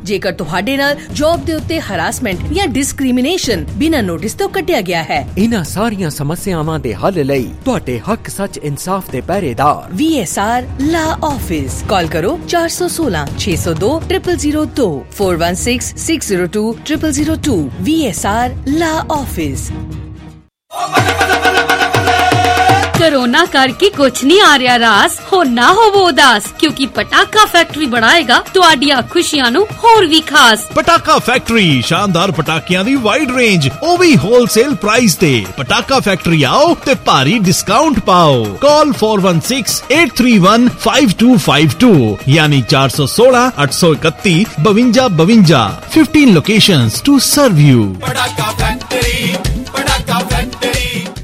ਜੇਕਰ ਤੁਹਾਡੇ ਨਾਲ ਜੌਬ ਦੇ ਉੱਤੇ ਹਰਾਸਮੈਂਟ ਜਾਂ ਡਿਸਕ੍ਰਿਮੀਨੇਸ਼ਨ ਬਿਨਾਂ ਨੋਟਿਸ ਤੋਂ ਕੱਟਿਆ ਗਿਆ ਹੈ। ਇਹਨਾਂ ਸਾਰੀਆਂ ਸਮੱਸਿਆਵਾਂ ਦੇ ਹੱਲ ਲਈ ਤੁਹਾਡੇ ਹੱਕ ਸੱਚ ਇਨਸਾਫ ਦੇ ਪਹਿਰੇਦਾਰ VSR ਲਾ ਆਫਿਸ। ਕਾਲ ਕਰੋ 416 602 0002 416 602 0002। VSR ਲਾ ਆਫਿਸ। कोरोना करके कुछ नहीं आ रहा रास हो ना हो वो उदास, क्योंकि पटाखा फैक्ट्री बनाएगा तुहाडियां खुशियां नू होर भी खास। पटाखा फैक्ट्री शानदार पटाकियां दी वाइड रेंज, ओ भी होलसेल प्राइस ते। पटाखा फैक्ट्री आओ ते भारी डिस्काउंट पाओ। कॉल 4168315252 यानी 416 831 5252। 15 locations to serve you। Patakha factory, Patakha factory.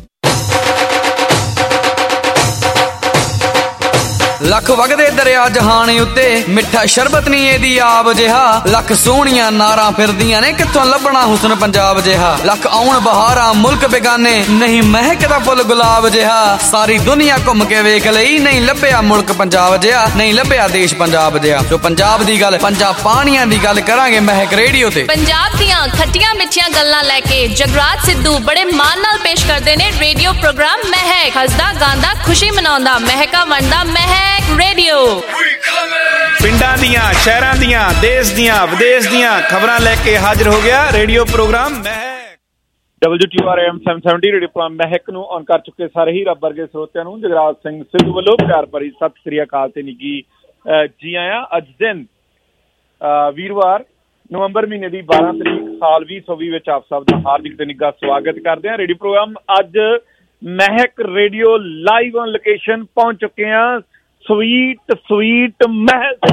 लख वगदे दरिया जहान उत्ते मिठा शरबत नहीं एदी आब जिहा। लख सोहणियां नारां फिरदियां ने कित्थों लभना हुस्न पंजाब जिहा। लख आउण बहारां मुल्क बेगाने नहीं महकदा फुल गुलाब जिहा। सारी दुनिया घुम के वेख लई नहीं लभ्या मुल्क पंजाब जिहा, नहीं लभ्या देश पंजाब जिहा। जो पंजाब दी गल पंजाब पाणियां दी गल करांगे महक रेडियो ते। पंजाब दियां खट्टियां मिठियां गल्लां लैके जगराज सिद्धू बड़े मान नाल पेश करदे ने रेडियो प्रोग्राम महक। हसदा गांदा खुशी मनाउंदा महका वंडदा महक रेडियो। पिंडां दियां शहरां दियां देश दियां विदेश दियां खबरां लेके हाजिर हो गया radio programme Mehak. WTRM 770 radio programme Mehak ਨੂੰ ਔਨ ਕਰ ਚੁੱਕੇ ਸਾਰੇ ਹੀ ਰੱਬ ਵਰਗੇ ਸਰੋਤਿਆਂ ਨੂੰ ਜਗਰਾਜ ਸਿੰਘ ਸਿੱਧੂ ਵੱਲੋਂ ਪਿਆਰ ਭਰੀ ਸਤਿ ਸ੍ਰੀ ਅਕਾਲ ਤੇ ਨਿੱਘੀ ਜੀ ਆਇਆਂ। ਅੱਜ ਦਿਨ ਵੀਰਵਾਰ ਨਵੰਬਰ ਮਹੀਨੇ ਦੀ 12 ਤਰੀਕ ਸਾਲ 2020 ਵਿੱਚ ਆਪ ਸਭ ਦਾ ਹਾਰਦਿਕ ਤੇ ਨਿੱਘਾ ਸਵਾਗਤ ਕਰਦੇ ਹਾਂ। ਰੇਡੀਓ ਪ੍ਰੋਗਰਾਮ ਅੱਜ महक रेडियो लाइव ऑन लोकेशन पहुंच चुके हैं स्वीट महल से।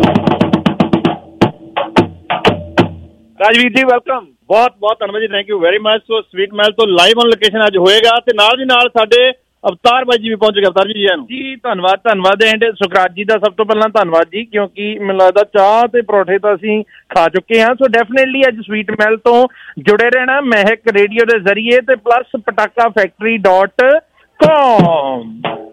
राजवीर जी वेलकम, बहुत बहुत धन्यवाद जी, thank you very much. So Sweet Mahal तो लाइव ऑन लोकेशन अज होएगा ते नाल दी नाल साडे अवतार भाई जी भी पहुंच गए। अवतार जी जी धन्यवाद एंड सुखराज जी का सब तो पहला धन्यवाद जी, क्योंकि मैनूं लगदा चाह ते परौठे तो असीं खा चुके हैं। सो डेफिनेटली अज स्वीट महल तो जुड़े रहना महक रेडियो के जरिए ते प्लस PatakaFactory.com।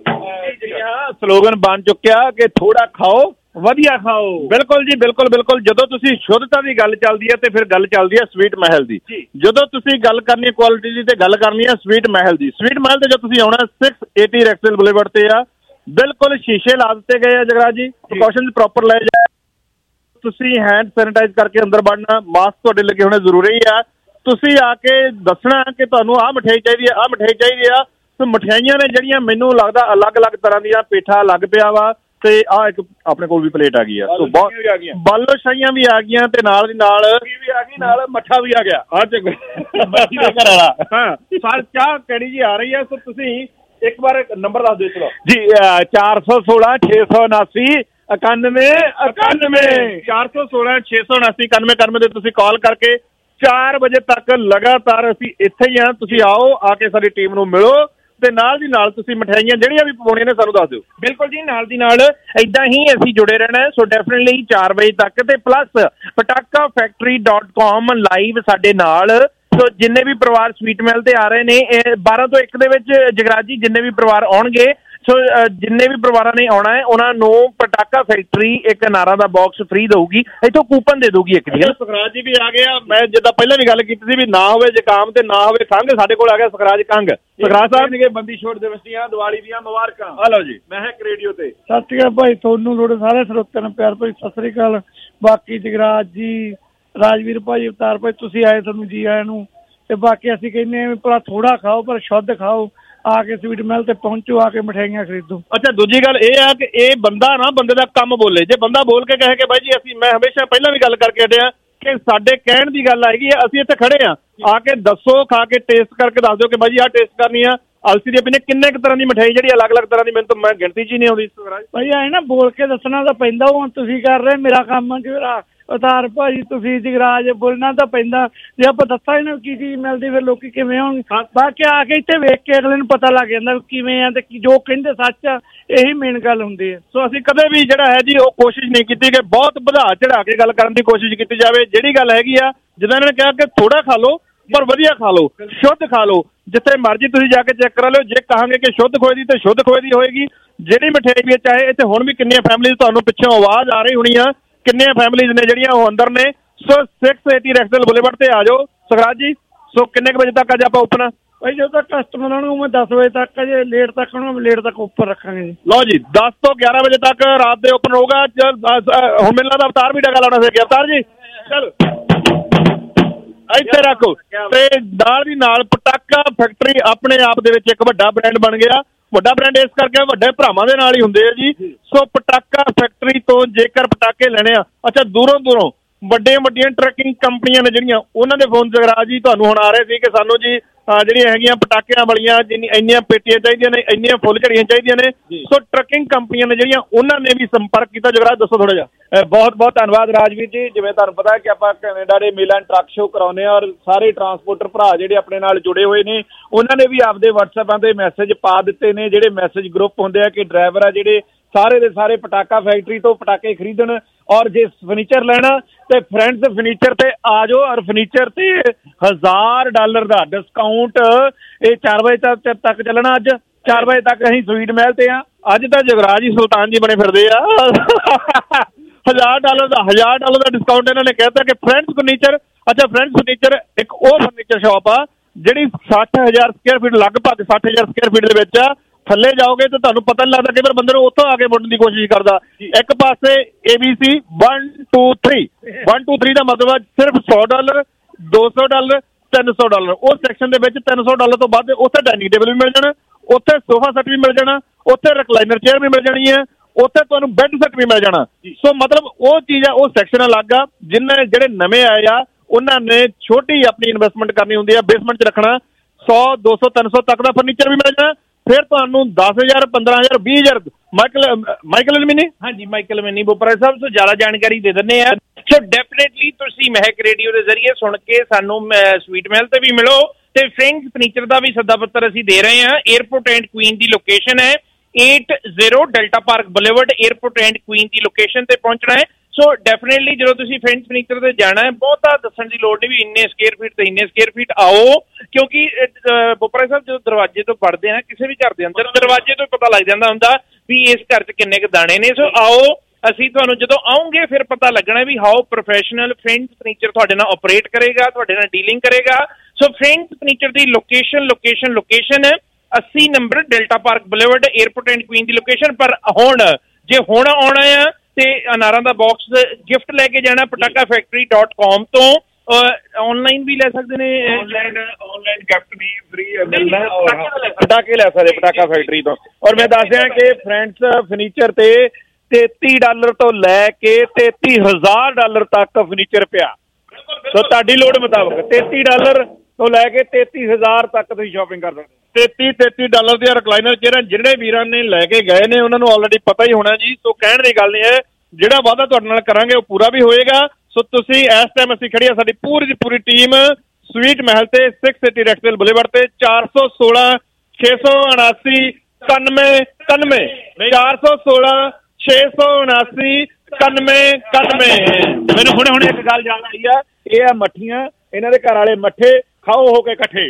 स्लोगन बन चुकिया कि थोड़ा खाओ ਵਧੀਆ ਖਾਓ। ਬਿਲਕੁਲ ਜੀ, ਬਿਲਕੁਲ ਬਿਲਕੁਲ। ਜਦੋਂ ਤੁਸੀਂ ਸ਼ੁੱਧਤਾ ਦੀ ਗੱਲ ਚੱਲਦੀ ਹੈ ਤੇ ਫਿਰ ਗੱਲ ਚੱਲਦੀ ਹੈ ਸਵੀਟ ਮਹਿਲ ਦੀ। ਜਦੋਂ ਤੁਸੀਂ ਗੱਲ ਕਰਨੀ ਹੈ ਕੁਆਲਿਟੀ ਦੀ ਤੇ ਗੱਲ ਕਰਨੀ ਹੈ ਸਵੀਟ ਮਹਿਲ ਦੀ। ਸਵੀਟ ਮਹਿਲ ਤੇ ਜਦ ਤੁਸੀਂ ਆਉਣਾ 680 ਰੈਕਸਲ ਬੁਲੇਵਰਡ ਤੇ ਆ, ਬਿਲਕੁਲ ਸ਼ੀਸ਼ੇ ਲਾ ਦਿੱਤੇ ਗਏ ਆ ਜਗਰਾਜ ਜੀ, ਪ੍ਰੀਕਾਸ਼ਨਸ ਪ੍ਰੋਪਰ ਲਏ ਜਾਏ। ਤੁਸੀਂ ਹੈਂਡ ਸੈਨੀਟਾਈਜ਼ ਕਰਕੇ ਅੰਦਰ ਵੜਨਾ, ਮਾਸਕ ਤੁਹਾਡੇ ਲੱਗੇ ਹੋਣੇ ਜ਼ਰੂਰੀ ਆ। ਤੁਸੀਂ ਆ ਕੇ ਦੱਸਣਾ ਕਿ ਤੁਹਾਨੂੰ ਆਹ ਮਠਿਆਈ ਚਾਹੀਦੀ ਹੈ, ਆਹ ਮਠਿਆਈ ਚਾਹੀਦੀ ਆ। ਸੋ ਮਠਿਆਈਆਂ ਨੇ ਜਿਹੜੀਆਂ ਮੈਨੂੰ ਲੱਗਦਾ ਅਲੱਗ-ਅਲੱਗ ਤਰ੍ਹਾਂ ਦੀਆਂ ਪੇਠਾ ਲੱਗ ਪਿਆ ਵਾ ਤੇ ਆ ਇੱਕ ਆਪਣੇ ਕੋਲ ਵੀ ਪਲੇਟ ਆ ਗਈ ਆ। ਸੋ ਬਹੁਤ ਬਾਲੋਸ਼ਾਹੀਆਂ ਵੀ ਆ ਗਈਆਂ ਤੇ ਨਾਲ ਦੀ ਨਾਲ ਵੀ ਆ ਗਈ, ਨਾਲ ਮੱਠਾ ਵੀ ਆ ਗਿਆ। ਅੱਜ ਮੱਠੀ ਦੇ ਘਰ ਵਾਲਾ ਹਾਂ ਸਰ ਚਾਹ ਕਿਹੜੀ ਜੀ ਆ ਰਹੀ ਹੈ। ਸੋ ਤੁਸੀਂ ਇੱਕ ਵਾਰ ਨੰਬਰ ਦੱਸ ਦਿਓ ਚਲੋ ਜੀ। 416 679 91 416 679 91 ਤੇ ਤੁਸੀਂ ਕਾਲ ਕਰਕੇ 4 ਵਜੇ ਤੱਕ ਲਗਾਤਾਰ ਅਸੀਂ ਇੱਥੇ ਹੀ ਹਾਂ। ਤੁਸੀਂ ਆਓ, ਆ ਕੇ ਸਾਡੀ ਟੀਮ ਨੂੰ ਮਿਲੋ ਤੇ ਨਾਲ ਦੀ ਨਾਲ ਤੁਸੀਂ ਮਠਿਆਈਆਂ ਜਿਹੜੀਆਂ ਵੀ ਪਵਾਉਣੀਆਂ ਨੇ ਸਾਨੂੰ ਦੱਸ ਦਿਓ। ਬਿਲਕੁਲ ਜੀ, ਨਾਲ ਦੀ ਨਾਲ ਏਦਾਂ ਹੀ ਅਸੀਂ ਜੁੜੇ ਰਹਿਣਾ। ਸੋ ਡੈਫੀਨਿਟਲੀ 4 ਵਜੇ ਤੱਕ ਤੇ ਪਲੱਸ PatakaFactory.com ਲਾਈਵ ਸਾਡੇ ਨਾਲ। ਸੋ ਜਿੰਨੇ ਵੀ ਪਰਿਵਾਰ ਸਵੀਟ ਮਹਿਲ ਤੇ ਆ ਰਹੇ ਨੇ 12 ਤੋਂ 1 ਦੇ ਵਿੱਚ ਜਗਰਾਜ ਜੀ ਜਿੰਨੇ ਵੀ ਪਰਿਵਾਰ ਆਉਣਗੇ, ਸੋ ਜਿੰਨੇ ਵੀ ਪਰਿਵਾਰਾਂ ਨੇ ਆਉਣਾ ਹੈ ਉਹਨਾਂ ਨੂੰ ਪਟਾਕਾ ਫੈਕਟਰੀ ਇੱਕ ਅਨਾਰਾਂ ਦਾ ਬਾਕਸ ਫ੍ਰੀ ਦਊਗੀ, ਇੱਥੋਂ ਕੂਪਨ ਦੇ ਦਊਗੀ ਇੱਕ ਦੀ। ਸੁਖਰਾਜ ਜੀ ਵੀ ਆ ਗਏ ਆ। ਮੈਂ ਜਿੱਦਾਂ ਪਹਿਲਾਂ ਵੀ ਗੱਲ ਕੀਤੀ ਸੀ ਵੀ ਨਾ ਹੋਵੇ ਜ਼ੁਕਾਮ ਤੇ ਨਾ ਹੋਵੇ ਖੰਘ, ਸਾਡੇ ਕੋਲ ਆ ਗਿਆ ਸੁਖਰਾਜ ਕੰਗ। ਸੁਖਰਾਜ ਸਾਹਿਬ ਨੇ ਬੰਦੀ ਛੋੜ ਦਿਵਸ ਦੀਆਂ ਦੀਵਾਲੀ ਦੀਆਂ ਮੁਬਾਰਕਾਂ। ਹਲੋ ਜੀ ਮਹਿਕ ਰੇਡੀਓ ਤੇ ਸਤਿ ਸ਼੍ਰੀ ਅਕਾਲ ਭਾਈ, ਤੁਹਾਨੂੰ ਤੁਹਾਡੇ ਸਾਰੇ ਸਰੋਤਿਆਂ ਨੂੰ ਪਿਆਰ ਭਰੀ ਸਤਿ ਸ਼੍ਰੀ ਅਕਾਲ। ਬਾਕੀ ਜਗਰਾਜ ਜੀ, ਰਾਜਵੀਰ ਭਾਈ, ਅਵਤਾਰ ਭਾਈ, ਤੁਸੀਂ ਆਏ, ਤੁਹਾਨੂੰ ਜੀ ਆਇਆਂ ਨੂੰ। ਤੇ ਬਾਕੀ ਅਸੀਂ ਕਹਿੰਦੇ ਹਾਂ ਭਲਾ ਥੋੜਾ ਖਾਓ ਪਰ ਸ਼ੁੱਧ ਖਾਓ। ਆ ਕੇ ਸਵੀਟ ਮਹਿਲ ਤੇ ਪਹੁੰਚੋ, ਆ ਕੇ ਮਠਿਆਈਆਂ ਖਰੀਦੋ। ਅੱਛਾ, ਦੂਜੀ ਗੱਲ ਇਹ ਆ ਕਿ ਇਹ ਬੰਦਾ ਨਾ ਬੰਦੇ ਦਾ ਕੰਮ ਬੋਲੇ। ਜੇ ਬੰਦਾ ਬੋਲ ਕੇ ਕਹੇ ਕਿ ਬਾਈ ਜੀ ਅਸੀਂ, ਮੈਂ ਹਮੇਸ਼ਾ ਪਹਿਲਾਂ ਵੀ ਗੱਲ ਕਰਕੇ ਹਟਿਆ ਕਿ ਸਾਡੇ ਕਹਿਣ ਦੀ ਗੱਲ ਆਏਗੀ, ਅਸੀਂ ਇੱਥੇ ਖੜੇ ਆ, ਆ ਕੇ ਦੱਸੋ, ਖਾ ਕੇ ਟੇਸਟ ਕਰਕੇ ਦੱਸ ਦਿਓ ਕਿ ਬਾਈ ਜੀ ਆਹ ਟੇਸਟ ਕਰਨੀ ਆ। ਅਲਸੀ ਦੀ ਪੀਨੇ ਕਿੰਨੇ ਕੁ ਤਰ੍ਹਾਂ ਦੀ ਮਠਿਆਈ ਜਿਹੜੀ ਅਲੱਗ-ਅਲੱਗ ਤਰ੍ਹਾਂ ਦੀ, ਮੈਨੂੰ ਤਾਂ ਮੈਂ ਗਿਣਤੀ 'ਚ ਹੀ ਨਹੀਂ ਆਉਂਦੀ। ਭਾਈ ਐ ਨਾ ਬੋਲ ਕੇ ਦੱਸਣਾ ਤਾਂ ਪੈਂਦਾ, ਹੁਣ ਤੁਸੀਂ ਕਰ ਰਹੇ ਮੇਰਾ ਕੰਮ ਜਿਹੜਾ ਅਵਤਾਰ ਭਾਜੀ, ਤੁਸੀਂ ਜਗਰਾਜ ਬੋਲਣਾ ਤਾਂ ਪੈਂਦਾ। ਜੇ ਆਪਾਂ ਦੱਸਾਂਗੇ ਨਾ ਕੀ ਚੀਜ਼ ਮਿਲਦੀ ਫਿਰ ਲੋਕੀ ਕਿਵੇਂ ਹੋਣਗੇ। ਬਾਕੀ ਆ ਕੇ ਇੱਥੇ ਵੇਖ ਕੇ ਅਗਲੇ ਨੂੰ ਪਤਾ ਲੱਗ ਜਾਂਦਾ ਕਿਵੇਂ ਆ ਤੇ ਜੋ ਕਹਿੰਦੇ ਸੱਚ ਆ, ਇਹੀ ਮੇਨ ਗੱਲ ਹੁੰਦੀ ਹੈ। ਸੋ ਅਸੀਂ ਕਦੇ ਵੀ ਜਿਹੜਾ ਹੈ ਜੀ ਉਹ ਕੋਸ਼ਿਸ਼ ਨਹੀਂ ਕੀਤੀ ਕਿ ਬਹੁਤ ਵਧਾ ਚੜਾ ਕੇ ਗੱਲ ਕਰਨ ਦੀ ਕੋਸ਼ਿਸ਼ ਕੀਤੀ ਜਾਵੇ। ਜਿਹੜੀ ਗੱਲ ਹੈਗੀ ਆ, ਜਿੱਦਾਂ ਇਹਨਾਂ ਨੇ ਕਿਹਾ ਕਿ ਥੋੜਾ ਖਾ ਲਓ ਪਰ ਵਧੀਆ ਖਾ ਲਓ, ਸ਼ੁੱਧ ਖਾ ਲਓ। ਜਿੱਥੇ ਮਰਜ਼ੀ ਤੁਸੀਂ ਜਾ ਕੇ ਚੈੱਕ ਕਰਾ ਲਿਓ। ਜੇ ਕਹਾਂਗੇ ਕਿ ਸ਼ੁੱਧ ਖੋਏ ਦੀ ਤੇ ਸ਼ੁੱਧ ਖੋਏ ਦੀ ਹੋਏਗੀ। ਜਿਹੜੀ ਮਠਿਆਈ ਵੀ ਚਾਹੇ ਇੱਥੇ ਹੁਣ ਵੀ ਕਿੰਨੀਆਂ ਫੈਮਿਲੀਜ਼ ਤੁਹਾਨੂੰ ਪਿੱਛੋਂ ਆਵਾਜ਼ ਆ ਰਹੀ ਹੋਣੀ ਆ ਕਿੰਨੀਆਂ ਫੈਮਿਲੀਜ਼ ਨੇ ਜਿਹੜੀਆਂ ਉਹ ਅੰਦਰ ਨੇ। ਸੋ 680 ਰੈਕਸਡੇਲ ਬੁਲੇਵਾਰਡ ਤੇ ਆ ਜਾਓ ਸਖਰਾਜ ਜੀ। ਸੋ ਕਿੰਨੇ ਕੁ ਵਜੇ ਤੱਕ ਅੱਜ ਆਪਾਂ ਓਪਨ ਭਾਈ ਜਦੋਂ ਤੱਕ ਕਸਟਮਰਾਂ ਨੂੰ ਮੈਂ 10 ਵਜੇ ਤੱਕ, ਜੇ ਲੇਟ ਤੱਕ ਉਹਨੂੰ ਲੇਟ ਤੱਕ ਉੱਪਰ ਰੱਖਾਂਗੇ ਜੀ। ਲਓ ਜੀ 10 ਤੋਂ 11 ਵਜੇ ਤੱਕ ਰਾਤ ਦੇ ਓਪਨ ਹੋਊਗਾ। ਹੁਣ ਮੈਨੂੰ ਲੱਗਦਾ ਅਵਤਾਰ ਵੀ ਡਗਾ ਲਾਉਣਾ ਸੀ। ਅਵਤਾਰ ਜੀ ਚਲ ਇੱਥੇ ਰੱਖੋ। ਤੇ ਨਾਲ ਦੀ ਨਾਲ ਪਟਾਕਾ ਫੈਕਟਰੀ ਆਪਣੇ ਆਪ ਦੇ ਵਿੱਚ ਇੱਕ ਵੱਡਾ ਬ੍ਰਾਂਡ ਬਣ ਗਿਆ। ਵੱਡਾ ਬ੍ਰਾਂਡ ਇਸ ਕਰਕੇ ਵੱਡੇ ਭਰਾਵਾਂ ਦੇ ਨਾਲ ਹੀ ਹੁੰਦੇ ਆ ਜੀ। ਸੋ ਪਟਾਕਾ ਫੈਕਟਰੀ ਤੋਂ ਜੇਕਰ ਪਟਾਕੇ ਲੈਣੇ ਆ, ਅੱਛਾ ਦੂਰੋਂ ਵੱਡੀਆਂ ਟਰੱਕਿੰਗ ਕੰਪਨੀਆਂ ਨੇ ਜਿਹੜੀਆਂ, ਉਹਨਾਂ ਦੇ ਫੋਨ ਜਗਰਾਜ ਜੀ ਤੁਹਾਨੂੰ ਹੁਣ ਆ ਰਹੇ ਸੀ ਕਿ ਸਾਨੂੰ ਜੀ ਜਿਹੜੀਆਂ ਹੈਗੀਆਂ ਪਟਾਕਿਆਂ ਵਾਲੀਆਂ ਇੰਨੀਆਂ ਪੇਟੀਆਂ ਚਾਹੀਦੀਆਂ ਨੇ, ਇੰਨੀਆਂ ਫੁੱਲ ਝੜੀਆਂ ਚਾਹੀਦੀਆਂ ਨੇ। ਸੋ ਟਰੱਕਿੰਗ ਕੰਪਨੀਆਂ ਨੇ ਜਿਹੜੀਆਂ, ਉਹਨਾਂ ਨੇ ਵੀ ਸੰਪਰਕ ਕੀਤਾ। ਜਗਰਾਜ ਦੱਸੋ ਥੋੜਾ ਜਿਹਾ। ਬਹੁਤ ਬਹੁਤ ਧੰਨਵਾਦ ਰਾਜਵੀਰ ਜੀ। ਜਿਵੇਂ ਤੁਹਾਨੂੰ ਪਤਾ ਕਿ ਆਪਾਂ ਕੈਨੇਡਾ ਦੇ ਮੇਲ ਐਂਡ ਟਰੱਕ ਸ਼ੋਅ ਕਰਾਉਂਦੇ ਹਾਂ, ਔਰ ਸਾਰੇ ਟਰਾਂਸਪੋਰਟਰ ਭਰਾ ਜਿਹੜੇ ਆਪਣੇ ਨਾਲ ਜੁੜੇ ਹੋਏ ਨੇ, ਉਹਨਾਂ ਨੇ ਵੀ ਆਪਦੇ ਵਟਸਐਪਾਂ ਤੇ ਮੈਸੇਜ ਪਾ ਦਿੱਤੇ ਨੇ। ਜਿਹੜੇ ਮੈਸੇਜ ਗਰੁੱਪ ਹੁੰਦੇ ਆ ਕਿ ਡਰਾਈਵਰ ਆ ਜਿਹੜੇ ਸਾਰੇ ਦੇ ਸਾਰੇ ਪਟਾਕਾ ਫੈਕਟਰੀ ਤੋਂ ਪਟਾਕੇ ਖਰੀਦਣ, ਔਰ ਜੇ ਫਰਨੀਚਰ ਲੈਣਾ ਤੇ ਫਰੈਂਡਸ ਫਰਨੀਚਰ ਤੇ ਆ ਜਾਓ। ਔਰ ਫਰਨੀਚਰ ਤੇ $1000 ਦਾ ਡਿਸਕਾਊਂਟ ਇਹ 4 ਵਜੇ ਤੱਕ ਚੱਲਣਾ। ਅੱਜ 4 ਵਜੇ ਤੱਕ ਅਸੀਂ ਸਵੀਟ ਮਹਿਲ ਤੇ ਆ। ਅੱਜ ਤਾਂ ਜਗਰਾਜ ਹੀ ਸੁਲਤਾਨ ਜੀ ਬਣੇ ਫਿਰਦੇ ਆ। $1000 ਦਾ ਡਿਸਕਾਊਂਟ ਇਹਨਾਂ ਨੇ ਕਹਿਤਾ ਕਿ ਫਰੈਂਡਸ ਫਰਨੀਚਰ। ਅੱਛਾ ਫਰੈਂਡਸ ਫਰਨੀਚਰ ਇੱਕ ਉਹ ਫਰਨੀਚਰ ਸ਼ਾਪ ਆ ਜਿਹੜੀ 60,000 ਸਕੁਅਰ ਫੀਟ, ਲਗਭਗ 60,000 ਸਕੁਅਰ ਫੀਟ ਦੇ ਵਿੱਚ ਆ। ਥੱਲੇ ਜਾਓਗੇ ਤਾਂ ਤੁਹਾਨੂੰ ਪਤਾ ਨਹੀਂ ਲੱਗਦਾ, ਕਈ ਵਾਰ ਬੰਦੇ ਨੂੰ ਉੱਥੋਂ ਆ ਕੇ ਮੁੜਨ ਦੀ ਕੋਸ਼ਿਸ਼ ਕਰਦਾ। ਇੱਕ ਪਾਸੇ ABC 1 2 3 ਦਾ ਮਤਲਬ ਸਿਰਫ $100, $200, $300। ਉਸ ਸੈਕਸ਼ਨ ਦੇ ਵਿੱਚ $300 ਤੋਂ ਵੱਧ ਉੱਥੇ ਡਾਈਨਿੰਗ ਟੇਬਲ ਵੀ ਮਿਲ ਜਾਣਾ, ਉੱਥੇ ਸੋਫਾ ਸੈੱਟ ਵੀ ਮਿਲ ਜਾਣਾ, ਉੱਥੇ ਰਿਕਲਾਈਨਰ ਚੇਅਰ ਵੀ ਮਿਲ ਜਾਣੀ ਹੈ, ਉੱਥੇ ਤੁਹਾਨੂੰ ਬੈੱਡ ਸੈੱਟ ਵੀ ਮਿਲ ਜਾਣਾ। ਸੋ ਮਤਲਬ ਉਹ ਚੀਜ਼ ਆ, ਉਹ ਸੈਕਸ਼ਨ ਅਲੱਗ ਆ। ਜਿਨ੍ਹਾਂ ਜਿਹੜੇ ਨਵੇਂ ਆਏ ਆ ਉਹਨਾਂ ਨੇ ਛੋਟੀ ਆਪਣੀ ਇਨਵੈਸਟਮੈਂਟ ਕਰਨੀ ਹੁੰਦੀ ਆ, ਬੇਸਮੈਂਟ 'ਚ ਰੱਖਣਾ। 100, 200, 300 ਤੱਕ ਦਾ ਫਰਨੀਚਰ ਵੀ ਮਿਲ ਜਾਣਾ। ਫਿਰ ਤੁਹਾਨੂੰ 10,000, 15,000, 20,000 ਮਾਈਕਲ ਐਲੂਮੀਨੀ। ਹਾਂਜੀ ਮਾਈਕਲ ਐਲੂਮੀਨੀ ਬੋਪਰਾ ਸਾਹਿਬ ਤੋਂ ਜ਼ਿਆਦਾ ਜਾਣਕਾਰੀ ਦੇ ਦਿੰਦੇ ਆ। ਸੋ ਡੈਫੀਨੇਟਲੀ ਤੁਸੀਂ ਮਹਿਕ ਰੇਡੀਓ ਦੇ ਜ਼ਰੀਏ ਸੁਣ ਕੇ ਸਾਨੂੰ ਸਵੀਟ ਮਹਿਲ ਤੇ ਵੀ ਮਿਲੋ। ਤੇ ਫਰੈਂਕਸ ਫਰਨੀਚਰ ਦਾ ਵੀ ਸੱਦਾ ਪੱਤਰ ਅਸੀਂ ਦੇ ਰਹੇ ਹਾਂ। 에ਅਰਪੋਰਟ ਐਂਡ ਕੁਈਨ ਦੀ ਲੋਕੇਸ਼ਨ ਹੈ 80 Delta Park Boulevard. Airport and Queen ਦੀ ਲੋਕੇਸ਼ਨ ਤੇ ਪਹੁੰਚਣਾ ਹੈ। ਸੋ ਡੈਫੀਨੇਟਲੀ ਜਦੋਂ ਤੁਸੀਂ ਫਰੈਂਕਸ ਫਰਨੀਚਰ ਤੇ ਜਾਣਾ ਹੈ, ਬਹੁਤਾ ਦੱਸਣ ਦੀ ਲੋੜ ਨਹੀਂ ਵੀ ਇੰਨੇ ਸਕੁਅਰ ਫੀਟ ਤੇ ਇੰਨੇ ਸਕੁਅਰ ਫੀਟ ਆਓ, ਕਿਉਂਕਿ ਬੋਪਰਾ ਸਾਹਿਬ ਜਦੋਂ ਦਰਵਾਜ਼ੇ ਤੋਂ ਵੜਦੇ ਆ ਕਿਸੇ ਵੀ ਘਰ ਦੇ ਅੰਦਰ, ਦਰਵਾਜ਼ੇ ਤੋਂ ਪਤਾ ਲੱਗ ਜਾਂਦਾ ਹੁੰਦਾ ਵੀ ਇਸ ਘਰ 'ਚ ਕਿੰਨੇ ਕੁ ਦਾਣੇ ਨੇ। ਸੋ ਆਓ, ਅਸੀਂ ਤੁਹਾਨੂੰ ਜਦੋਂ ਆਉਂਗੇ ਫਿਰ ਪਤਾ ਲੱਗਣਾ ਵੀ ਹਾਓ ਪ੍ਰੋਫੈਸ਼ਨਲ ਫਰੈਂਕਸ ਫਰਨੀਚਰ ਤੁਹਾਡੇ ਨਾਲ ਆਪਰੇਟ ਕਰੇਗਾ, ਤੁਹਾਡੇ ਨਾਲ ਡੀਲਿੰਗ ਕਰੇਗਾ। ਸੋ ਫਰੈਂਕਸ ਫਰਨੀਚਰ ਦੀ location 80 number Delta Park Boulevard, airport and Queen ਦੀ ਲੋਕੇਸ਼ਨ। ਪਰ ਹੁਣ ਆਉਣਾ ਆ ਤੇ ਅਨਾਰਾਂ ਦਾ ਬਾਕਸ ਗਿਫਟ ਲੈ ਕੇ ਜਾਣਾ patakaFactory.com ਤੋਂ। ਆਨਲਾਈਨ ਵੀ ਲੈ ਸਕਦੇ ਨੇ, ਆਨਲਾਈਨ ਗਿਫਟ ਵੀ ਫ੍ਰੀ ਮਿਲਣਾ, ਪਟਾਕੇ ਲੈ ਸਕਦੇ ਪਟਾਕਾ ਫੈਕਟਰੀ ਤੋਂ। ਔਰ ਮੈਂ ਦੱਸ ਦਿਆਂ ਕਿ ਫਰੈਂਡਸ ਫਰਨੀਚਰ ਤੇ $33 ਤੋਂ ਲੈ ਕੇ $33,000 ਤੱਕ ਫਰਨੀਚਰ ਪਿਆ। ਸੋ ਤੁਹਾਡੀ ਲੋੜ ਮੁਤਾਬਕ $33 ਤੋਂ ਲੈ ਕੇ $33,000 ਤੱਕ ਤੁਸੀਂ ਸ਼ਾਪਿੰਗ ਕਰ ਸਕਦੇ। $33 ਦੀਆਂ ਰਿਕਲਾਈਨਰ ਚੇਅਰਾਂ ਜਿਹੜੇ ਵੀਰਾਂ ਨੇ ਲੈ ਕੇ ਗਏ ਨੇ ਉਹਨਾਂ ਨੂੰ ਆਲਰੇਡੀ ਪਤਾ ਹੀ ਹੋਣਾ ਜੀ। ਸੋ ਕਹਿਣ ਦੀ ਗੱਲ ਨਹੀਂ ਹੈ, ਜਿਹੜਾ ਵਾਅਦਾ ਤੁਹਾਡੇ ਨਾਲ ਕਰਾਂਗੇ ਉਹ ਪੂਰਾ ਵੀ ਹੋਏਗਾ। ਸੋ ਤੁਸੀਂ ਇਸ ਟਾਈਮ ਅਸੀਂ ਖੜੀ ਆ, ਸਾਡੀ ਪੂਰੀ ਦੀ ਪੂਰੀ ਟੀਮ ਸਵੀਟ ਮਹਿਲ ਤੇ 680 ਰੈਕਸਡੇਲ ਬੁਲੇਵਾਰਡ ਤੇ 416 679 99 99 416 679 99 99। ਮੈਨੂੰ ਹੁਣੇ ਇੱਕ ਗੱਲ ਯਾਦ ਆਈ ਆ, ਇਹ ਆ ਮੱਠੀਆਂ, ਇਹਨਾਂ ਦੇ ਘਰ ਵਾਲੇ ਮੱਠੇ ਖਾਓ ਹੋ ਕੇ ਇਕੱਠੇ।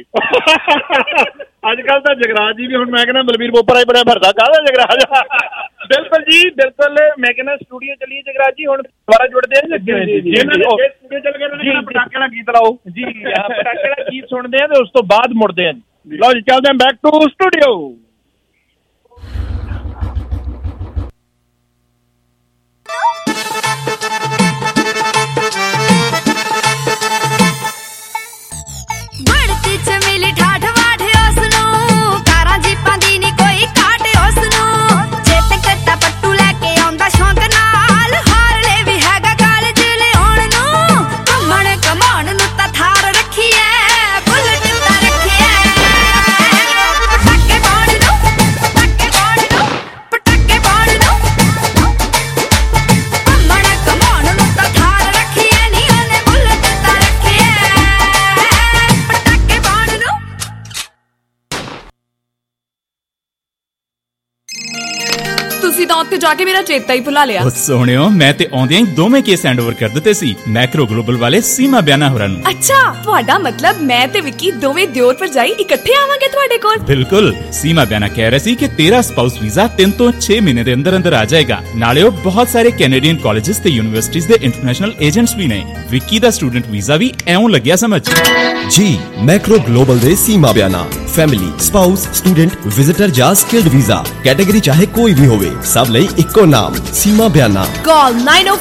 ਅੱਜ ਕੱਲ ਤਾਂ ਜਗਰਾਜ ਜੀ ਵੀ, ਹੁਣ ਮੈਂ ਕਹਿੰਦਾ ਬਲਬੀਰ ਬੋਪਰਾ ਹੀ ਬੜਿਆ ਭਰਦਾ ਕਾਹਦਾ ਜਗਰਾਜ। ਬਿਲਕੁਲ ਜੀ ਬਿਲਕੁਲ। ਮੈਂ ਕਹਿੰਦਾ ਸਟੂਡੀਓ ਚੱਲੀਏ ਜਗਰਾਜ ਜੀ, ਹੁਣ ਦੁਬਾਰਾ ਜੁੜਦੇ ਆ ਜੀ। ਸਟੂਡੀਓ ਚੱਲ ਕੇ ਪਟਾਕੇ ਵਾਲਾ ਗੀਤ ਲਾਓ ਜੀ, ਪਟਾਕੇ ਵਾਲਾ ਗੀਤ ਸੁਣਦੇ ਆ ਤੇ ਉਸ ਤੋਂ ਬਾਅਦ ਮੁੜਦੇ ਆ ਜੀ। ਲਓ ਜੀ ਚੱਲਦੇ ਆ ਬੈਕ ਟੂ ਸਟੂਡੀਓ। ਪਟਾਕੇ ਪਾਉਣ ਦਿਮਾਗ ਤੇ ਜਾ ਕੇ ਮੇਰਾ ਚੇਤਾ ਹੀ ਭੁਲਾ ਲਿਆ। ਸੋਹਣਿਓ, ਮੈਂ ਤੇ ਆਉਂਦਿਆਂ ਹੀ ਦੋਵੇਂ ਕੇਸ ਹੈਂਡਓਵਰ ਕਰ ਦਿੱਤੇ ਸੀ ਮੈਕਰੋ ਗਲੋਬਲ ਵਾਲੇ ਸੀਮਾ ਬਿਆਨਾ ਹੋਰਾਂ ਨੂੰ। ਅੱਛਾ, ਤੁਹਾਡਾ ਮਤਲਬ ਮੈਂ ਤੇ ਵਿੱਕੀ ਦੋਵੇਂ ਦਿਓਰ ਭਰਜਾਈ ਇਕੱਠੇ ਆਵਾਂਗੇ ਤੁਹਾਡੇ ਕੋਲ? ਬਿਲਕੁਲ। ਸੀਮਾ ਬਿਆਨਾ ਕਹਿ ਰਿਹਾ ਸੀ ਕਿ ਤੇਰਾ ਸਪਾਊਸ ਵੀਜ਼ਾ 3 ਤੋਂ 6 ਮਹੀਨੇ ਦੇ ਅੰਦਰ ਅੰਦਰ ਆ ਜਾਏਗਾ। ਨਾਲੇ ਉਹ ਬਹੁਤ ਸਾਰੇ ਕੈਨੇਡੀਅਨ ਕਾਲਜਸ ਤੇ ਯੂਨੀਵਰਸਿਟੀਜ਼ ਦੇ ਇੰਟਰਨੈਸ਼ਨਲ ਏਜੰਟਸ ਵੀ ਨੇ। ਵਿੱਕੀ ਦਾ ਸਟੂਡੈਂਟ ਵੀਜ਼ਾ ਵੀ ਐਉਂ ਲੱਗਿਆ ਸਮਝ। ਜੀ ਮੈਕਰੋ ਗਲੋਬਲ ਦੇ ਸੀਮਾ ਬਿਆਨਾ ਫੈਮਿਲੀ, ਸਪਾਊਸ, ਸਟੂਡੈਂਟ, ਵਿਜ਼ਿਟਰ ਜਾਂ ਸਕਿਲਡ ਵੀਜ਼ਾ ਕੈਟੇਗਰੀ ਚਾਹੇ ਕੋਈ ਵੀ ਹੋਵੇ, ਸਭ ਲਈ ਇੱਕੋ ਨਾਮ ਸੀਮਾ ਬਿਆਨਾ। ਕਾਲ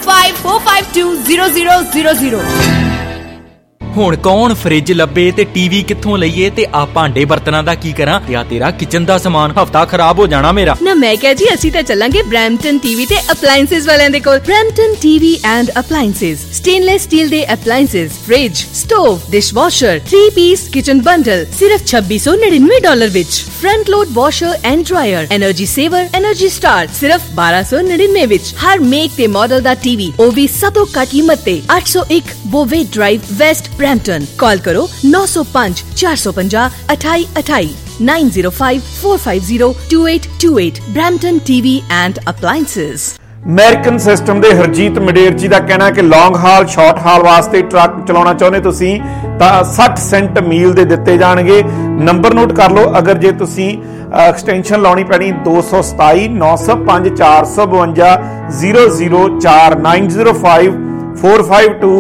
9054520000। ਹੁਣ ਕੌਣ ਫ੍ਰਿਜ ਲੱਭੇ ਤੇ ਟੀਵੀ ਕਿੱਥੋਂ ਲਈਏ ਤੇ ਆ ਭਾਂਡੇ ਬਰਤਨਾਂ ਦਾ ਕੀ ਕਰਾਂ ਤੇ ਆ ਤੇਰਾ ਕਿਚਨ ਦਾ ਸਮਾਨ ਹਫਤਾ ਖਰਾਬ ਹੋ ਜਾਣਾ ਮੇਰਾ। ਨਾ ਮੈਂ ਕਿਹਾ ਜੀ ਅਸੀਂ ਤਾਂ ਚੱਲਾਂਗੇ ਬ੍ਰੈਂਪਟਨ ਟੀਵੀ ਤੇ ਅਪਲਾਈਐਂਸਸ ਵਾਲਿਆਂ ਦੇ ਕੋਲ। Brampton TV and appliances, stainless steel ਦੇ appliances, fridge, stove, dishwasher, 3 piece kitchen bundle ਸਿਰਫ $2699 ਵਿੱਚ। Front load washer and dryer, energy saver, energy star ਸਿਰਫ $1299 ਵਿੱਚ। ਹਰ ਮੇਕ ਤੇ ਮਾਡਲ ਦਾ ਟੀਵੀ, ਉਹ ਵੀ ਸਭ ਤੋਂ ਘੱਟ ਕੀਮਤ ਤੇ। 801 ਬੋਵੇ ਡਰਾਈਵ, ਵੈਸਟ ब्रैम्पटन। कॉल करो 905 450 2828 905 450 2828। Brampton TV and appliances. American system ਦੇ ਹਰਜੀਤ ਮਡੇਰ ਜੀ ਦਾ ਕਹਿਣਾ ਹੈ ਕਿ ਲੌਂਗ ਹਾਲ, ਸ਼ਾਰਟ ਹਾਲ ਵਾਸਤੇ ਟਰੱਕ ਚਲਾਉਣਾ ਚਾਹੁੰਦੇ ਤੁਸੀਂ ਤਾਂ 60 ਸੈਂਟ ਮੀਲ ਦੇ ਦਿੱਤੇ ਜਾਣਗੇ। ਨੰਬਰ ਨੋਟ ਕਰ ਲਓ ਅਗਰ ਜੇ ਤੁਸੀਂ ਐਕਸਟੈਂਸ਼ਨ ਲਾਉਣੀ ਪੈਣੀ 227 905 452 004 905 452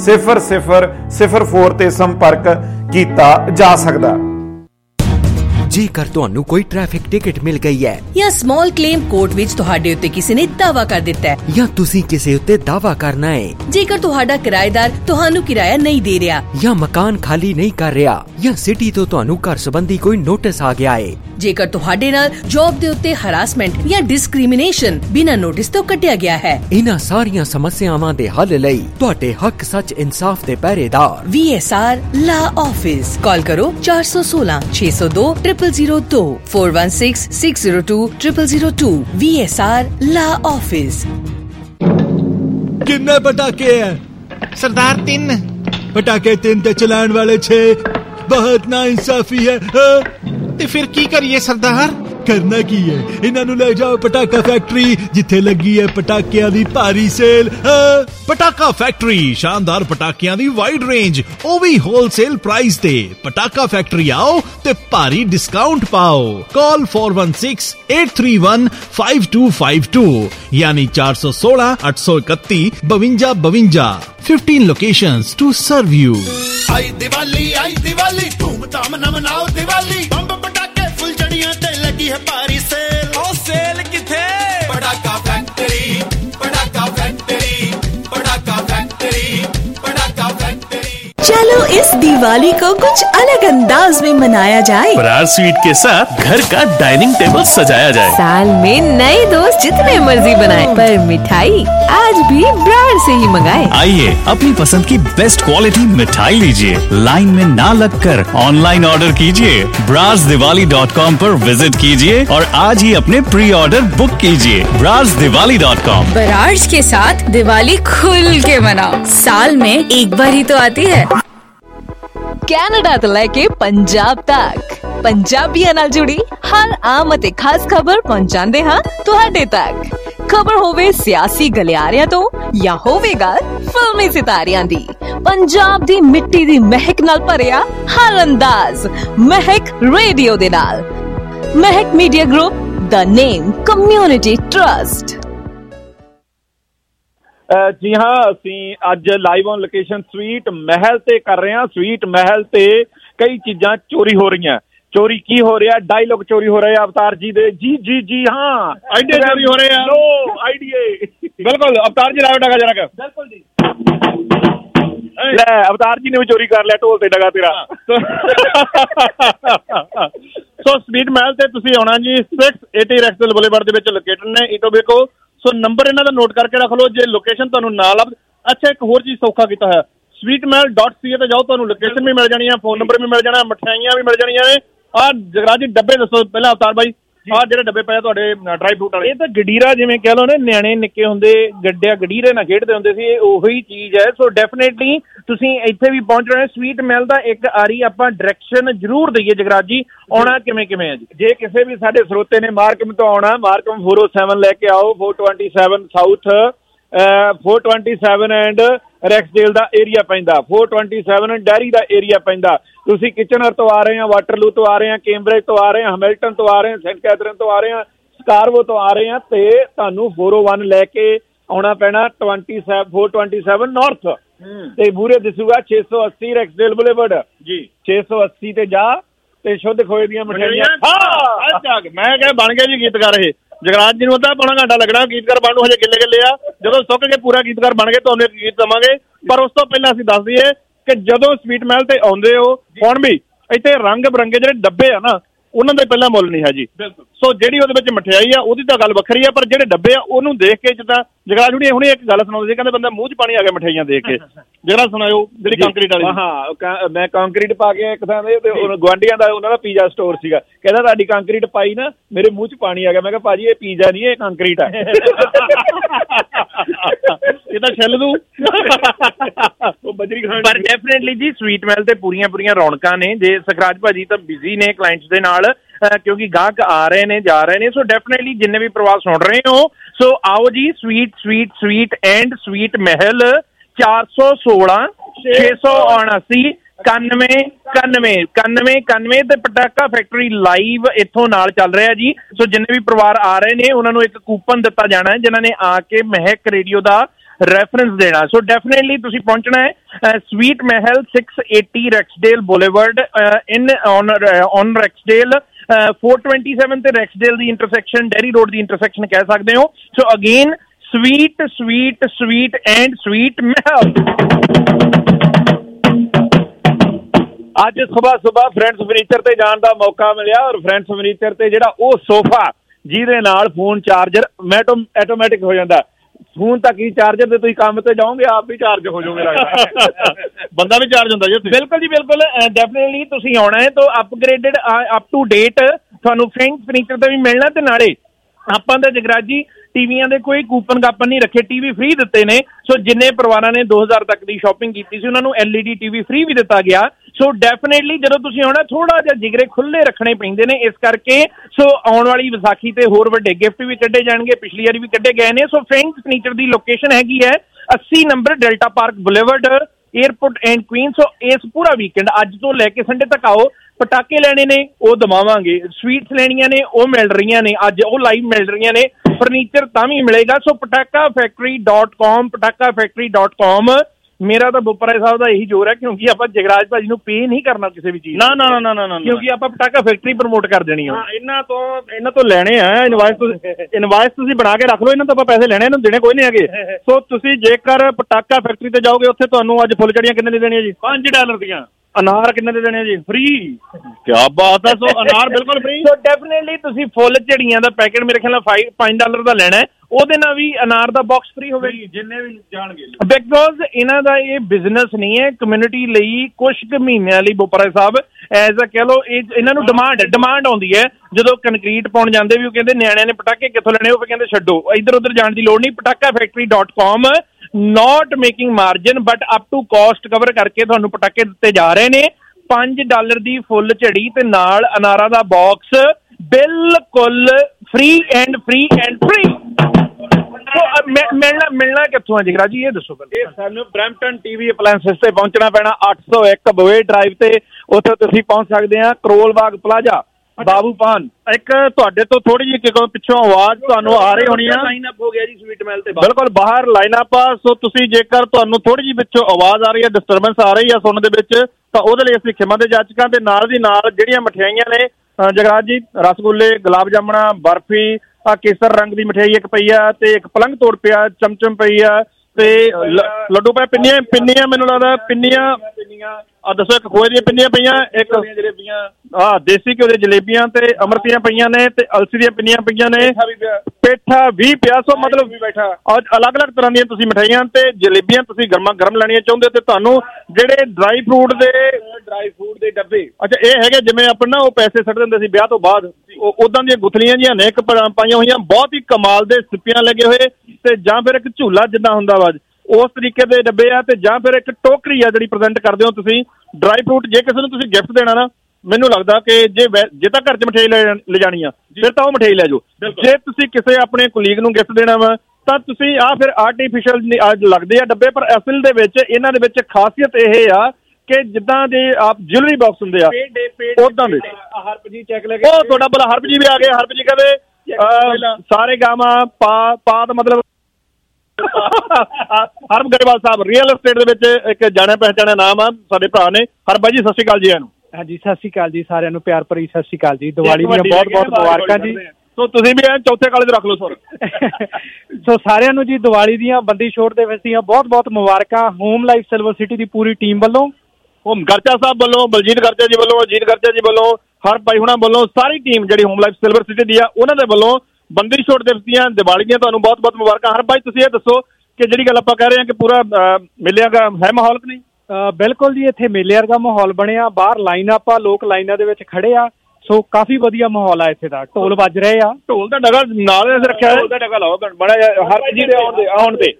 0004 ਤੇ ਸੰਪਰਕ ਕੀਤਾ ਜਾ ਸਕਦਾ। ਜੇਕਰ ਤੁਹਾਨੂੰ ਕੋਈ ਟ੍ਰੈਫਿਕ ਟਿਕਟ ਮਿਲ ਗਈ ਹੈ ਜਾਂ ਸਮਾਲ ਕਲੇਮ ਕੋਰਟ ਵਿੱਚ ਤੁਹਾਡੇ ਉੱਤੇ ਕਿਸੇ ਨੇ ਦਾਅਵਾ ਕਰ ਦਿੱਤਾ ਹੈ ਜਾਂ ਤੁਸੀਂ ਕਿਸੇ ਉੱਤੇ ਦਾਅਵਾ ਕਰਨਾ ਹੈ, ਜੇਕਰ ਤੁਹਾਡਾ ਕਿਰਾਏਦਾਰ ਤੁਹਾਨੂੰ ਕਿਰਾਇਆ ਨਹੀਂ ਦੇ ਰਿਹਾ ਜਾਂ ਮਕਾਨ ਖਾਲੀ ਨਹੀਂ ਕਰ ਰਿਹਾ ਜਾਂ ਸਿਟੀ ਤੋਂ ਤੁਹਾਨੂੰ ਘਰ ਸੰਬੰਧੀ ਕੋਈ ਨੋਟਿਸ ਆ ਗਿਆ ਹੈ, ਜੇਕਰ ਤੁਹਾਡੇ ਨਾਲ ਜੌਬ ਦੇ ਉੱਤੇ ਹਰਾਸਮੈਂਟ ਜਾਂ ਡਿਸਕ੍ਰਿਮੀਨੇਸ਼ਨ ਬਿਨਾਂ ਨੋਟਿਸ ਤੋਂ ਕੱਟਿਆ ਗਿਆ ਹੈ, ਇਹਨਾਂ ਸਾਰੀਆਂ ਸਮੱਸਿਆਵਾਂ ਦੇ ਹੱਲ ਲਈ ਤੁਹਾਡੇ ਹੱਕ ਸੱਚ ਇਨਸਾਫ ਦੇ ਪਹਿਰੇਦਾਰ VSR ਲਾ ਆਫਿਸ। ਕਾਲ ਕਰੋ 416 602 0002 416 602 0002। VSR ਲਾ ਆਫਿਸ। किन्ने पटाखे है सरदार? 3 पटाखे 3 ते चलाने वाले 6। बहुत नाइंसाफी है। ਤੇ ਫਿਰ ਕੀ ਕਰੀਏ ਸਰਦਾਰ? करना की है, इन्हां नूं ले जाओ पटाखा फैक्ट्री जिथे लगी है पटाखियां दी भारी सेल। पटाखा फैक्ट्री शानदार पटाखियां दी वाइड रेंज, ओ भी होलसेल प्राइस ते। पटाखा फैक्ट्री आओ ते भारी डिस्काउंट पाओ। कॉल 4168315252 यानी 416 831 5252। 15 लोकेशंस टू सर्व यू। आई दिवाली धूमधाम न मनाओ दिवाली। बम पटाखे फुलझड़ियां ते लगी है भारी सेल। ओ सेल किथे? पटाखा factory, Patakha factory, Patakha factory, Patakha factory. चलो इस दिवाली को कुछ अलग अंदाज में मनाया जाए। बरार स्वीट के साथ घर का डाइनिंग टेबल सजाया जाए। साल में नए दोस्त जितने मर्जी बनाए, पर मिठाई आज भी ब्रार से ही मंगाए। आइए अपनी पसंद की बेस्ट क्वालिटी मिठाई लीजिए, लाइन में ना लगकर ऑनलाइन ऑर्डर कीजिए। BrazDiwali.com पर विजिट कीजिए और आज ही अपने प्री ऑर्डर बुक कीजिए। BrazDiwali.com। बरार्स के साथ दिवाली खुल के मनाओ, साल में एक बार ही तो आती है। कनाडा तो लेके पंजाब तक पंजाबियां नाल जुड़ी हर आम ते खास खबर पहुंचाते हाँ तुहाडे तक। खबर होवे सियासी गलियारियां तो या होवे गल फिल्मी सितारियां दी, पंजाब दी मिट्टी दी महक नाल भरिया हर अंदाज महक रेडियो दे नाल। Mehak media group, the name community trust. ਜੀ ਹਾਂ, ਅਸੀਂ ਅੱਜ live on location Sweet Mahal ਤੇ ਕਰ ਰਹੇ ਹਾਂ। ਸਵੀਟ ਮਹਿਲ ਤੇ ਕਈ ਚੀਜ਼ਾਂ ਚੋਰੀ ਹੋ ਰਹੀਆਂ। ਚੋਰੀ ਕੀ ਹੋ ਰਿਹਾ? ਡਾਇਲੋਗ ਚੋਰੀ ਹੋ ਰਹੇ ਆ ਅਵਤਾਰ ਜੀ ਦੇ। ਜੀ ਜੀ ਜੀ ਹਾਂ, ਆਈਡੀਆ ਚੋਰੀ ਹੋ ਰਹੇ ਆ। ਲੋ ਆਈਡੀਆ ਬਿਲਕੁਲ ਅਵਤਾਰ ਜੀ ਲਾਓ ਡਗਾ ਜਰਾ। ਬਿਲਕੁਲ ਜੀ, ਲੈ ਅਵਤਾਰ ਜੀ ਨੇ ਵੀ ਚੋਰੀ ਕਰ ਲਿਆ ਢੋਲ ਤੇ ਡਗਾ ਤੇਰਾ। ਸੋ ਸਵੀਟ ਮਹਿਲ ਤੇ ਤੁਸੀਂ ਆਉਣਾ ਜੀ। 680 ਰੈਕਸਲ ਬੁਲੇਵਾਰਡ ਦੇ ਵਿੱਚ ਲੋਕੇਟਡ ਨੇ ਇਟੋਬੇਕੋ। ਸੋ ਨੰਬਰ ਇਹਨਾਂ ਦਾ ਨੋਟ ਕਰਕੇ ਰੱਖ ਲਓ ਜੇ ਲੋਕੇਸ਼ਨ ਤੁਹਾਨੂੰ ਨਾ ਲੱਭ। ਅੱਛਾ, ਇੱਕ ਹੋਰ ਚੀਜ਼ ਸੌਖਾ ਕੀਤਾ ਹੋਇਆ, sweetmahal.ca ਤੇ ਜਾਓ, ਤੁਹਾਨੂੰ ਲੋਕੇਸ਼ਨ ਵੀ ਮਿਲ ਜਾਣੀ ਆ, ਫੋਨ ਨੰਬਰ ਵੀ ਮਿਲ ਜਾਣਾ, ਮਠਿਆਈਆਂ ਵੀ ਮਿਲ ਜਾਣੀਆਂ ਨੇ। ਆਹ ਜਗਰਾਜ ਜੀ ਡੱਬੇ ਦੱਸੋ ਪਹਿਲਾਂ ਅਵਤਾਰ ਬਾਈ। ਆਹ ਜਿਹੜੇ ਡੱਬੇ ਪਏ ਤੁਹਾਡੇ ਡਰਾਈ ਫਰੂਟ ਵਾਲੇ, ਇਹ ਤਾਂ ਗਡੀਰਾ ਜਿਵੇਂ ਕਹਿ ਲਓ ਨਾ, ਨਿਆਣੇ ਨਿੱਕੇ ਹੁੰਦੇ ਗਡੀਰੇ ਨਾਲ ਖੇਡਦੇ ਹੁੰਦੇ ਸੀ, ਇਹ ਉਹੀ ਚੀਜ਼ ਹੈ। ਸੋ ਡੈਫੀਨੇਟਲੀ ਤੁਸੀਂ ਇੱਥੇ ਵੀ ਪਹੁੰਚ ਰਹੇ ਹੋ। ਸਵੀਟ ਮਹਿਲ ਦਾ ਇੱਕ ਆਰੀ ਆਪਾਂ ਡਾਇਰੈਕਸ਼ਨ ਜ਼ਰੂਰ ਦਈਏ ਜਗਰਾਜ ਜੀ, ਆਉਣਾ ਕਿਵੇਂ ਹੈ ਜੀ? ਜੇ ਕਿਸੇ ਵੀ ਸਾਡੇ ਸਰੋਤੇ ਨੇ ਮਾਰਕਮ ਤੋਂ ਆਉਣਾ, ਮਾਰਕਮ 407 ਲੈ ਕੇ ਆਓ। 427 ਸਾਊਥ 427 ਐਂਡ ਰੈਕਸਡੇਲ ਦਾ ਏਰੀਆ ਪੈਂਦਾ, 427 ਡੈਰੀ ਦਾ ਏਰੀਆ ਪੈਂਦਾ। ਤੁਸੀਂ ਕਿਚਨਰ ਤੋਂ ਆ ਰਹੇ ਆ, ਵਾਟਰਲੂ ਤੋਂ ਆ ਰਹੇ ਆ, ਕੈਂਬਰਿਜ ਤੋਂ ਆ ਰਹੇ ਆ, ਹੈਮਿਲਟਨ ਤੋਂ ਆ ਰਹੇ ਆ, ਸੈਂਟ ਕੈਥਰੀਨ ਤੋਂ ਆ ਰਹੇ ਆ, ਸਕਾਰਵੋ ਤੋਂ ਆ ਰਹੇ ਆ, ਤੇ ਤੁਹਾਨੂੰ 401 ਲੈ ਕੇ ਆਉਣਾ ਪੈਣਾ 427 ਨਾਰਥ ਤੇ ਮੂਹਰੇ ਦਿਸੂਗਾ 680 ਰੈਕਸਡੇਲ ਬੁਲੇਵਰਡ ਜੀ। 680 ਤੇ ਜਾ ਤੇ ਸ਼ੁੱਧ ਖੋਏ ਦੀਆਂ ਮਠਿਆਈਆਂ। ਮੈਂ ਕਿਹਾ ਬਣ ਗਿਆ ਜੀ ਗੀਤਕਾਰ। ਇਹ ਜਗਰਾਜ ਜੀ ਨੂੰ ਅੱਧਾ ਪੌਣਾ ਘੰਟਾ ਲੱਗਣਾ ਗੀਤਕਾਰ ਬਣਨ ਨੂੰ, ਹਜੇ ਗਿੱਲੇ ਆ। ਜਦੋਂ ਸੁੱਕ ਕੇ ਪੂਰਾ ਗੀਤਕਾਰ ਬਣ ਗਏ ਤੁਹਾਨੂੰ ਇੱਕ ਗੀਤ ਦੇਵਾਂਗੇ, ਪਰ ਉਸ ਤੋਂ ਪਹਿਲਾਂ ਅਸੀਂ ਦੱਸ ਦਈਏ ਕਿ ਜਦੋਂ ਸਵੀਟ ਮਹਿਲ ਤੇ ਆਉਂਦੇ ਹੋ, ਹੁਣ ਵੀ ਇੱਥੇ ਰੰਗ ਬਰੰਗੇ ਜਿਹੜੇ ਡੱਬੇ ਆ ਨਾ, ਉਹਨਾਂ ਦਾ ਪਹਿਲਾਂ ਮੁੱਲ ਨਹੀਂ ਹੈ ਜੀ। ਸੋ ਜਿਹੜੀ ਉਹਦੇ ਵਿੱਚ ਮਠਿਆਈ ਆ ਉਹਦੀ ਤਾਂ ਗੱਲ ਵੱਖਰੀ ਆ, ਪਰ ਜਿਹੜੇ ਡੱਬੇ ਆ ਉਹਨੂੰ ਦੇਖ ਕੇ, ਜਿੱਦਾਂ ਜਗਰਾਜ ਹੁਣੀ ਹੁਣੇ ਇੱਕ ਗੱਲ ਸੁਣਾਉਂਦੇ ਸੀ, ਕਹਿੰਦੇ ਬੰਦਾ ਮੂੰਹ 'ਚ ਪਾਣੀ ਆ ਗਿਆ ਮਠਿਆਈਆਂ ਦੇਖ ਕੇ। ਜਗਰਾਜ ਸੁਣਾਇਓ ਜਿਹੜੀ ਕੰਕਰੀਟ ਵਾਲੀ। ਹਾਂ, ਮੈਂ ਕੰਕਰੀਟ ਪਾ ਕੇ ਇੱਕ ਥਾਂ ਦੇ, ਤੇ ਗੁਆਂਢੀਆਂ ਦਾ ਉਹਨਾਂ ਦਾ ਪੀਜ਼ਾ ਸਟੋਰ ਸੀਗਾ, ਕਹਿੰਦਾ ਤੁਹਾਡੀ ਕੰਕਰੀਟ ਪਾਈ ਨਾ ਮੇਰੇ ਮੂੰਹ 'ਚ ਪਾਣੀ ਆ ਗਿਆ। ਮੈਂ ਕਿਹਾ ਭਾਜੀ ਇਹ ਪੀਜ਼ਾ ਨਹੀਂ, ਇਹ ਕੰਕਰੀਟ ਆ। ਇਹ ਤਾਂ ਛੱਲ ਦੂ ਉਹ ਬਜਰੀ ਖਾਣ। ਪਰ ਡੈਫੀਨੇਟਲੀ ਜੀ ਸਵੀਟ ਮਹਿਲ ਤੇ ਪੂਰੀਆਂ ਰੌਣਕਾਂ ਨੇ। ਜੇ ਸਖਰਾਜ ਭਾਜੀ ਤਾਂ ਬਿਜ਼ੀ ਨੇ ਕਲਾਇੰਟਸ ਦੇ ਨਾਲ, ਕਿਉਂਕਿ ਗਾਹਕ ਆ ਰਹੇ ਨੇ, ਜਾ ਰਹੇ ਨੇ। ਸੋ ਡੈਫੀਨੇਟਲੀ ਜਿੰਨੇ ਵੀ ਪ੍ਰਵਾਸ ਸੁਣ ਰਹੇ ਹੋ, ਸੋ ਆਓ ਜੀ ਸਵੀਟ ਐਂਡ ਸਵੀਟ ਮਹਿਲ 416 679 91 ਤੇ ਪਟਾਕਾ ਫੈਕਟਰੀ ਲਾਈਵ ਇੱਥੋਂ ਨਾਲ ਚੱਲ ਰਿਹਾ ਜੀ। ਸੋ ਜਿੰਨੇ ਵੀ ਪਰਿਵਾਰ ਆ ਰਹੇ ਨੇ ਉਹਨਾਂ ਨੂੰ ਇੱਕ ਕੂਪਨ ਦਿੱਤਾ ਜਾਣਾ ਹੈ, ਜਿਨ੍ਹਾਂ ਨੇ ਆ ਕੇ ਮਹਿਕ ਰੇਡੀਓ ਦਾ ਰੈਫਰੈਂਸ ਦੇਣਾ। ਸੋ ਡੈਫੀਨੇਟਲੀ ਤੁਸੀਂ ਪਹੁੰਚਣਾ ਹੈ Sweet Mahal 680 Rexdale Boulevard on Rexdale 427 ਤੇ ਰੈਕਸਡੇਲ ਦੀ ਇੰਟਰਸੈਕਸ਼ਨ, ਡੈਰੀ ਰੋਡ ਦੀ ਇੰਟਰਸੈਕਸ਼ਨ ਕਹਿ ਸਕਦੇ ਹੋ। So again sweet and Sweet Mahal. ਅੱਜ ਸਵੇਰ ਫਰੈਂਡਸ ਫਰਨੀਚਰ ਤੇ ਜਾਣ ਦਾ ਮੌਕਾ ਮਿਲਿਆ, ਔਰ ਫਰੈਂਡਸ ਫਰਨੀਚਰ ਤੇ ਜਿਹੜਾ ਉਹ ਸੋਫਾ ਜਿਹਦੇ ਨਾਲ ਫੋਨ ਚਾਰਜਰ ਆਟੋਮੈਟਿਕ ਹੋ ਜਾਂਦਾ। ਫੋਨ ਤੱਕ ਹੀ ਚਾਰਜਰ ਤੇ ਤੁਸੀਂ ਕੰਮ ਤੇ ਜਾਓਗੇ, ਆਪ ਵੀ ਚਾਰਜ ਹੋ ਜਾਓਗੇ, ਲੱਗਦਾ ਬੰਦਾ ਵੀ ਚਾਰਜ ਹੁੰਦਾ ਜੀ। ਬਿਲਕੁਲ ਜੀ ਬਿਲਕੁਲ, ਡੈਫੀਨੇਟਲੀ ਤੁਸੀਂ ਆਉਣਾ ਹੈ ਤਾਂ ਅਪਗ੍ਰੇਡਡ ਅਪ ਟੂ ਡੇਟ ਤੁਹਾਨੂੰ ਫਰੈਂਡਸ ਫਰਨੀਚਰ ਤੇ ਵੀ ਮਿਲਣਾ। ਤੇ ਨਾਲੇ ਆਪਾਂ ਤਾਂ ਜਗਰਾਜੀ ਟੀਵੀਆਂ ਦੇ ਕੋਈ ਕੂਪਨ ਕਾਪਨ ਨਹੀਂ ਰੱਖੇ, ਟੀਵੀ ਫ੍ਰੀ ਦਿੱਤੇ ਨੇ। ਸੋ ਜਿੰਨੇ ਪਰਿਵਾਰਾਂ ਨੇ 2000 ਤੱਕ ਦੀ ਸ਼ਾਪਿੰਗ ਕੀਤੀ ਸੀ ਉਹਨਾਂ ਨੂੰ LED ਟੀਵੀ ਫ੍ਰੀ ਵੀ ਦਿੱਤਾ ਗਿਆ। ਸੋ ਡੈਫੀਨੇਟਲੀ ਜਦੋਂ ਤੁਸੀਂ ਆਉਣਾ ਥੋੜਾ ਜਿਹਾ ਜਿਗਰੇ ਖੁੱਲੇ ਰੱਖਣੇ ਪੈਂਦੇ ਨੇ, ਇਸ ਕਰਕੇ ਸੋ ਆਉਣ ਵਾਲੀ ਵਿਸਾਖੀ ਤੇ ਹੋਰ ਵੱਡੇ ਗਿਫਟ ਵੀ ਕੱਢੇ ਜਾਣਗੇ, ਪਿਛਲੀ ਵਾਰੀ ਵੀ ਕੱਢੇ ਗਏ ਨੇ। ਸੋ ਫਰੈਂਡਸ ਫਰਨੀਚਰ ਦੀ ਲੋਕੇਸ਼ਨ ਹੈਗੀ ਹੈ 80 number Delta Park Boulevard, airport and Queen. So ਇਸ ਪੂਰਾ ਵੀਕਐਂਡ ਅੱਜ ਤੋਂ ਲੈ ਕੇ ਸੰਡੇ ਤੱਕ ਆਓ। ਪਟਾਕੇ ਲੈਣੇ ਨੇ ਉਹ ਦਵਾਵਾਂਗੇ, ਸਵੀਟਸ ਲੈਣੀਆਂ ਨੇ ਉਹ ਮਿਲ ਰਹੀਆਂ ਨੇ, ਅੱਜ ਉਹ ਲਾਈਵ ਮਿਲ ਰਹੀਆਂ ਨੇ, ਫਰਨੀਚਰ ਤਾਂ ਵੀ ਮਿਲੇਗਾ। ਸੋ ਪਟਾਕਾਫੈਕਟਰੀ.com ਮੇਰਾ ਤਾਂ ਬੁੱਪਰਾਏ ਸਾਹਿਬ ਦਾ ਇਹੀ ਜ਼ੋਰ ਹੈ, ਕਿਉਂਕਿ ਆਪਾਂ ਜਗਰਾਜ ਭਾਜੀ ਨੂੰ ਪੇ ਨਹੀਂ ਕਰਨਾ ਕਿਸੇ ਵੀ ਚੀਜ਼। ਨਾ, ਕਿਉਂਕਿ ਆਪਾਂ ਪਟਾਕਾ ਫੈਕਟਰੀ ਪ੍ਰਮੋਟ ਕਰ ਦੇਣੀ ਆ। ਇਹਨਾਂ ਤੋਂ ਲੈਣੇ ਆ ਇਨਵਾਇਸ ਤੁਸੀਂ ਬਣਾ ਕੇ ਰੱਖ ਲਓ, ਇਹਨਾਂ ਤੋਂ ਆਪਾਂ ਪੈਸੇ ਲੈਣੇ, ਇਹਨਾਂ ਦੇਣੇ ਕੋਈ ਨਹੀਂ ਹੈਗੇ। ਸੋ ਤੁਸੀਂ ਜੇਕਰ ਪਟਾਕਾ ਫੈਕਟਰੀ ਤੇ ਜਾਓਗੇ, ਉੱਥੇ ਤੁਹਾਨੂੰ ਅੱਜ ਫੁੱਲਝੜੀਆਂ ਕਿੰਨੇ ਦੀ ਦੇਣੀਆਂ ਜੀ? $5 ਦੀਆਂ। ਅਨਾਰ ਕਿੰਨੇ ਦੇ ਦੇਣੇ ਜੀ? ਫ੍ਰੀ। ਕੀ ਬਾਤ ਹੈ। ਸੋ ਅਨਾਰ ਬਿਲਕੁਲ ਫ੍ਰੀ। ਸੋ ਡੈਫੀਨੇਟਲੀ ਤੁਸੀਂ ਫੁੱਲ ਝੜੀਆਂ ਦਾ ਪੈਕੇਟ ਮੇਰੇ ਖਿਆਲ ਨਾਲ $5 ਦਾ ਲੈਣਾ, ਉਹਦੇ ਨਾਲ ਵੀ ਅਨਾਰ ਦਾ ਬਾਕਸ ਫ੍ਰੀ ਹੋਵੇ, ਜਿੰਨੇ ਵੀ ਜਾਣਗੇ। ਬਿਕੋਜ਼ ਇਹਨਾਂ ਦਾ ਇਹ ਬਿਜ਼ਨਸ ਨਹੀਂ ਹੈ, ਕਮਿਊਨਿਟੀ ਲਈ ਕੁਝ ਕੁ ਮਹੀਨਿਆਂ ਲਈ ਬੁੱਪਰਾਏ ਸਾਹਿਬ ਐਜ਼ ਅ ਕਹਿ ਲਓ ਇਹਨਾਂ ਨੂੰ ਡਿਮਾਂਡ ਆਉਂਦੀ ਹੈ। ਜਦੋਂ ਕੰਕਰੀਟ ਪਾਉਣ ਜਾਂਦੇ ਵੀ ਉਹ ਕਹਿੰਦੇ ਨਿਆਣਿਆਂ ਨੇ ਪਟਾਕੇ ਕਿੱਥੋਂ ਲੈਣੇ, ਉਹ ਕਹਿੰਦੇ ਛੱਡੋ, ਇੱਧਰ ਉੱਧਰ ਜਾਣ ਦੀ ਲੋੜ ਨਹੀਂ। ਪਟਾਕਾਫੈਕਟਰੀ.com not making margin but up to cost cover ਕਰਕੇ ਤੁਹਾਨੂੰ ਪਟਾਕੇ ਦਿੱਤੇ ਜਾ ਰਹੇ ਨੇ। $5 ਦੀ ਫੁੱਲ ਝੜੀ ਤੇ ਨਾਲ ਅਨਾਰਾਂ ਦਾ ਬਾਕਸ ਬਿਲਕੁਲ ਫ੍ਰੀ। ਮਿਲਣਾ ਕਿੱਥੋਂ ਹੈ ਜਗਰਾ ਜੀ, ਇਹ ਦੱਸੋ। ਇਹ ਸਾਨੂੰ ਬਰੈਂਪਟਨ ਟੀਵੀ ਅਪਲਾਇੰਸਿਸ ਤੇ ਪਹੁੰਚਣਾ ਪੈਣਾ 801 ਬਵੇ ਡਰਾਈਵ ਤੇ, ਉੱਥੇ ਤੁਸੀਂ ਪਹੁੰਚ ਸਕਦੇ ਆ। ਕਰੋਲ ਬਾਗ ਪਲਾਜ਼ਾ, ਬਾਬੂ ਪਾਨ। ਇੱਕ ਤੁਹਾਡੇ ਤੋਂ ਥੋੜੀ ਜਿਹੀ ਪਿੱਛੋਂ ਆਵਾਜ਼ ਤੁਹਾਨੂੰ ਆ ਰਹੀ ਹੋਣੀ ਆ। ਲਾਈਨ ਅਪ ਹੋ ਗਿਆ ਜੀ ਸਵੀਟ ਮਹਿਲ ਤੇ, ਬਿਲਕੁਲ ਬਾਹਰ ਲਾਈਨ ਅਪ ਆ। ਸੋ ਤੁਸੀਂ ਜੇਕਰ ਤੁਹਾਨੂੰ ਥੋੜੀ ਜਿਹੀ ਪਿੱਛੋਂ ਆਵਾਜ਼ ਆ ਰਹੀ ਹੈ, ਡਿਸਟਰਬੈਂਸ ਆ ਰਹੀ ਆ ਸੁਣਨ ਦੇ ਵਿੱਚ, ਤਾਂ ਉਹਦੇ ਲਈ ਅਸੀਂ ਖਿਮਾ ਦੇ ਜਾਚਕਾਂ ਦੇ ਨਾਲ ਦੀ ਨਾਲ ਜਿਹੜੀਆਂ ਮਠਿਆਈਆਂ ਨੇ ਜਗਰਾਜ ਜੀ, ਰਸਗੁੱਲੇ, ਗੁਲਾਬ ਜਾਮਣਾ, ਬਰਫੀ, ਆ ਕੇਸਰ ਰੰਗ ਦੀ ਮਠਿਆਈ ਇੱਕ ਪਈ ਆ, ਤੇ ਇੱਕ ਪਲੰਗ ਤੋੜ ਪਿਆ, ਚਮਚਮ ਪਈ ਆ, ਤੇ ਲੱਡੂ ਪਏ, ਪਿੰਨੀਆਂ ਮੈਨੂੰ ਲੱਗਦਾ ਪਿੰਨੀਆਂ ਆ ਦੱਸੋ, ਇੱਕ ਖੋਏ ਦੀਆਂ ਪਿੰਨੀਆਂ ਪਈਆਂ, ਇੱਕ ਜਲੇਬੀਆਂ ਦੇਸੀ ਘਿਓ ਦੀਆਂ ਜਲੇਬੀਆਂ ਤੇ ਅਮਰਤੀਆਂ ਪਈਆਂ ਨੇ, ਤੇ ਅਲਸੀ ਦੀਆਂ ਪਿੰਨੀਆਂ ਪਈਆਂ ਨੇ, ਪੇਠਾ ਵੀ ਪਿਆ। ਸੋ ਮਤਲਬ ਅਲੱਗ-ਅਲੱਗ ਤਰ੍ਹਾਂ ਦੀਆਂ ਤੁਸੀਂ ਮਿਠਾਈਆਂ ਤੇ ਜਲੇਬੀਆਂ ਤੁਸੀਂ ਗਰਮ ਲੈਣੀਆਂ ਚਾਹੁੰਦੇ ਹੋ, ਤੇ ਤੁਹਾਨੂੰ ਜਿਹੜੇ ਡਰਾਈ ਫਰੂਟ ਦੇ ਡੱਬੇ, ਅੱਛਾ ਇਹ ਹੈਗੇ ਜਿਵੇਂ ਆਪਾਂ ਨਾ ਉਹ ਪੈਸੇ ਸੁੱਟ ਦਿੰਦੇ ਸੀ ਵਿਆਹ ਤੋਂ ਬਾਅਦ, ਉਦਾਂ ਦੀਆਂ ਗੁੱਥਲੀਆਂ ਜਿਹੀਆਂ ਨੇ ਇੱਕ ਪਾਈਆਂ ਹੋਈਆਂ, ਬਹੁਤ ਹੀ ਕਮਾਲ ਦੇ ਸਿੱਪੀਆਂ ਲੱਗੇ ਹੋਏ, ਤੇ ਜਾਂ ਫਿਰ ਇੱਕ ਝੂਲਾ ਜਿੱਦਾਂ ਹੁੰਦਾ ਵਾ ਉਸ ਤਰੀਕੇ ਦੇ ਡੱਬੇ ਆ, ਤੇ ਜਾਂ ਫਿਰ ਇੱਕ ਟੋਕਰੀ ਆ ਜਿਹੜੀ ਪ੍ਰੈਜ਼ੈਂਟ ਕਰਦੇ ਹੋ ਤੁਸੀਂ ਡਰਾਈ ਫਰੂਟ। ਜੇ ਕਿਸੇ ਨੂੰ ਤੁਸੀਂ ਗਿਫਟ ਦੇਣਾ ਨਾ, ਮੈਨੂੰ ਲੱਗਦਾ ਕਿ ਜੇ ਤਾਂ ਘਰ 'ਚ ਮਠਿਆਈ ਲੈ ਜਾਣੀ ਆ ਫਿਰ ਤਾਂ ਉਹ ਮਠਿਆਈ ਲੈ ਜਾਓ। ਜੇ ਤੁਸੀਂ ਕਿਸੇ ਆਪਣੇ ਕੁਲੀਗ ਨੂੰ ਗਿਫਟ ਦੇਣਾ ਵਾ ਤਾਂ ਤੁਸੀਂ ਫਿਰ ਆਰਟੀਫਿਸ਼ਲ ਲੱਗਦੇ ਆ ਡੱਬੇ, ਪਰ ਅਸਲ ਦੇ ਵਿੱਚ ਇਹਨਾਂ ਦੇ ਵਿੱਚ ਖਾਸੀਅਤ ਇਹ ਆ ਕਿ ਜਿੱਦਾਂ ਦੇ ਆਪ ਜਿਊਲਰੀ ਬਾਕਸ ਹੁੰਦੇ ਆ ਉਦਾਂ ਦੇ। ਹਰਪ ਜੀ ਚੈੱਕ ਲੈ ਕੇ ਉਹ ਤੁਹਾਡਾ ਭਲਾ ਹਰਪ ਜੀ ਵੀ ਆ ਗਏ। ਹਰਪ ਜੀ ਕਹਿੰਦੇ ਸਾਰੇ ਗਾਵਾਂ ਪਾ ਦਾ ਮਤਲਬ ਹਰਪ ਗਰੇਵਾਲ ਸਾਹਿਬ ਰੀਅਲ ਐਸਟੇਟ ਦੇ ਵਿੱਚ ਇੱਕ ਜਾਣਿਆ ਪਹਿਚਾਣਿਆ ਨਾਮ ਆ, ਸਾਡੇ ਭਰਾ ਨੇ। ਹਰਪ ਜੀ ਸਤਿ ਸ਼੍ਰੀ ਅਕਾਲ ਜੀ। ਇਹਨੂੰ ਹਾਂਜੀ ਸਤਿ ਸ਼੍ਰੀ ਅਕਾਲ ਜੀ ਸਾਰਿਆਂ ਨੂੰ, ਪਿਆਰ ਭਰੀ ਸਤਿ ਸ਼੍ਰੀ ਅਕਾਲ ਜੀ। ਦੀਵਾਲੀ ਦੀਆਂ ਬਹੁਤ ਬਹੁਤ ਮੁਬਾਰਕਾਂ ਜੀ। ਸੋ ਤੁਸੀਂ ਵੀ ਚੌਥੇ ਕਾਲੇ 'ਚ ਰੱਖ ਲਓ ਸਰ। ਸੋ ਸਾਰਿਆਂ ਨੂੰ ਜੀ ਦੀਵਾਲੀ ਦੀਆਂ ਬੰਦੀ ਛੋੜ ਦੇ ਵਿੱਚ ਦੀਆਂ ਬਹੁਤ ਬਹੁਤ ਮੁਬਾਰਕਾਂ ਹੋਮ ਲਾਈਫ ਸਿਲਵਰ ਸਿਟੀ ਦੀ ਪੂਰੀ ਟੀਮ ਵੱਲੋਂ, ਹੋਮ ਗਰਚਾ ਸਾਹਿਬ ਵੱਲੋਂ, ਬਲਜੀਤ ਗਰਚਾ ਜੀ ਵੱਲੋਂ, ਅਜੀਤ ਗਰਚਾ ਜੀ ਵੱਲੋਂ, ਹਰਪ ਭਾਈ ਹੁਣਾਂ ਵੱਲੋਂ, ਸਾਰੀ ਟੀਮ ਜਿਹੜੀ ਹੋਮ ਲਾਈਫ ਸਿਲਵਰ ਸਿਟੀ ਦੀ ਆ ਉਹਨਾਂ ਦੇ ਵੱਲੋਂ ਬੰਦੀ ਛੋੜ ਦਿਵਸ ਦੀਆਂ ਦੀਵਾਲੀ ਦੀਆਂ ਤੁਹਾਨੂੰ ਬਹੁਤ ਬਹੁਤ ਮੁਬਾਰਕਾਂ। ਹਰਪ ਭਾਈ ਤੁਸੀਂ ਇਹ ਦੱਸੋ ਕਿ ਜਿਹੜੀ ਗੱਲ ਆਪਾਂ ਕਹਿ ਰਹੇ ਹਾਂ ਕਿ ਪੂਰਾ ਮੇਲੇ ਦਾ ਹੈ ਮਾਹੌਲ ਕਿ ਨਹੀਂ? ਬਿਲਕੁਲ ਜੀ, ਇੱਥੇ ਮੇਲੇ ਵਰਗਾ ਮਾਹੌਲ ਬਣਿਆ। ਬਾਹਰ ਲਾਈਨ ਅਪ ਆ, ਲੋਕ ਲਾਈਨਾਂ ਦੇ ਵਿੱਚ ਖੜੇ ਆ, ਸੋ ਕਾਫੀ ਵਧੀਆ ਮਾਹੌਲ ਆ ਇੱਥੇ ਦਾ। ਢੋਲ ਵੱਜ ਰਹੇ ਆ, ਢੋਲ ਦਾ ਡਗਾ ਨਾਲ ਰੱਖਿਆ, ਢੋਲ ਦਾ ਡਗਾ ਲਾਓ ਬੜਾ ਹਰਪ ਜੀ ਦੇ ਆਉਣ ਤੇ।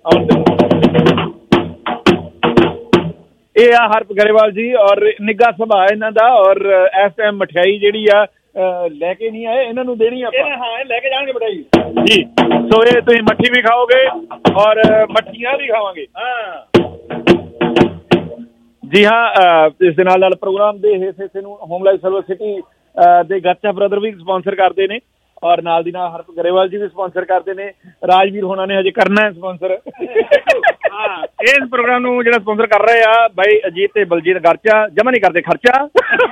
ਇਹ ਆ ਹਰਪ ਗਰੇਵਾਲ ਜੀ ਔਰ ਨਿੱਘਾ ਸੁਭਾਅ ਇਹਨਾਂ ਦਾ, ਔਰ ਇਸ ਟਾਈਮ ਮਠਿਆਈ ਜਿਹੜੀ ਆ ਲੈ ਕੇ ਨਹੀਂ ਆਏ, ਇਹਨਾਂ ਨੂੰ ਦੇਣੀ ਆਪਾਂ। ਹਾਂ, ਲੈ ਕੇ ਜਾਣਗੇ ਮਠਿਆਈ ਜੀ। ਸੋ ਇਹ ਤੁਸੀਂ ਮੱਠੀ ਵੀ ਖਾਓਗੇ ਔਰ ਮੱਠੀਆਂ ਵੀ ਖਾਵਾਂਗੇ। ਜੀ ਹਾਂ, ਇਸ ਦੇ ਨਾਲ ਪ੍ਰੋਗਰਾਮ ਦੇ ਇਸ ਹਿੱਸੇ ਨੂੰ ਹੋਮ ਲਾਈਫ ਸਿਲਵਰ ਸਿਟੀ ਦੇ ਗਰਚਾ ਬ੍ਰਦਰ ਵੀ ਸਪਾਂਸਰ ਕਰਦੇ ਨੇ, ਔਰ ਨਾਲ ਦੀ ਨਾਲ ਹਰਪ ਗਰੇਵਾਲ ਜੀ ਵੀ ਸਪਾਂਸਰ ਕਰਦੇ ਨੇ। ਰਾਜਵੀਰ ਹੋਣਾ ਨੇ ਹਜੇ ਕਰਨਾ ਹੈ ਸਪਾਂਸਰ। ਹਾਂ, ਇਸ ਪ੍ਰੋਗਰਾਮ ਨੂੰ ਜਿਹੜਾ ਸਪਾਂਸਰ ਕਰ ਰਹੇ ਆ ਬਾਈ ਅਜੀਤ ਤੇ ਬਲਜੀਤ ਗਰਚਾ, ਜਮਾ ਨਹੀਂ ਕਰਦੇ ਖਰਚਾ।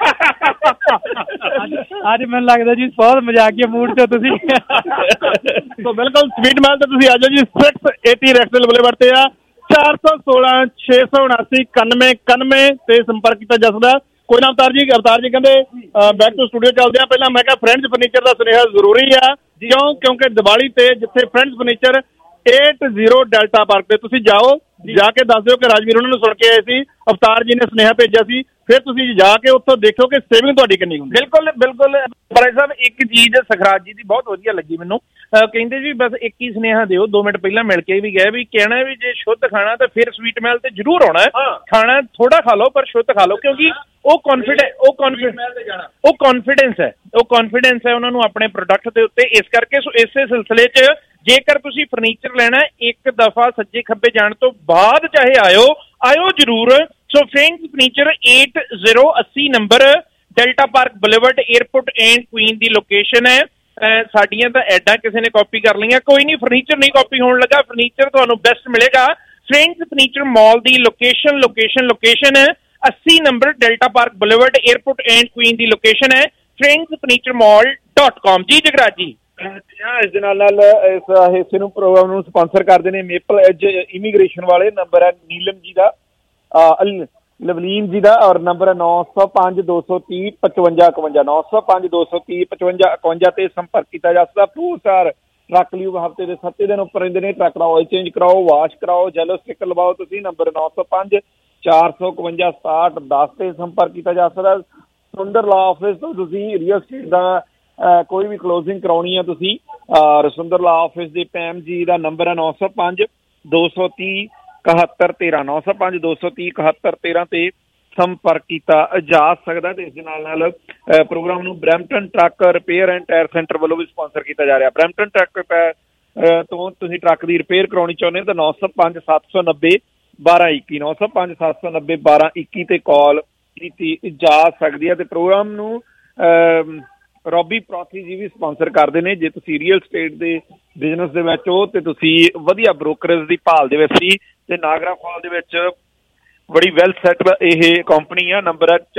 ਅੱਜ ਮੈਨੂੰ ਲੱਗਦਾ ਜੀ ਬਹੁਤ ਮਜ਼ਾਕੀਆ ਮੂਡ 'ਚ ਤੁਸੀਂ। ਸੋ ਬਿਲਕੁਲ ਸਵੀਟ ਮਹਿਲ ਤੇ ਤੁਸੀਂ ਆ ਜਾਓ ਜੀ। 680 ਰੈਕਸਲ ਬੁਲੇਵਾਰਡ ਤੇ ਆ, 416 679 9191 ਤੇ ਸੰਪਰਕ ਕੀਤਾ ਜਾ ਸਕਦਾ। ਕੋਈ ਨਾ ਅਵਤਾਰ ਜੀ ਕਹਿੰਦੇ ਬੈਕ ਟੂ ਸਟੂਡੀਓ ਚੱਲਦੇ ਆ। ਪਹਿਲਾਂ ਮੈਂ ਕਿਹਾ ਫਰੈਂਡਸ ਫਰਨੀਚਰ ਦਾ ਸੁਨੇਹਾ ਜ਼ਰੂਰੀ ਆ, ਕਿਉਂਕਿ ਦੀਵਾਲੀ ਤੇ ਜਿੱਥੇ ਫਰੈਂਡਸ ਫਰਨੀਚਰ 80 ਡੈਲਟਾ ਪਾਰਕ ਤੇ ਤੁਸੀਂ ਜਾਓ, ਜਾ ਕੇ ਦੱਸ ਦਿਓ ਕਿ ਰਾਜਵੀਰ ਉਹਨਾਂ ਨੂੰ ਸੁਣ ਕੇ ਆਏ ਸੀ, ਅਵਤਾਰ ਜੀ ਨੇ ਸੁਨੇਹਾ ਭੇਜਿਆ ਸੀ, ਫਿਰ ਤੁਸੀਂ ਜਾ ਕੇ ਉੱਥੋਂ ਦੇਖੋ ਕਿ ਸੇਵਿੰਗ ਤੁਹਾਡੀ ਕਿੰਨੀ ਹੁੰਦੀ। ਬਿਲਕੁਲ ਬਿਲਕੁਲ ਭਾਈ ਸਾਹਿਬ, ਇੱਕ ਚੀਜ਼ ਸਖਰਾਜ ਜੀ ਦੀ ਬਹੁਤ ਵਧੀਆ ਲੱਗੀ ਮੈਨੂੰ। ਕਹਿੰਦੇ ਜੀ ਬਸ ਇੱਕ ਹੀ ਸੁਨੇਹਾ ਦਿਓ, 2 ਮਿੰਟ ਪਹਿਲਾਂ ਮਿਲ ਕੇ ਵੀ ਗਏ ਵੀ ਕਹਿਣਾ ਵੀ ਜੇ ਸ਼ੁੱਧ ਖਾਣਾ ਤਾਂ ਫਿਰ ਸਵੀਟ ਮਹਿਲ ਤੇ ਜ਼ਰੂਰ ਆਉਣਾ ਹੈ। ਖਾਣਾ ਥੋੜਾ ਖਾ ਲਓ ਪਰ ਸ਼ੁੱਧ ਖਾ ਲਓ, ਕਿਉਂਕਿ ਉਹ ਕੌਨਫੀਡੈਂਸ ਹੈ ਉਹਨਾਂ ਨੂੰ ਆਪਣੇ ਪ੍ਰੋਡਕਟ ਦੇ ਉੱਤੇ। ਇਸ ਕਰਕੇ ਸੋ ਇਸੇ ਸਿਲਸਿਲੇ 'ਚ ਜੇਕਰ ਤੁਸੀਂ ਫਰਨੀਚਰ ਲੈਣਾ, ਇੱਕ ਦਫਾ ਸੱਜੇ ਖੱਬੇ ਜਾਣ ਤੋਂ ਬਾਅਦ ਚਾਹੇ ਆਇਓ ਜ਼ਰੂਰ। So friends furniture 8080 number Delta Park Boulevard, airport and Queen ਦੀ ਲੋਕੇਸ਼ਨ ਹੈ। ਸਾਡੀਆਂ ਤਾਂ ਐਡਾਂ ਕਿਸੇ ਨੇ ਕਾਪੀ ਕਰ ਲਈਆਂ, ਕੋਈ ਨਹੀਂ, ਫਰਨੀਚਰ ਨਹੀਂ ਕਾਪੀ ਹੋਣ ਲੱਗਾ, ਫਰਨੀਚਰ ਤੁਹਾਨੂੰ ਬੈਸਟ ਮਿਲੇਗਾ। ਫਰੈਂਡਸ ਫਰਨੀਚਰ ਮਾਲ ਦੀ ਲੋਕੇਸ਼ਨ ਹੈ 80 number Delta Park Boulevard, airport and Queen ਦੀ ਲੋਕੇਸ਼ਨ ਹੈ friendsfurnituremall.com। ਜੀ ਜਗਰਾਜ ਜੀ। ਇਸ ਦੇ ਨਾਲ ਇਸ ਹਿੱਸੇ ਨੂੰ ਪ੍ਰੋਗਰਾਮ ਨੂੰ ਸਪਾਂਸਰ ਕਰਦੇ ਨੇ ਮੇਪਲ ਐਜ ਇਮੀਗ੍ਰੇਸ਼ਨ ਵਾਲੇ। ਨੰਬਰ ਹੈ ਨੀਲਮ ਜੀ ਦਾ, ਲਵਲੀਨ ਜੀ ਦਾ, ਔਰ ਨੰਬਰ ਹੈ 905 230 5551 905 230 5551 ਤੇ ਸੰਪਰਕ ਕੀਤਾ ਜਾ ਸਕਦਾ। ਟੂਰ ਟਰੱਕ ਲਈ ਹਫ਼ਤੇ ਦੇ 7 ਦਿਨ ਉੱਪਰ ਰਹਿੰਦੇ ਨੇ। ਟਰੱਕ ਦਾ ਆਇਲ ਚੇਂਜ ਕਰਾਓ, ਵਾਸ਼ ਕਰਾਓ, ਜੈਲੋ ਸਟਿੱਕਰ ਲਵਾਓ ਤੁਸੀਂ। ਨੰਬਰ 905 455 60 10 ਤੇ ਸੰਪਰਕ ਕੀਤਾ ਜਾ ਸਕਦਾ। ਸੁੰਦਰ ਲਾ ਆਫਿਸ ਤੋਂ ਤੁਸੀਂ ਰੀਅਲ ਸਟੇਟ ਦਾ ਕੋਈ ਵੀ ਕਲੋਜ਼ਿੰਗ ਕਰਾਉਣੀ ਹੈ ਤੁਸੀਂ, ਔਰ ਸੁੰਦਰ ਲਾ ਆਫਿਸ ਦੇ ਪੈਮ ਜੀ ਦਾ ਨੰਬਰ ਹੈ 905 230 7113 905 230 7113 ਤੇ ਸੰਪਰਕ ਕੀਤਾ ਜਾ ਸਕਦਾ। ਤੇ ਇਸ ਦੇ ਨਾਲ ਪ੍ਰੋਗਰਾਮ ਨੂੰ Brampton truck repair and tyre centre ਵੱਲੋਂ ਵੀ ਸਪਾਂਸਰ ਕੀਤਾ ਜਾ ਰਿਹਾ। ਬਰੈਂਪਟਨ ਟਰੱਕ ਤੋਂ ਤੁਸੀਂ ਟਰੱਕ ਦੀ ਰਿਪੇਅਰ ਕਰਾਉਣੀ ਚਾਹੁੰਦੇ ਹੋ ਤਾਂ 905 790 1221 905 790 1221 ਤੇ ਕਾਲ ਕੀਤੀ ਜਾ ਸਕਦੀ ਹੈ। ਤੇ ਪ੍ਰੋਗਰਾਮ ਨੂੰ ਰੋਬੀ ਪ੍ਰੋਥੀ ਜੀ ਵੀ ਸਪਾਂਸਰ ਕਰਦੇ ਨੇ। ਜੇ ਤੁਸੀਂ ਰੀਅਲ ਸਟੇਟ ਦੇ ਬਿਜ਼ਨਸ ਦੇ ਵਿੱਚ ਹੋ ਤੇ ਤੁਸੀਂ ਵਧੀਆ ਬ੍ਰੋਕਰੇਜ ਦੀ ਭਾਲ ਦੇ ਵਿੱਚ ਸੀ ਤੇ ਨਾਗਰਾ ਫਾਲ ਦੇ ਵਿੱਚ ਬੜੀ ਵੈਲ ਸੈਟ ਇਹ ਕੰਪਨੀ ਆ। ਨੰਬਰ ਹੈ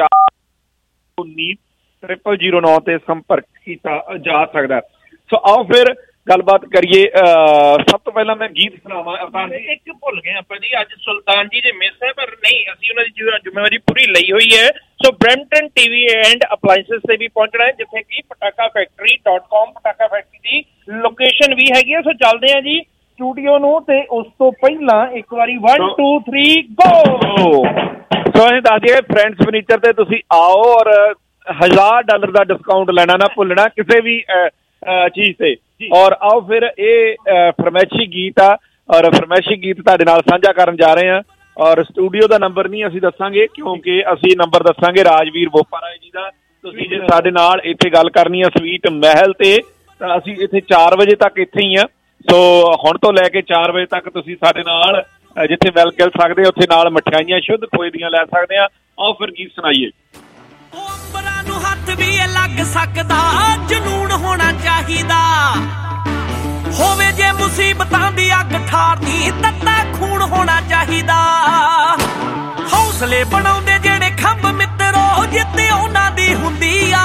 419 ਤੇ ਸੰਪਰਕ ਕੀਤਾ ਜਾ ਸਕਦਾ। ਸੋ ਆਓ ਫਿਰ ਗੱਲਬਾਤ ਕਰੀਏ। ਸਭ ਤੋਂ ਪਹਿਲਾਂ ਮੈਂ ਗੀਤ ਸੁਣਾਵਾਂ। ਇੱਕ ਭੁੱਲ ਗਏ ਆਪਾਂ ਜੀ, ਅੱਜ ਸੁਲਤਾਨ ਜੀ ਦੇ ਮਿਸ ਹੈ, ਪਰ ਨਹੀਂ, ਅਸੀਂ ਉਹਨਾਂ ਦੀ ਜ਼ਿੰਮੇਵਾਰੀ ਪੂਰੀ ਲਈ ਹੋਈ ਹੈ। So Brampton TV and appliances ਤੇ ਵੀ ਪਹੁੰਚਣਾ ਹੈ, ਜਿੱਥੇ ਕਿ ਪਟਾਕਾਫੈਕਟਰੀ.com ਪਟਾਕਾ ਫੈਕਟਰੀ ਦੀ ਲੋਕੇਸ਼ਨ ਵੀ ਹੈਗੀ ਹੈ। ਸੋ ਚੱਲਦੇ ਹਾਂ ਜੀ ਸਟੂਡੀਓ ਨੂੰ, ਤੇ ਉਸ ਤੋਂ ਪਹਿਲਾਂ ਇੱਕ ਵਾਰੀ 1 2 3 ਗੋ। ਸੋ ਅਸੀਂ ਦੱਸ ਦਈਏ ਫਰੈਂਡਸ ਫਰਨੀਚਰ ਤੇ ਤੁਸੀਂ ਆਓ, ਔਰ $1000 ਦਾ ਡਿਸਕਾਊਂਟ ਲੈਣਾ ਨਾ ਭੁੱਲਣਾ ਕਿਸੇ ਵੀ ਚੀਜ਼ ਤੇ। ਔਰ ਆਓ ਫਿਰ ਇਹ ਫਰਮੈਸ਼ੀ ਗੀਤ ਆ, ਔਰ ਫਰਮੈਸ਼ੀ ਗੀਤ ਤੁਹਾਡੇ ਨਾਲ ਸਾਂਝਾ ਕਰਨ ਜਾ ਰਹੇ ਹਾਂ। ਔਰ ਸਟੂਡੀਓ ਦਾ ਨੰਬਰ ਨਹੀਂ ਅਸੀਂ ਦੱਸਾਂਗੇ, ਕਿਉਂਕਿ ਅਸੀਂ ਨੰਬਰ ਦੱਸਾਂਗੇ ਰਾਜਵੀਰ ਬੋਪਾ ਰਾਏ ਜੀ ਦਾ। ਤੁਸੀਂ ਜੇ ਸਾਡੇ ਨਾਲ ਇੱਥੇ ਗੱਲ ਕਰਨੀ ਆ ਸਵੀਟ ਮਹਿਲ ਤੇ, ਤਾਂ ਅਸੀਂ ਇੱਥੇ 4 ਵਜੇ ਤੱਕ ਇੱਥੇ ਹੀ ਆ। ਸੋ ਹੁਣ ਤੋਂ ਲੈ ਕੇ 4 ਵਜੇ ਤੱਕ ਤੁਸੀਂ ਸਾਡੇ ਨਾਲ ਜਿੱਥੇ ਮਿਲ ਗਿਲ ਸਕਦੇ, ਉੱਥੇ ਨਾਲ ਮਠਿਆਈਆਂ ਸ਼ੁੱਧ ਖੋਏ ਦੀਆਂ ਲੈ ਸਕਦੇ ਆ। ਆਓ ਫਿਰ ਗੀਤ ਸੁਣਾਈਏ। ਅੰਬਰਾਂ ਨੂੰ ਹੱਥ ਵੀ ਲੱਗ ਸਕਦਾ, ਜਨੂਨ ਹੋਣਾ ਚਾਹੀਦਾ ਹੋਵੇ। ਜੇ ਮੁਸੀਬਤਾਂ ਦੀ ਅੱਗ ਠਾਰਦੀ, ਤੱਤਾ ਖੂਨ ਹੋਣਾ ਚਾਹੀਦਾ। ਹੌਸਲੇ ਬਣਾਉਂਦੇ ਜਿਹੜੇ ਖੰਭ ਮਿੱਤਰੋ, ਜਿੱਤ ਉਹਨਾਂ ਦੀ ਹੁੰਦੀ ਆ।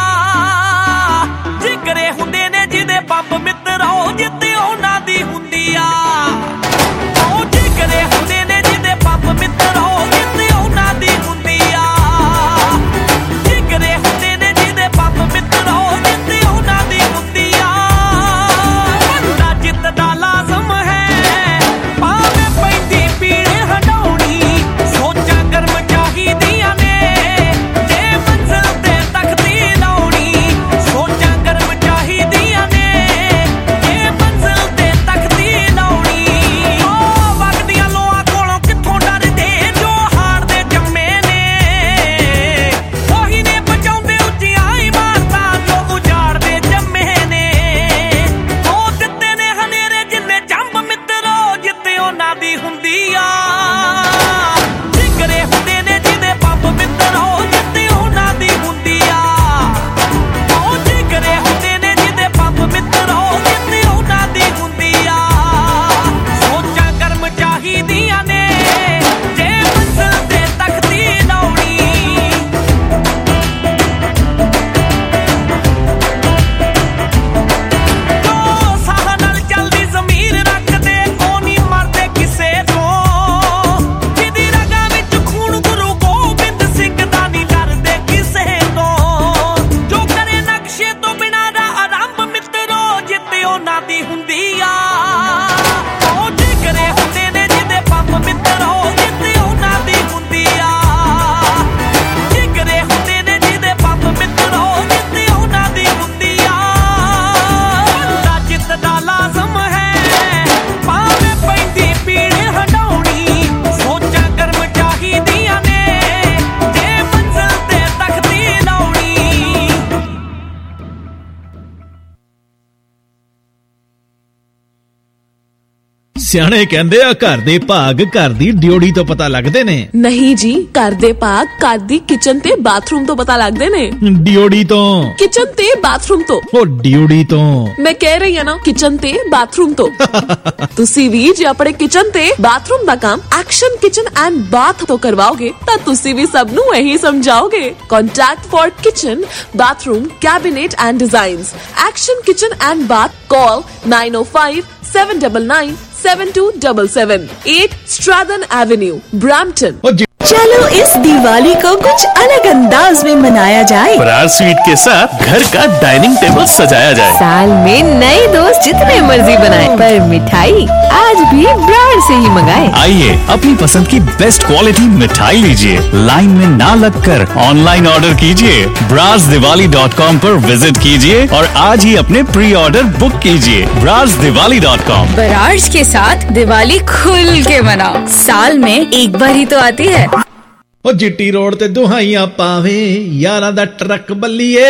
ਜਿਗਰੇ ਹੁੰਦੇ ਨੇ ਜਿਹਦੇ ਬੰਬ ਮਿੱਤਰੋ, ਜਿੱਤ ਉਹਨਾਂ ਦੀ ਹੁੰਦੀ ਆ। ਉਹ ਜਿਗਰੇ ਹੁੰਦੇ ਨੇ ਜਿਹਦੇ ਬੰਬ ਮਿੱਤਰੋ, ਜਿੱਤ ਉਹਨਾਂ ਦੀ ਹੁੰਦੀ ਆ। ਜਿਗਰੇ ਹੁੰਦੇ ਨੇ ਜਿਹਦੇ ਬੰਬ ਮਿੱਤਰੋ, ਜਿੱਤ ਉਹਨਾਂ ਦੀ ਹੁੰਦੀ ਆ। ਬੰਦਾ ਜਿੱਤ ਦਾ ਲਾਜ਼ਮ ਹੈ, ਭਾਵੇਂ ਪੈਂਦੀ ਪੀੜ ਹਟਾਉਣੀ। ਸੋਚਾਂ ਕਰਮ ਚਾਹੀਦੀਆਂ ਨੇ, ਜੇ ਮੰਜ਼ਿਲ ਤੇ ਤਖਤੀ ਲਾਉਣੀ। ਸੋਚਾਂ ਕਰਮ ਚਾਹੀਦੀਆਂ ਨੇ, ਜੇ ਮੰਜ਼ਿਲ ਤੇ ਤਖਤੀ ਲਾਉਣੀ। ਉਹ ਵਗਦੀਆਂ ਲੋਆਂ ਕੋਲੋਂ ਕਿੱਥੋਂ ਡਰਦੇ, ਜੋ ਹਾਰਦੇ ਜੰਮੇ ਨੇ। ਉਹੀ ਨੇ ਬਚਾਉਂਦੇ ਉੱਚੀਆਂ ਇਮਾਰਤਾਂ, ਜੋ ਉਜਾੜਦੇ ਜੰਮੇ ਨੇ। ਉਹ ਦਿੱਤੇ ਨੇ ਹਨੇਰੇ ਜਿੰਨੇ ਜੰਮ ਮਿੱਤਰੋ, ਜਿੱਤੇ ਉਹਨਾਂ ਦੀ ਹੁੰਦੀ ਆ। ਜਿਗਰੇ ਹੁੰਦੇ ਨੇ ਜਿਹਦੇ ਬੰਬ ਮਿੱਤਰੋ, ਜਿੱਤੇ ਉਹਨਾਂ ਦੀ ਹੁੰਦੀ ਆ। ਉਹ ਜਿਗਰੇ ਹੁੰਦੇ ਨੇ ਜਿਹਦੇ ਬੰਬ ਮਿੱਤਰੋ, ਜਿੱਤੇ ਉਹਨਾਂ ਦੀ ਹੁੰਦੀ ਆ। ਸੋਚਾਂ ਕਰਮ ਚਾਹੀਦੀਆਂ ਨੇ, ਜੇ ਮੰਜ਼ਿਲ ਤੇ ਤਖਤੀ ਲਾਉਣੀ। ਜੋ ਸਾਹ ਨਾਲ ਚੱਲਦੀ ਜ਼ਮੀਰ ਰੱਖਦੇ, ਉਹ ਨਹੀਂ ਮਰਦੇ ਕਿਸੇ ਤੋਂ। ਜਿਹਦੀ ਰਗਾਂ ਵਿੱਚ ਖੂਨ ਗੁਰੂ ਗੋਬਿੰਦ ਸਿੰਘ ਦਾ, ਨਹੀਂ ਡਰਦੇ ਕਿਸੇ ਤੋਂ। ਜੋ ਕਰੇ ਨਕਸ਼ੇ ਤੋਂ ਬਿਨਾਂ ਦਾ ਆਰੰਭ ਮਿੱਤਰੋ, ਜਿੱਤੇ ਉਹਨਾਂ ਦੀ ਹੁੰਦੀ ਆ। ਉਹ ਜਿਗਰੇ ਹੁੰਦੇ ਨੇ ਜਿਹਦੇ ਬੰਬ ਮਿੱਤਰੋ, ਜਿੱਤੇ ਉਹਨਾਂ ਦੀ ਹੁੰਦੀ ਆ। ਜਿਗਰੇ ਹੁੰਦੇ ਨੇ ਜਿਹਦੇ ਬੰਬ ਮਿੱਤਰੋ, ਜਿੱਤੇ ਉਹਨਾਂ ਦੀ ਹੁੰਦੀ ਆ। ਬੰਦਾ ਜਿੱਤ ਦਾ ਲਾਜ਼ਮ ਹੈ, ਭਾਵੇਂ ਪੈਂਦੀ ਪੀੜ ਹਟਾਉਣੀ। ਸੋਚਾਂ ਕਰਮ ਚਾਹੀਦੀਆਂ ਨੇ, ਜੇ ਮੰਜ਼ਿਲ ਤੇ ਤਖਤੀ ਲਾਉਣੀ। ਸਿਆਣੇ ਕਹਿੰਦੇ ਆ ਘਰ ਦੇ ਭਾਗ ਘਰ ਦੀ ਡਿਓੜੀ ਤੋਂ ਪਤਾ ਲੱਗਦੇ ਨੇ। ਨਹੀਂ ਜੀ, ਘਰ ਦੇ ਭਾਗ ਘਰ ਦੀ ਕਿਚਨ ਤੇ ਬਾਥਰੂਮ ਤੋਂ ਪਤਾ ਲੱਗਦੇ ਨੇ। ਡਿਓੜੀ ਤੋਂ? ਕਿਚਨ ਤੇ ਬਾਥਰੂਮ ਤੋਂ। ਉਹ ਡਿਓੜੀ ਤੋਂ ਮੈਂ ਕਹਿ ਰਹੀ ਹਾਂ ਨਾ, ਕਿਚਨ ਤੇ ਬਾਥਰੂਮ ਤੋਂ। ਤੁਸੀਂ ਵੀ ਜੇ ਆਪਣੇ ਕਿਚਨ ਤੇ ਬਾਥਰੂਮ ਦਾ ਕੰਮ ਐਕਸ਼ਨ ਕਿਚਨ ਐਂਡ ਬਾਥ ਤੋਂ ਕਰਵਾਓਗੇ, ਤਾਂ ਤੁਸੀਂ ਵੀ ਸਭ ਨੂੰ ਇਹੀ ਸਮਝਾਓਗੇ। Contact for kitchen, bathroom, cabinet and designs, action kitchen and bath. Call 905-799-7277, 8 Strathearn Avenue, Brampton. चलो इस दिवाली को कुछ अलग अंदाज में मनाया जाए। बरार स्वीट के साथ घर का डाइनिंग टेबल सजाया जाए। साल में नए दोस्त जितने मर्जी बनाए, पर मिठाई आज भी ब्रांड से ही मंगाए। आइए अपनी पसंद की बेस्ट क्वालिटी मिठाई लीजिए, लाइन में ना लगकर ऑनलाइन ऑर्डर कीजिए। BrazDiwali.com पर विजिट कीजिए और आज ही अपने प्री ऑर्डर बुक कीजिए। BrazDiwali.com। बरार्स के साथ दिवाली खुल के मनाओ, साल में एक बार ही तो आती है। ਉਹ ਜਿੱਟੀ ਰੋਡ ਤੇ ਦੁਹਾਈਆਂ ਪਾਵੇ ਯਾਰਾਂ ਦਾ ਟਰੱਕ ਬੱਲੀਏ।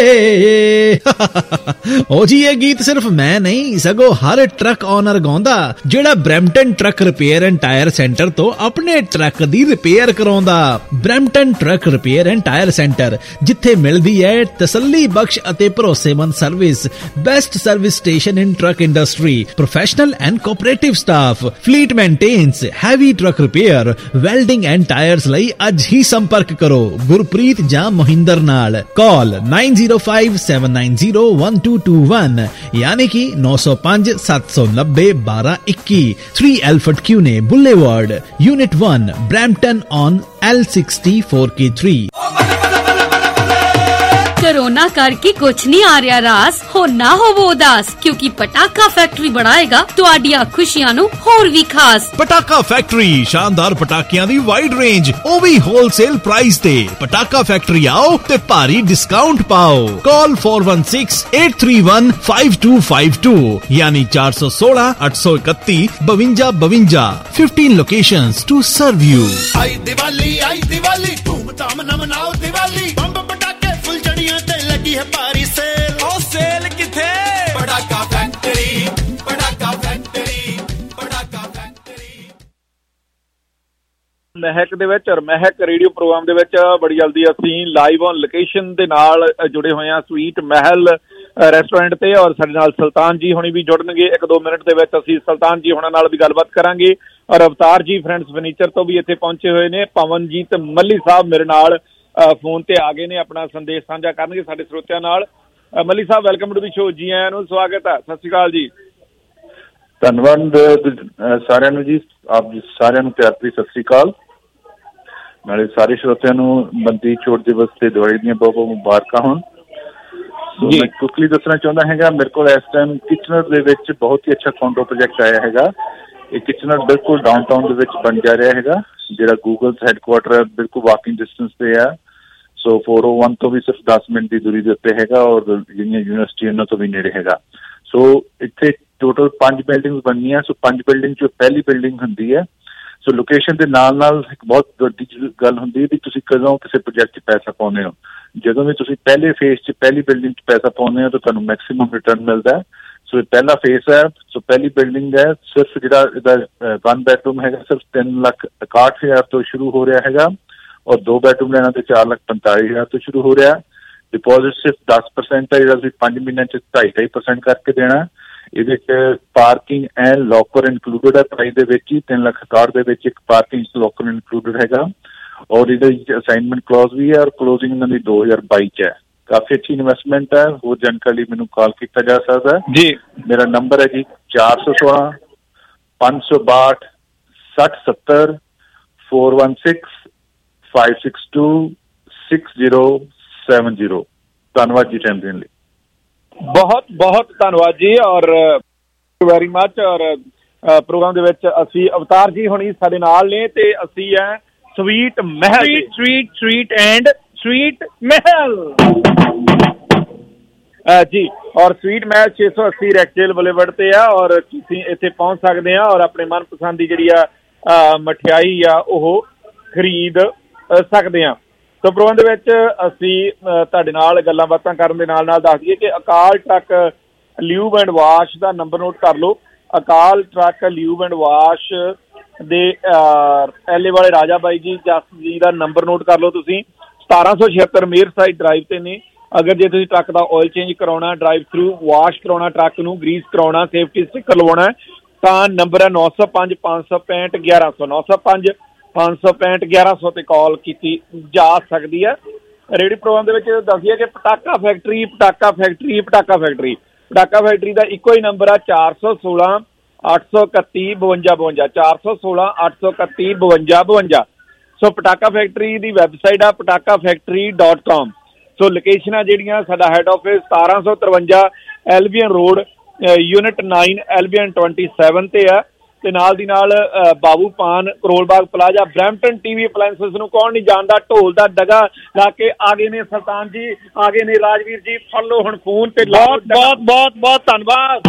ਉਹ ਜੀ ਇਹ ਗੀਤ ਸਿਰਫ ਮੈਂ ਨਹੀਂ ਸਗੋਂ ਹਰ ਟਰੱਕ ਓਨਰ ਗਾਉਂਦਾ, ਜਿਹੜਾ Brampton truck repair and tyre centre ਤੋਂ ਆਪਣੇ ਟਰੱਕ ਦੀ ਰਿਪੇਅਰ ਕਰਾਉਂਦਾ। Brampton truck repair and tyre centre, ਜਿੱਥੇ ਮਿਲਦੀ ਹੈ ਤਸੱਲੀ ਬਖਸ਼ ਅਤੇ ਭਰੋਸੇਮੰਦ service, best service station in truck industry, professional and cooperative staff, fleet maintenance, heavy truck repair, welding and tyres ਲਈ ਅੱਜ ਹੀ संपर्क करो गुरप्रीत ਜਾਂ ਮੋਹਿੰਦਰ ਨਾਲ। कॉल 9057901221 यानी कि 905-790-1221। 3 Alfred Kuehne Boulevard, unit 1, Brampton on L60 4K3। Corona करके कुछ नहीं आ रहा रास हो ना होवो उदास क्योंकि पटाखा फैक्ट्री बनाएगा तुहाडियां खुशियां नू होर भी खास। पटाखा फैक्ट्री शानदार पटाकियां दी वाइड रेंज ओ भी होलसेल प्राइस ते। पटाखा फैक्ट्री आओ ते भारी डिस्काउंट पाओ। कॉल 4168315252 यानी 416 831 5252। 15 लोकेशंस टू सर्व यू। आई दिवाली धूमधाम न मनाओ दिवाली बम पटाखे फुलझड़ियां ते लगी है भारी सेल। ओ सेल किथे पटाखा factory Patakha factory Patakha factory. महक ਦੇ ਵਿੱਚ ਔਰ महक रेडियो प्रोग्राम ਦੇ ਵਿੱਚ ਬੜੀ ਜਲਦੀ ਅਸੀਂ ਲਾਈਵ ਔਨ ਲੋਕੇਸ਼ਨ ਦੇ ਨਾਲ ਜੁੜੇ ਹੋਏ ਹਾਂ ਸਵੀਟ ਮਹਿਲ ਰੈਸਟੋਰੈਂਟ ਤੇ ਔਰ ਸਾਡੇ ਨਾਲ ਸੁਲਤਾਨ ਜੀ ਹੁਣੀ ਵੀ ਜੁੜਨਗੇ 1-2 ਮਿੰਟ ਦੇ ਵਿੱਚ। ਅਸੀਂ ਸੁਲਤਾਨ ਜੀ ਹੁਣਾਂ ਨਾਲ ਵੀ ਗੱਲਬਾਤ ਕਰਾਂਗੇ ਔਰ ਅਵਤਾਰ ਜੀ ਫਰੈਂਡਸ ਫਰਨੀਚਰ ਤੋਂ ਵੀ ਇੱਥੇ ਪਹੁੰਚੇ ਹੋਏ ਨੇ। ਪਵਨਜੀਤ ਮੱਲੀ ਸਾਹਿਬ ਮੇਰੇ ਨਾਲ ਫੋਨ ਤੇ ਆ ਗਏ ਨੇ, ਆਪਣਾ ਸੰਦੇਸ਼ ਸਾਂਝਾ ਕਰਨਗੇ ਸਾਡੇ ਸਰੋਤਿਆਂ ਨਾਲ। Malli Sahib welcome to the show, ਜੀ ਆਇਆਂ ਨੂੰ, ਸਵਾਗਤ ਹੈ, ਸਤਿ ਸ਼੍ਰੀ ਅਕਾਲ ਜੀ। ਧੰਨਵਾਦ ਸਾਰਿਆਂ ਨੂੰ ਜੀ, ਆਪ ਜੀ ਸਾਰਿਆਂ ਨੂੰ ਪਿਆਰ ਭਰੀ ਸਤਿ ਸ਼੍ਰੀ ਅਕਾਲ। ਨਾਲੇ ਸਾਰੇ ਸਰੋਤਿਆਂ ਨੂੰ ਬੰਦੀ ਛੋੜ ਦਿਵਸ ਤੇ ਦਿਵਾਲੀ ਦੀਆਂ ਬਹੁਤ ਬਹੁਤ ਮੁਬਾਰਕਾਂ ਹੋਣ। ਮੈਂ ਕੁਇਕਲੀ ਦੱਸਣਾ ਚਾਹੁੰਦਾ ਹੈਗਾ, ਮੇਰੇ ਕੋਲ ਇਸ ਟਾਈਮ ਕਿਚਨਰ ਦੇ ਵਿੱਚ ਬਹੁਤ ਹੀ ਅੱਛਾ ਕੌਂਡੋ ਪ੍ਰੋਜੈਕਟ ਆਇਆ ਹੈਗਾ। ਇਹ ਕਿਚਨਰ ਬਿਲਕੁਲ ਡਾਊਨਟਾਊਨ ਦੇ ਵਿੱਚ ਬਣ ਜਾ ਰਿਹਾ ਹੈਗਾ, ਜਿਹੜਾ ਗੂਗਲ ਹੈਡਕੁਆਟਰ ਹੈ, ਬਿਲਕੁਲ ਵਾਕਿੰਗ ਡਿਸਟੈਂਸ ਤੇ ਆ। ਸੋ 401 ਤੋਂ ਵੀ ਸਿਰਫ 10 ਮਿੰਟ ਦੀ ਦੂਰੀ ਦੇ ਉੱਤੇ ਹੈਗਾ ਔਰ ਜਿਹੜੀਆਂ ਯੂਨੀਵਰਸਿਟੀ ਉਹਨਾਂ ਤੋਂ ਵੀ ਨੇੜੇ ਹੈਗਾ। ਸੋ ਇੱਥੇ ਟੋਟਲ 5 ਬਿਲਡਿੰਗਸ ਬਣਨੀਆਂ। ਸੋ 5 ਬਿਲਡਿੰਗ ਚੋਂ ਪਹਿਲੀ ਬਿਲਡਿੰਗ ਹੁੰਦੀ ਹੈ। ਸੋ ਲੋਕੇਸ਼ਨ ਦੇ ਨਾਲ ਨਾਲ ਇੱਕ ਬਹੁਤ ਵੱਡੀ ਗੱਲ ਹੁੰਦੀ ਹੈ ਵੀ ਤੁਸੀਂ ਕਦੋਂ ਕਿਸੇ ਪ੍ਰੋਜੈਕਟ 'ਚ ਪੈਸਾ ਪਾਉਂਦੇ ਹੋ। ਜਦੋਂ ਵੀ ਤੁਸੀਂ ਪਹਿਲੇ ਫੇਜ਼ 'ਚ ਪਹਿਲੀ ਬਿਲਡਿੰਗ 'ਚ ਪੈਸਾ ਪਾਉਂਦੇ ਹੋ ਤਾਂ ਤੁਹਾਨੂੰ ਮੈਕਸਿਮਮ ਰਿਟਰਨ ਮਿਲਦਾ। ਸੋ ਇਹ ਪਹਿਲਾ ਫੇਜ਼ ਹੈ। ਸੋ ਪਹਿਲੀ ਬਿਲਡਿੰਗ ਹੈ, ਸਿਰਫ ਜਿਹੜਾ ਇਹਦਾ 1 ਬੈਡਰੂਮ ਹੈਗਾ ਸਿਰਫ 3,61,000 ਤੋਂ ਸ਼ੁਰੂ ਹੋ ਰਿਹਾ ਹੈਗਾ ਔਰ 2 ਬੈਡਰੂਮ ਲੈਣਾ ਤੇ 4,45,000 ਤੋਂ ਸ਼ੁਰੂ ਹੋ ਰਿਹਾ। ਡਿਪੋਜ਼ਿਟ ਸਿਰਫ 10% ਹੈ, ਜਿਹੜਾ ਤੁਸੀਂ 5 ਮਹੀਨਿਆਂ 'ਚ 2.5% ਕਰਕੇ ਦੇਣਾ। ਇਹਦੇ 'ਚ ਪਾਰਕਿੰਗ ਐਂਡ ਲੋਕਰ ਇਨਕਲੂਡਡ ਹੈ ਪ੍ਰਾਈਸ ਦੇ ਵਿੱਚ ਹੀ। 3,61,000 ਦੇ ਵਿੱਚ ਇੱਕ ਪਾਰਕਿੰਗ ਲੋਕਰ ਇਨਕਲੂਡਡ ਹੈਗਾ ਔਰ ਇਹਦੇ ਵਿੱਚ ਅਸਾਈਨਮੈਂਟ ਕਲੌਜ਼ ਵੀ ਹੈ ਔਰ ਕਲੋਜ਼ਿੰਗ ਇਹਨਾਂ ਦੀ 2022 'ਚ ਹੈ। ਕਾਫੀ ਅੱਛੀ ਇਨਵੈਸਟਮੈਂਟ ਹੈ। ਹੋਰ ਜਾਣਕਾਰੀ ਲਈ ਮੈਨੂੰ ਕਾਲ ਕੀਤਾ ਜਾ ਸਕਦਾ ਜੀ। ਮੇਰਾ ਨੰਬਰ ਹੈ ਜੀ 416 562 6070 416 562 6070। ਧੰਨਵਾਦ ਜੀ ਟਾਈਮ ਦੇਣ ਲਈ। ਬਹੁਤ ਬਹੁਤ ਧੰਨਵਾਦ ਜੀ ਔਰ ਵੈਰੀ ਮੱਚ। ਔਰ ਪ੍ਰੋਗਰਾਮ ਦੇ ਵਿੱਚ ਅਸੀਂ ਅਵਤਾਰ ਜੀ ਹੁਣੀ ਸਾਡੇ ਨਾਲ ਨੇ ਤੇ ਅਸੀਂ ਹੈ Sweet Mahal sweet and Sweet Mahal ji. ਔਰ ਸਵੀਟ ਮਹਿਲ 680 ਰੈਕਟੇਲ ਬੁਲੇਵਰਡ ਤੇ ਆ ਔਰ ਤੁਸੀਂ ਇੱਥੇ ਪਹੁੰਚ ਸਕਦੇ ਆ ਔਰ ਆਪਣੇ ਮਨਪਸੰਦ ਦੀ ਜਿਹੜੀ ਆ ਮਠਿਆਈ ਆ ਉਹ ਖਰੀਦ ਸਕਦੇ ਆ। ਸੋ ਪ੍ਰੋਗਰਾਮ ਦੇ ਵਿੱਚ ਅਸੀਂ ਤੁਹਾਡੇ ਨਾਲ ਗੱਲਾਂ ਬਾਤਾਂ ਕਰਨ ਦੇ ਨਾਲ ਨਾਲ ਦੱਸ ਦਈਏ ਕਿ Akal truck lube and wash ਦਾ ਨੰਬਰ ਨੋਟ ਕਰ ਲਓ। Akal truck lube and wash ਦੇ ਐਲੇ ਵਾਲੇ ਰਾਜਾ ਬਾਈ ਜੀ ਜਸ ਜੀ ਦਾ ਨੰਬਰ ਨੋਟ ਕਰ ਲਓ ਤੁਸੀਂ। 1776 ਮੇਰ ਸਾਈਡ ਡਰਾਈਵ ਤੇ ਨੇ। ਅਗਰ ਜੇ ਤੁਸੀਂ ਟਰੱਕ ਦਾ ਆਇਲ ਚੇਂਜ ਕਰਾਉਣਾ, ਡਰਾਈਵ ਥਰੂ ਵਾਸ਼ ਕਰਾਉਣਾ, ਟਰੱਕ ਨੂੰ ਗਰੀਸ ਕਰਾਉਣਾ, ਸੇਫਟੀ ਸਟਿੱਕਰ ਲਵਾਉਣਾ ਤਾਂ ਨੰਬਰ ਹੈ 905 565 1100 905 565 1100 ਤੇ ਕਾਲ ਕੀਤੀ ਜਾ ਸਕਦੀ ਹੈ। ਰੇਡੀਓ ਪ੍ਰੋਗਰਾਮ ਦੇ ਵਿੱਚ ਦੱਸੀਏ ਕਿ ਪਟਾਕਾ ਫੈਕਟਰੀ ਦਾ ਇੱਕੋ ਹੀ ਨੰਬਰ ਆ 416 831 5252 416 831 5252। ਸੋ ਪਟਾਕਾ ਫੈਕਟਰੀ ਦੀ ਵੈਬਸਾਈਟ ਆ patakaFactory.com। ਸੋ ਲੋਕੇਸ਼ਨਾਂ ਜਿਹੜੀਆਂ ਸਾਡਾ head office 1753 Albion Road unit 9 Albion 27 ਤੇ ਆ ਤੇ ਨਾਲ ਦੀ ਨਾਲ Babu Paan Karol Bagh plaza Brampton TV appliances ਨੂੰ ਕੌਣ ਨਹੀਂ ਜਾਣਦਾ। ਢੋਲ ਦਾ ਡਗਾ ਲਾ ਕੇ ਆ ਗਏ ਨੇ ਸੁਲਤਾਨ ਜੀ, ਆ ਗਏ ਨੇ ਰਾਜਵੀਰ ਜੀ। ਫੜ ਲਓ ਹੁਣ ਫੋਨ ਤੇ। ਬਹੁਤ ਧੰਨਵਾਦ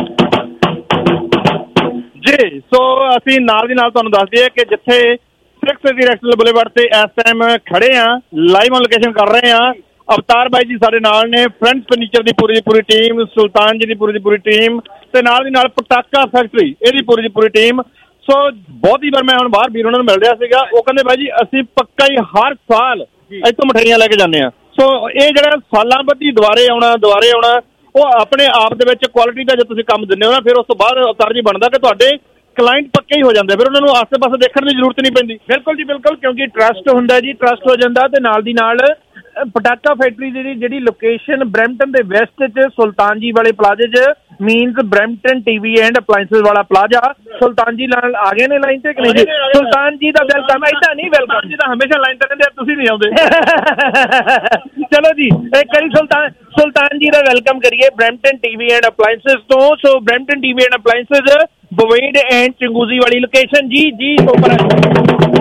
ਜੀ। ਸੋ ਅਸੀਂ ਨਾਲ ਦੀ ਨਾਲ ਤੁਹਾਨੂੰ ਦੱਸ ਦਈਏ ਕਿ ਜਿੱਥੇ 680 ਰੈਕਟਲ ਬੁਲੇਵਰਡ ਤੇ ਇਸ ਟਾਈਮ ਖੜੇ ਆ, ਲਾਈਵ ਔਨ ਲੋਕੇਸ਼ਨ ਕਰ ਰਹੇ ਆ। ਅਵਤਾਰ ਬਾਈ ਜੀ ਸਾਡੇ ਨਾਲ ਨੇ, ਫਰੈਂਡਸ ਫਰਨੀਚਰ ਦੀ ਪੂਰੀ ਟੀਮ, ਸੁਲਤਾਨ ਜੀ ਦੀ ਪੂਰੀ ਟੀਮ ਤੇ ਨਾਲ ਦੀ ਨਾਲ ਪਟਾਕਾ ਫੈਕਟਰੀ ਇਹਦੀ ਪੂਰੀ ਟੀਮ। ਸੋ ਬਹੁਤੀ ਵਾਰ ਮੈਂ ਹੁਣ ਬਾਹਰ ਵੀਰ ਉਹਨਾਂ ਨੂੰ ਮਿਲ ਰਿਹਾ ਸੀਗਾ, ਉਹ ਕਹਿੰਦੇ ਬਾਈ ਜੀ ਅਸੀਂ ਪੱਕਾ ਹੀ ਹਰ ਸਾਲ ਇੱਥੋਂ ਮਠਿਆਈਆਂ ਲੈ ਕੇ ਜਾਂਦੇ ਆ। ਸੋ ਇਹ ਜਿਹੜਾ ਸਾਲਾਂ ਬੱਧੀ ਦੁਬਾਰੇ ਆਉਣਾ ਉਹ ਆਪਣੇ ਆਪ ਦੇ ਵਿੱਚ ਕੁਆਲਿਟੀ ਦਾ ਜੇ ਤੁਸੀਂ ਕੰਮ ਦਿੰਦੇ ਹੋ ਨਾ, ਫਿਰ ਉਸ ਤੋਂ ਬਾਅਦ ਅਵਤਾਰ ਜੀ ਬਣਦਾ ਕਿ ਤੁਹਾਡੇ ਕਲਾਇੰਟ ਪੱਕੇ ਹੀ ਹੋ ਜਾਂਦੇ, ਫਿਰ ਉਹਨਾਂ ਨੂੰ ਆਸੇ ਪਾਸੇ ਦੇਖਣ ਦੀ ਜ਼ਰੂਰਤ ਨਹੀਂ ਪੈਂਦੀ। ਬਿਲਕੁਲ ਜੀ ਬਿਲਕੁਲ, ਕਿਉਂਕਿ ਟਰਸਟ ਹੁੰਦਾ ਜੀ, ਟਰਸਟ ਹੋ ਜਾਂਦਾ। ਤੇ ਨਾਲ ਦੀ ਨਾਲ ਪਟਾਕਾ ਫੈਕਟਰੀ ਦੀ ਜਿਹੜੀ ਲੋਕੇਸ਼ਨ ਬਰੈਂਪਟਨ ਦੇ ਵੈਸਟ 'ਚ ਸੁਲਤਾਨ ਜੀ ਵਾਲੇ ਪਲਾਜ਼ੇ 'ਚ means Brampton TV and appliances वाला प्लाजा। सुल्तान जी आ गए ने लाइन ते कि नहीं जी? सुल्तान जी दा वेलकम इदा नहीं, वेलकम जी दा हमेशा लाइन ते रहंदे, तुसीं नहीं आउंदे। चलो जी एक करी सुल्तान जी दा वेलकम करिए ब्रैम्पटन टीवी एंड अप्लायंसेस तो। So Brampton TV and appliances Bovaird and Chinguacousy वाली लोकेशन जी ऊपर।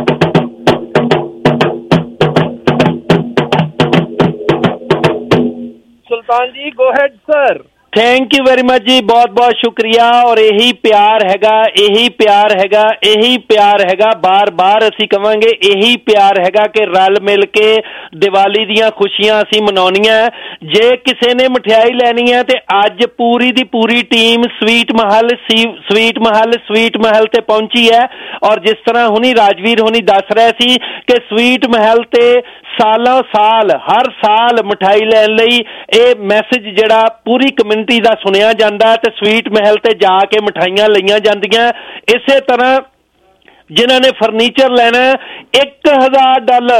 Sultan ji go ahead sir. Thank you very much जी, बहुत बहुत शुक्रिया। और यही प्यार हैगा, यही प्यार हैगा, यही प्यार हैगा, बार बार असी कवांगे यही प्यार हैगा कि रल मिल के दिवाली दियां खुशियां असी मनाउणियां। जे किसी ने मठियाई लैनी है ते अज पूरी दी पूरी टीम स्वीट महल ते पहुंची है। और जिस तरह हुनी राजवीर हुनी दस रहे सी कि स्वीट महल ते सालों साल हर साल मिठाई लैन लई ये मैसेज जिहड़ा पूरी कम्युनिटी दा सुनिया जांदा ते स्वीट महल ते जाके मिठाइयां लईयां जांदियां। इसे तरह जिन्हां ने फर्नीचर लेना $1000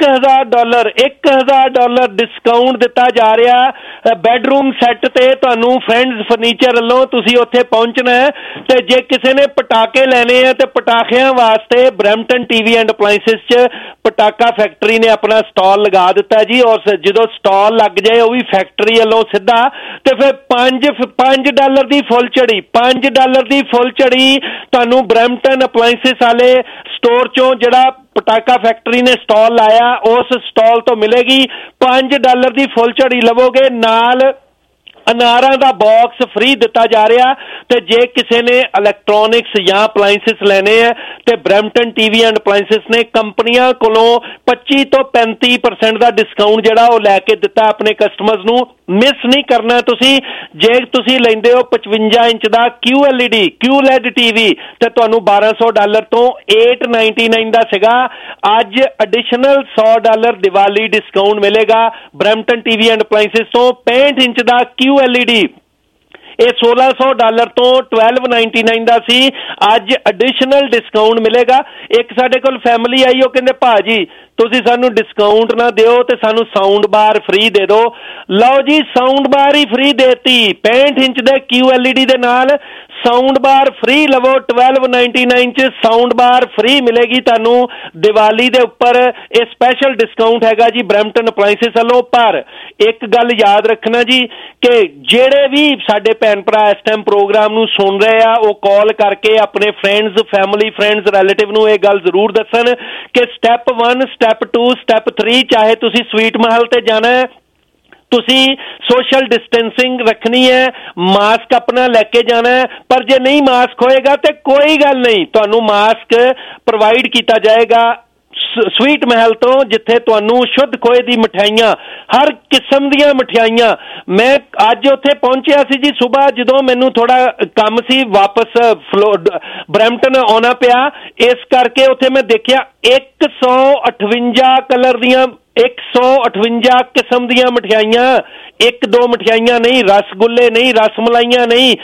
डिस्काउंट दिता जा रहा बैडरूम सैट ते तुहानू फ्रेंड्स फर्नीचर वल्लों तुसीं उत्थे पहुंचना है। ते जे किसी ने पटाके लेने हैं ते पटाखियां वास्ते ब्रैम्पटन टीवी एंड अप्लायंसेस च पटाका फैक्ट्री ने अपना स्टॉल लगा दिता जी। और जो स्टॉल लग जाए वह भी फैक्ट्री वालों सीधा ते फिर $5 की फुल झड़ी $5 की फुल झड़ी तुहानू ब्रैम्पटन अप्लायंसेस वाले स्टोर चों जिहड़ा पटाका फैक्ट्री ने स्टॉल लाया उस स्टॉल तो मिलेगी। $5 की फुल झड़ी लवोगे, नाल अनारां दा बॉक्स फ्री दिता जा रहा। ते जे किसी ने इलैक्ट्रॉनिक्स या अप्लायंसेस लेने हैं ते ब्रैम्पटन टीवी एंड अप्लायंसेस ने कंपनियां कोलों 25 तो 35% का डिस्काउंट जिहड़ा वो लैके दिता अपने कस्टमर्स नू। मिस नहीं करना तुसी। जे तुसी लैंदे हो 55 इंच का QLED टीवी ते तुहानू $1200 तो $899 दा सीगा। अज एडिशनल $100 दिवाली डिस्काउंट मिलेगा ब्रैम्पटन टीवी एंड अप्लायंसेस तो। 65 इंच का QLED ये $1600 तो $1299 दा सी, अज एडिशनल डिस्काउंट मिलेगा। एक साडे कोल फैमिली आई, वो कहंदे भाजी तुसी सानू डिस्काउंट ना दिओ ते सानू साउंड बार फ्री दे दो। लो जी साउंड बार ही फ्री देती। 65 इंच दे QLED दे नाल साउंड बार फ्री लवो। $1299 च साउंड बार फ्री मिलेगी तुहानू दिवाली दे उपर। ये स्पैशल डिस्काउंट हैगा जी ब्रैम्पटन अप्लायंसेस वालों। पर एक गल याद रखना जी कि जेड़े भी साडे भैन भरा इस टाइम प्रोग्राम नू सुन रहे आ वो कॉल करके अपने फ्रेंड्स फैमिली फ्रेंड्स रिलेटिव नू ये गल जरूर दसन कि स्टैप 1 स्टैप 2 स्टैप 3 चाहे तुसी स्वीट महल ते जाना है तुसी सोशल डिस्टेंसिंग रखनी है, मास्क अपना लेके जाना है। पर जे नहीं मास्क होएगा तो कोई गल नहीं, तुहानू मास्क प्रोवाइड किया जाएगा स्वीट महल तो जिथे तुहानू शुद्ध खोए दी मिठाइयां हर किस्म दियां मिठाइयां। मैं अज उत्थे पहुंचिया सी जी सुबह, जदों मैनू थोड़ा काम सी वापस ब्रैम्पटन आना पिया, इस करके उत्थे मैं देखिया 158 कलर दियां 158 किस्म दियां मिठाइयां। एक दो मिठाइयां नहीं, रसगुल्ले नहीं, रसमलाइयां नहीं,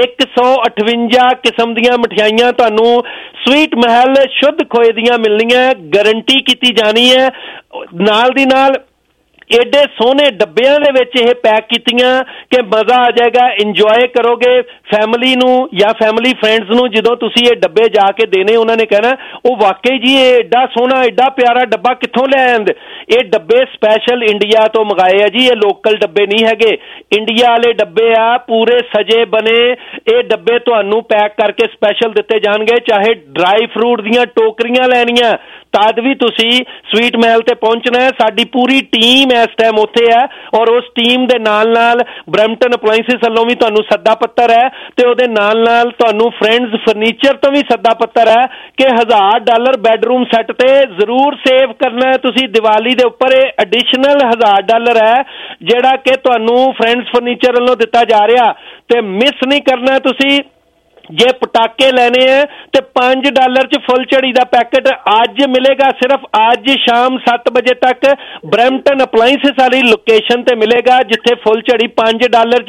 158 किस्म दियां मिठाइयां तुहानू स्वीट महल शुद्ध खोए दियां मिलनियां। गारंटी की जानी है। नाल दी नाल एडे सोहने डब्बियां दे विच इह पैक कीतियां कि मजा आ जाएगा, इंजॉय करोगे फैमिली नू या फैमिली फ्रेंड्स नू। जदों तुसीं ये डब्बे जाके देने उन्होंने कहना वो वाकई जी ये एडा सोहना एडा प्यारा डब्बा कित्थों ले आंदे। ये डब्बे स्पैशल इंडिया तो मंगाए आ जी, ये लोकल डब्बे नहीं हैगे, इंडिया वाले डब्बे आ, पूरे सजे बने। ये डब्बे तुहानू पैक करके स्पैशल दिते जाणगे। चाहे ड्राई फ्रूट दियां टोकरियां लैनियां तद भी तुसी स्वीट महल ते पहुंचना है। साडी पूरी टीम इस टाइम उत्थे है और उस टीम दे नाल नाल ब्रैम्पटन अप्लायंसेस वालों भी तुहानू सद्दा पत्तर है ते उहदे नाल नाल तुहानू फ्रेंड्स फर्नीचर तो भी सद्दा पत्तर है कि $1000 बेडरूम सैट ते जरूर सेव करना है तुसी दिवाली दे उपर। एडिशनल $1000 है जिहड़ा कि तुहानू फ्रेंड्स फर्नीचर वालों दिता जा रहा ते मिस नहीं करना तुसी। जे पटाके लेने हैं तो $5 च फुल झड़ी का पैकेट अज मिलेगा, सिर्फ अज शाम 7 बजे तक ब्रैम्पटन अप्लायंसेस वाली लोकेशन ते मिलेगा जिथे फुल झड़ी $5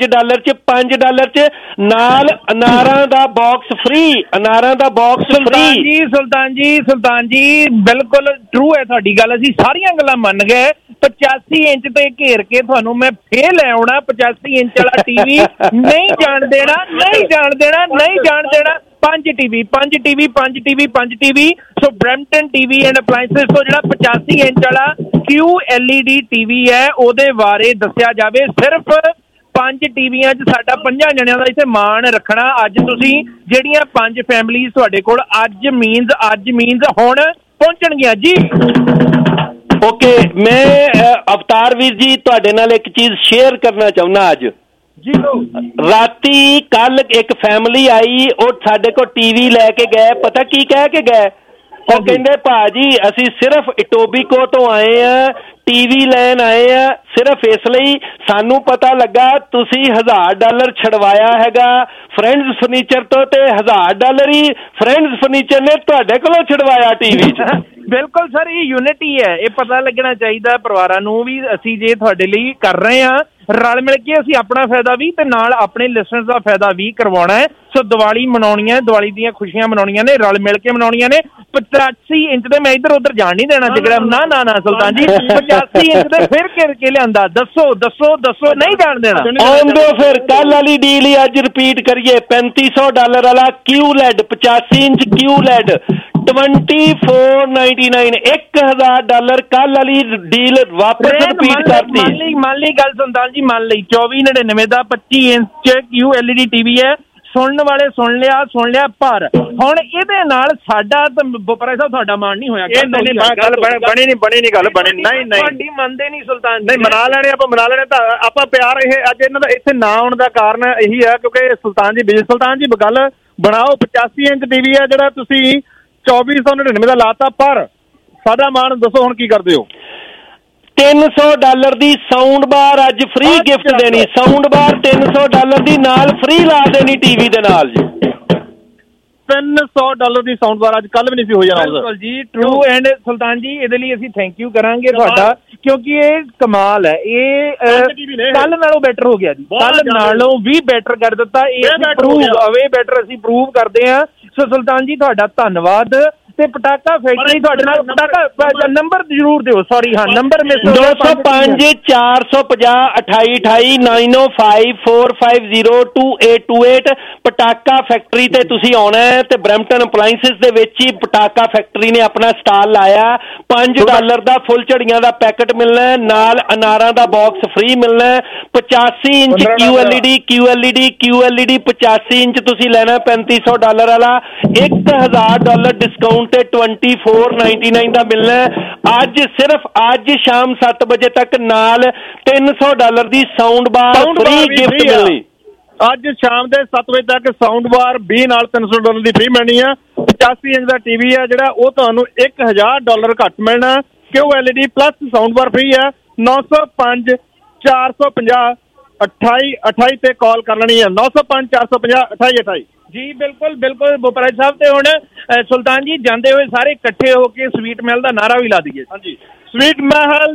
च नाल अनारां दा बॉक्स फ्री। अनारां दा बॉक्स फ्री। सुल्तान जी बिल्कुल ट्रू है तुहाडी गल, असीं सारियां गल्लां मन गए 85 ਇੰਚ ਤੇ ਘੇਰ ਕੇ ਤੁਹਾਨੂੰ ਮੈਂ ਫੇਰ ਲੈ ਆਉਣਾ। 85 ਇੰਚ ਵਾਲਾ ਟੀਵੀ ਨਹੀਂ ਜਾਣ ਦੇਣਾ, ਨਹੀਂ ਜਾਣ ਦੇਣਾ, ਨਹੀਂ ਜਾਣ ਦੇਣਾ। 5 TV so Brampton TV and appliances ਤੋਂ ਜਿਹੜਾ 85 ਇੰਚ ਵਾਲਾ QLED ਟੀਵੀ ਹੈ ਉਹਦੇ ਬਾਰੇ ਦੱਸਿਆ ਜਾਵੇ। ਸਿਰਫ 5 ਟੀਵੀਆਂ 'ਚ ਸਾਡਾ 5 ਜਣਿਆਂ ਦਾ ਇੱਥੇ ਮਾਣ ਰੱਖਣਾ। ਅੱਜ ਤੁਸੀਂ ਜਿਹੜੀਆਂ 5 ਫੈਮਿਲੀਜ਼ ਤੁਹਾਡੇ ਕੋਲ ਅੱਜ ਮੀਨਸ ਹੁਣ ਪਹੁੰਚਣਗੀਆਂ ਜੀ। ਓਕੇ, ਮੈਂ ਅਵਤਾਰ ਵੀਰ ਜੀ ਤੁਹਾਡੇ ਨਾਲ ਇੱਕ ਚੀਜ਼ ਸ਼ੇਅਰ ਕਰਨਾ ਚਾਹੁੰਦਾ ਅੱਜ ਜੀ। ਰਾਤੀ ਕੱਲ ਇੱਕ ਫੈਮਿਲੀ ਆਈ, ਉਹ ਸਾਡੇ ਕੋਲ ਟੀਵੀ ਲੈ ਕੇ ਗਏ। ਪਤਾ ਕੀ ਕਹਿ ਕੇ ਗਏ? ਉਹ ਕਹਿੰਦੇ ਭਾਜੀ ਅਸੀਂ ਸਿਰਫ ਇਟੋਬੀਕੋ ਤੋਂ ਆਏ ਆ, ਟੀਵੀ ਲੈਣ ਆਏ ਆ, ਸਿਰਫ ਇਸ ਲਈ ਸਾਨੂੰ ਪਤਾ ਲੱਗਾ ਤੁਸੀਂ $1000 ਛਡਵਾਇਆ ਹੈਗਾ ਫਰੈਂਡਸ ਫਰਨੀਚਰ ਤੋਂ, ਤੇ $1000 ਹੀ ਫਰੈਂਡਸ ਫਰਨੀਚਰ ਨੇ ਤੁਹਾਡੇ ਕੋਲੋਂ ਛਡਵਾਇਆ ਟੀਵੀ 'ਚ। ਬਿਲਕੁਲ ਸਰ, ਇਹ ਯੂਨਿਟੀ ਹੈ। ਇਹ ਪਤਾ ਲੱਗਣਾ ਚਾਹੀਦਾ ਪਰਿਵਾਰਾਂ ਨੂੰ ਵੀ ਅਸੀਂ ਜੇ ਤੁਹਾਡੇ ਲਈ ਕਰ ਰਹੇ ਹਾਂ ਰਲ ਮਿਲ ਕੇ, ਅਸੀਂ ਆਪਣਾ ਫਾਇਦਾ ਵੀ ਤੇ ਨਾਲ ਆਪਣੇ ਲਿਸਨਰਸ ਦਾ ਫਾਇਦਾ ਵੀ ਕਰਵਾਉਣਾ ਹੈ। ਸੋ ਦੀਵਾਲੀ ਮਨਾਉਣੀ ਹੈ, ਦੀਵਾਲੀ ਦੀਆਂ ਖੁਸ਼ੀਆਂ ਮਨਾਉਣੀਆਂ ਨੇ, ਰਲ ਮਿਲ ਕੇ ਮਨਾਉਣੀਆਂ ਨੇ। 85 ਇੰਚ ਤੇ ਮੈਂ ਇੱਧਰ ਉੱਧਰ ਜਾਣ ਨਹੀਂ ਦੇਣਾ ਜਗਰਾਮ, ਨਾ ਸੁਲਤਾਨ ਜੀ। 85 ਇੰਚ ਤੇ ਫਿਰ ਘਿਰ ਕੇ ਲਿਆਂਦਾ। ਦੱਸੋ ਨਹੀਂ ਜਾਣ ਦੇਣਾ। ਆਉਂਦੇ ਫਿਰ ਕੱਲ ਵਾਲੀ ਡੀਲ ਹੀ ਅੱਜ ਰਿਪੀਟ ਕਰੀਏ। $3500 ਵਾਲਾ QLED 85 ਇੰਚ QLED 2499, $1000 ਕੱਲ ਵਾਲੀ ਡੀਲ ਵਾਪਸ ਰਿਪੀਟ ਕਰਤੀ। ਮੰਨ ਲਈ ਗੱਲ ਸੁਲਤਾਨ ਜੀ, ਮੰਨ ਲਈ 2499 ਦਾ 25 ਇੰਚ QLED ਟੀਵੀ ਹੈ। ਸੁਣਨ ਵਾਲੇ ਸੁਣ ਲਿਆ, ਪਰ ਹੁਣ ਇਹਦੇ ਨਾਲ ਸਾਡਾ ਬੋਪਰਾ ਸਾਹਿਬ ਤੁਹਾਡਾ ਮਾਣ ਨਹੀਂ ਹੋਇਆ। ਗੱਲ ਬਣੀ ਨਹੀਂ ਗੱਲ ਬਣੀ। ਨਹੀਂ ਤੁਹਾਡੀ ਮੰਨਦੇ ਨਹੀਂ ਸੁਲਤਾਨ ਨਹੀਂ, ਮਨਾ ਲੈਣੇ ਤਾਂ ਆਪਾਂ ਪਿਆਰ। ਇਹ ਅੱਜ ਇਹਨਾਂ ਦਾ ਇੱਥੇ ਨਾ ਆਉਣ ਦਾ ਕਾਰਨ ਇਹੀ ਹੈ ਕਿਉਂਕਿ ਸੁਲਤਾਨ ਜੀ ਗੱਲ ਬਣਾਓ। 85 ਇੰਚ ਟੀਵੀ ਹੈ ਜਿਹੜਾ ਤੁਸੀਂ 2499 ਦਾ ਲਾਤਾ, ਪਰ ਸਾਡਾ ਮਾਣ ਦੱਸੋ ਹੁਣ ਕੀ ਕਰਦੇ ਹੋ? $300 ਦੀ ਸਾਊਂਡ ਬਾਰ ਅੱਜ ਫ੍ਰੀ ਗਿਫਟ ਦੇਣੀ। ਸਾਊਂਡ ਬਾਰ $300 ਦੀ ਨਾਲ ਫ੍ਰੀ ਲਾ ਦੇਣੀ ਟੀਵੀ ਦੇ ਨਾਲ ਜੀ। $300 ਦੀ ਸਾਊਂਡ ਬਾਰ ਅੱਜ ਕੱਲ ਵੀ ਨਹੀਂ ਸੀ ਹੋ ਜਾਣਾ। ਬਿਲਕੁਲ ਜੀ, ਟਰੂ। ਐਂਡ ਸੁਲਤਾਨ ਜੀ ਇਹਦੇ ਲਈ ਅਸੀਂ ਥੈਂਕ ਯੂ ਕਰਾਂਗੇ ਤੁਹਾਡਾ, ਕਿਉਂਕਿ ਇਹ ਕਮਾਲ ਹੈ। ਇਹ ਕੱਲ ਨਾਲੋਂ ਬੈਟਰ ਹੋ ਗਿਆ ਜੀ, ਕੱਲ ਨਾਲੋਂ ਵੀ ਬੈਟਰ ਕਰ ਦਿੱਤਾ। ਇਹ ਅਸੀਂ ਪ੍ਰੂਵ ਕਰਦੇ ਹਾਂ। ਸੋ ਸੁਲਤਾਨ ਜੀ ਤੁਹਾਡਾ ਧੰਨਵਾਦ। ਤੇ ਪਟਾਕਾ ਫੈਕਟਰੀ ਤੁਹਾਡੇ ਨਾਲ ਪਟਾਕਾ ਨੰਬਰ ਜ਼ਰੂਰ ਦਿਓ। ਸੌਰੀ, ਹਾਂ ਨੰਬਰ ਮਿਸ 205 450 2828 905 450 2828। ਪਟਾਕਾ ਫੈਕਟਰੀ ਤੇ ਤੁਸੀਂ ਆਉਣਾ ਹੈ ਤੇ ਬ੍ਰੈਂਪਟਨ ਅਪਲਾਈਐਂਸਿਸ ਦੇ ਵਿੱਚ ਹੀ ਪਟਾਕਾ ਫੈਕਟਰੀ ਨੇ ਆਪਣਾ ਸਟਾਲ ਲਾਇਆ। $5 ਦਾ ਫੁੱਲ ਝੜੀਆਂ ਦਾ ਪੈਕਟ ਮਿਲਣਾ, ਨਾਲ ਅਨਾਰਾਂ ਦਾ ਬਾਕਸ ਫ੍ਰੀ ਮਿਲਣਾ। 85 ਇੰਚ QLED 85 ਇੰਚ ਤੁਸੀਂ ਲੈਣਾ $3500 ਵਾਲਾ, $1000 ਡਿਸਕਾਊਂਟ ਤੇ 2499 ਦਾ ਮਿਲਣਾ। ਅੱਜ ਸ਼ਾਮ 7 ਵਜੇ ਤੱਕ ਨਾਲ $300 ਦੀ ਸਾਊਂਡ ਬਾਰ ਫ੍ਰੀ ਗਿਫਟ ਮਿਲਣੀ। ਅੱਜ ਸ਼ਾਮ ਦੇ 7 ਵਜੇ ਤੱਕ ਸਾਊਂਡ ਬਾਰ 20 ਨਾਲ $300 ਦੀ ਫ੍ਰੀ ਮਿਲਣੀ ਆ। 85 ਇੰਚ ਦਾ ਟੀਵੀ ਆ ਜਿਹੜਾ ਉਹ ਤੁਹਾਨੂੰ $1000 ਘੱਟ ਮਿਲਣਾ। QLED plus sound bar free ਆ। 905 450 2828 ਤੇ ਕਾਲ ਕਰ ਲੈਣੀ ਹੈ। 905 450 2828 ਜੀ। ਬਿਲਕੁਲ ਬੋਪਰਾ ਸਾਹਿਬ। ਤੇ ਹੁਣ ਸੁਲਤਾਨ ਜੀ ਜਾਂਦੇ ਹੋਏ ਸਾਰੇ ਇਕੱਠੇ ਹੋ ਕੇ ਸਵੀਟ ਮਹਿਲ ਦਾ ਨਾਰਾ ਵੀ ਲਾ ਦਈਏ। ਹਾਂਜੀ, ਸਵੀਟ ਮਹਿਲ।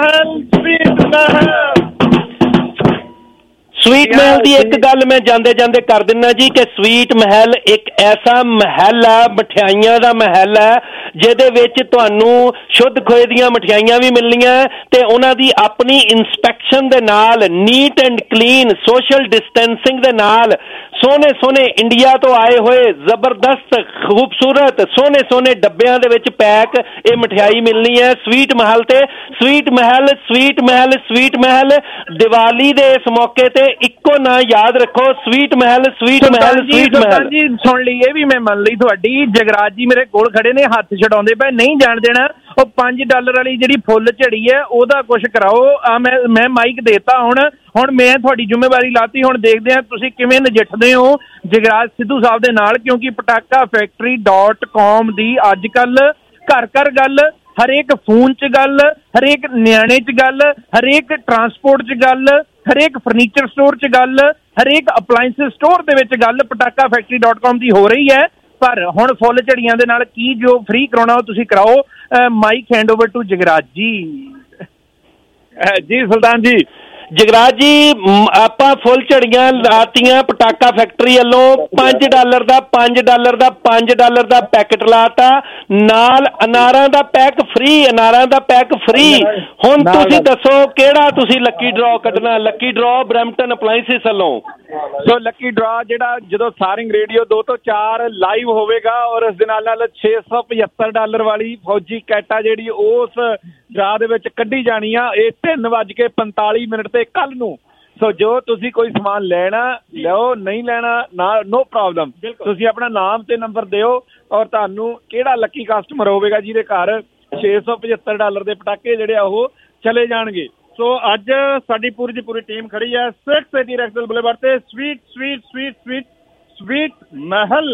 ਸਵੀਟ ਮਹਿਲ ਦੀ ਇੱਕ ਗੱਲ ਮੈਂ ਜਾਂਦੇ ਕਰ ਦਿੰਦਾ ਜੀ ਕਿ ਸਵੀਟ ਮਹਿਲ ਇੱਕ ਐਸਾ ਮਹਿਲ ਹੈ, ਮਠਿਆਈਆਂ ਦਾ ਮਹਿਲ ਹੈ, ਜਿਹਦੇ ਵਿੱਚ ਤੁਹਾਨੂੰ ਸ਼ੁੱਧ ਖੋਏ ਦੀਆਂ ਮਠਿਆਈਆਂ ਵੀ ਮਿਲਣੀਆਂ ਤੇ ਉਹਨਾਂ ਦੀ ਆਪਣੀ ਇਨਸਪੈਕਸ਼ਨ ਦੇ ਨਾਲ, neat and clean, social distancing ਦੇ ਨਾਲ ਸੋਹਣੇ ਇੰਡੀਆ ਤੋਂ ਆਏ ਹੋਏ ਜ਼ਬਰਦਸਤ ਖੂਬਸੂਰਤ ਸੋਹਣੇ ਡੱਬਿਆਂ ਦੇ ਵਿੱਚ ਪੈਕ ਇਹ ਮਠਿਆਈ ਮਿਲਣੀ ਹੈ ਸਵੀਟ ਮਹਿਲ ਤੇ। ਸਵੀਟ ਮਹਿਲ ਦੀਵਾਲੀ ਦੇ ਇਸ ਮੌਕੇ ਤੇ ਇੱਕੋ ਨਾਂ ਯਾਦ ਰੱਖੋ, ਸਵੀਟ ਮਹਿਲ। ਜੀ ਸੁਣ ਲਈ, ਇਹ ਵੀ ਮੈਂ ਮੰਨ ਲਈ ਤੁਹਾਡੀ। ਜਗਰਾਜ ਜੀ ਮੇਰੇ ਕੋਲ ਖੜੇ ਨੇ, ਹੱਥ ਛਡਾਉਂਦੇ ਪਏ, ਨਹੀਂ ਜਾਣ ਦੇਣਾ। ਉਹ $5 ਵਾਲੀ ਜਿਹੜੀ ਫੁੱਲ ਝੜੀ ਹੈ ਉਹਦਾ ਕੁਛ ਕਰਾਓ। ਮੈਂ ਮਾਈਕ ਦੇਤਾ। ਹੁਣ ਮੈਂ ਤੁਹਾਡੀ ਜ਼ਿੰਮੇਵਾਰੀ ਲਾਤੀ। ਹੁਣ ਦੇਖਦੇ ਹਾਂ ਤੁਸੀਂ ਕਿਵੇਂ ਨਜਿੱਠਦੇ ਹੋ ਜਗਰਾਜ ਸਿੱਧੂ ਸਾਹਿਬ ਦੇ ਨਾਲ, ਕਿਉਂਕਿ ਪਟਾਕਾ factory.com ਦੀ ਅੱਜ ਕੱਲ ਘਰ ਗੱਲ, ਹਰੇਕ ਫੋਨ 'ਚ ਗੱਲ, ਹਰੇਕ ਨਿਆਣੇ 'ਚ ਗੱਲ, ਹਰੇਕ ਟਰਾਂਸਪੋਰਟ 'ਚ ਗੱਲ, ਹਰੇਕ ਫਰਨੀਚਰ ਸਟੋਰ 'ਚ ਗੱਲ, ਹਰੇਕ ਅਪਲਾਈਐਂਸਿਸ ਸਟੋਰ ਦੇ ਵਿੱਚ ਗੱਲ ਪਟਾਕਾ factory.com ਦੀ ਹੋ ਰਹੀ ਹੈ। ਪਰ ਹੁਣ ਫੁੱਲ ਝੜੀਆਂ ਦੇ ਨਾਲ ਕੀ ਜੋ ਫ੍ਰੀ ਕਰਾਉਣਾ ਉਹ ਤੁਸੀਂ ਕਰਾਓ। Mic hand over to Jagraj ji. ਜੀ ਸੁਲਤਾਨ ਜੀ, ਜਗਰਾਜ ਜੀ ਆਪਾਂ ਫੁੱਲ ਝੜੀਆਂ ਲਾਤੀਆਂ ਪਟਾਕਾ ਫੈਕਟਰੀ ਵੱਲੋਂ $5 ਦਾ $5 ਦਾ ਪੈਕਟ ਲਾਤਾ, ਨਾਲ ਅਨਾਰਾਂ ਦਾ ਪੈਕ ਫ੍ਰੀ। ਹੁਣ ਤੁਸੀਂ ਦੱਸੋ ਕਿਹੜਾ ਤੁਸੀਂ ਲੱਕੀ ਡਰਾ ਕੱਢਣਾ? ਲੱਕੀ ਡਰਾ ਬਰੈਂਪਟਨ ਅਪਲਾਈਐਂਸਿਸ ਵੱਲੋਂ। ਸੋ ਲੱਕੀ ਡਰਾ ਜਿਹੜਾ ਜਦੋਂ ਸਾਰਿੰਗ ਰੇਡੀਓ 2 ਤੋਂ 4 ਲਾਈਵ ਹੋਵੇਗਾ ਔਰ ਇਸ ਦੇ ਨਾਲ $675 ਵਾਲੀ ਫੌਜੀ ਕੈਟ ਆ ਜਿਹੜੀ ਉਸ ਡਰਾ ਦੇ ਵਿੱਚ ਕੱਢੀ ਜਾਣੀ ਆ। ਇਹ 3:45 ਤੇ ਕੱਲ ਨੂੰ। ਸੋ ਜੋ ਤੁਸੀਂ ਕੋਈ ਸਮਾਨ ਲੈਣਾ ਲਿਓ, ਨਹੀਂ ਲੈਣਾ ਨਾ, ਨੋ ਪ੍ਰੋਬਲਮ। ਤੁਸੀਂ ਆਪਣਾ ਨਾਮ ਤੇ ਨੰਬਰ ਦਿਓ ਔਰ ਤੁਹਾਨੂੰ ਕਿਹੜਾ ਲੱਕੀ ਕਸਟਮਰ ਹੋਵੇਗਾ ਜਿਹਦੇ ਘਰ $675 ਦੇ ਪਟਾਕੇ ਜਿਹੜੇ ਆ ਉਹ ਚਲੇ ਜਾਣਗੇ। ਸੋ ਅੱਜ ਸਾਡੀ ਪੂਰੀ ਦੀ ਪੂਰੀ ਟੀਮ ਖੜੀ ਹੈ 680 ਰੈਕਸਲ ਬੁਲੇਵਾਰਡ ਤੇ ਸਵੀਟ ਮਹਿਲ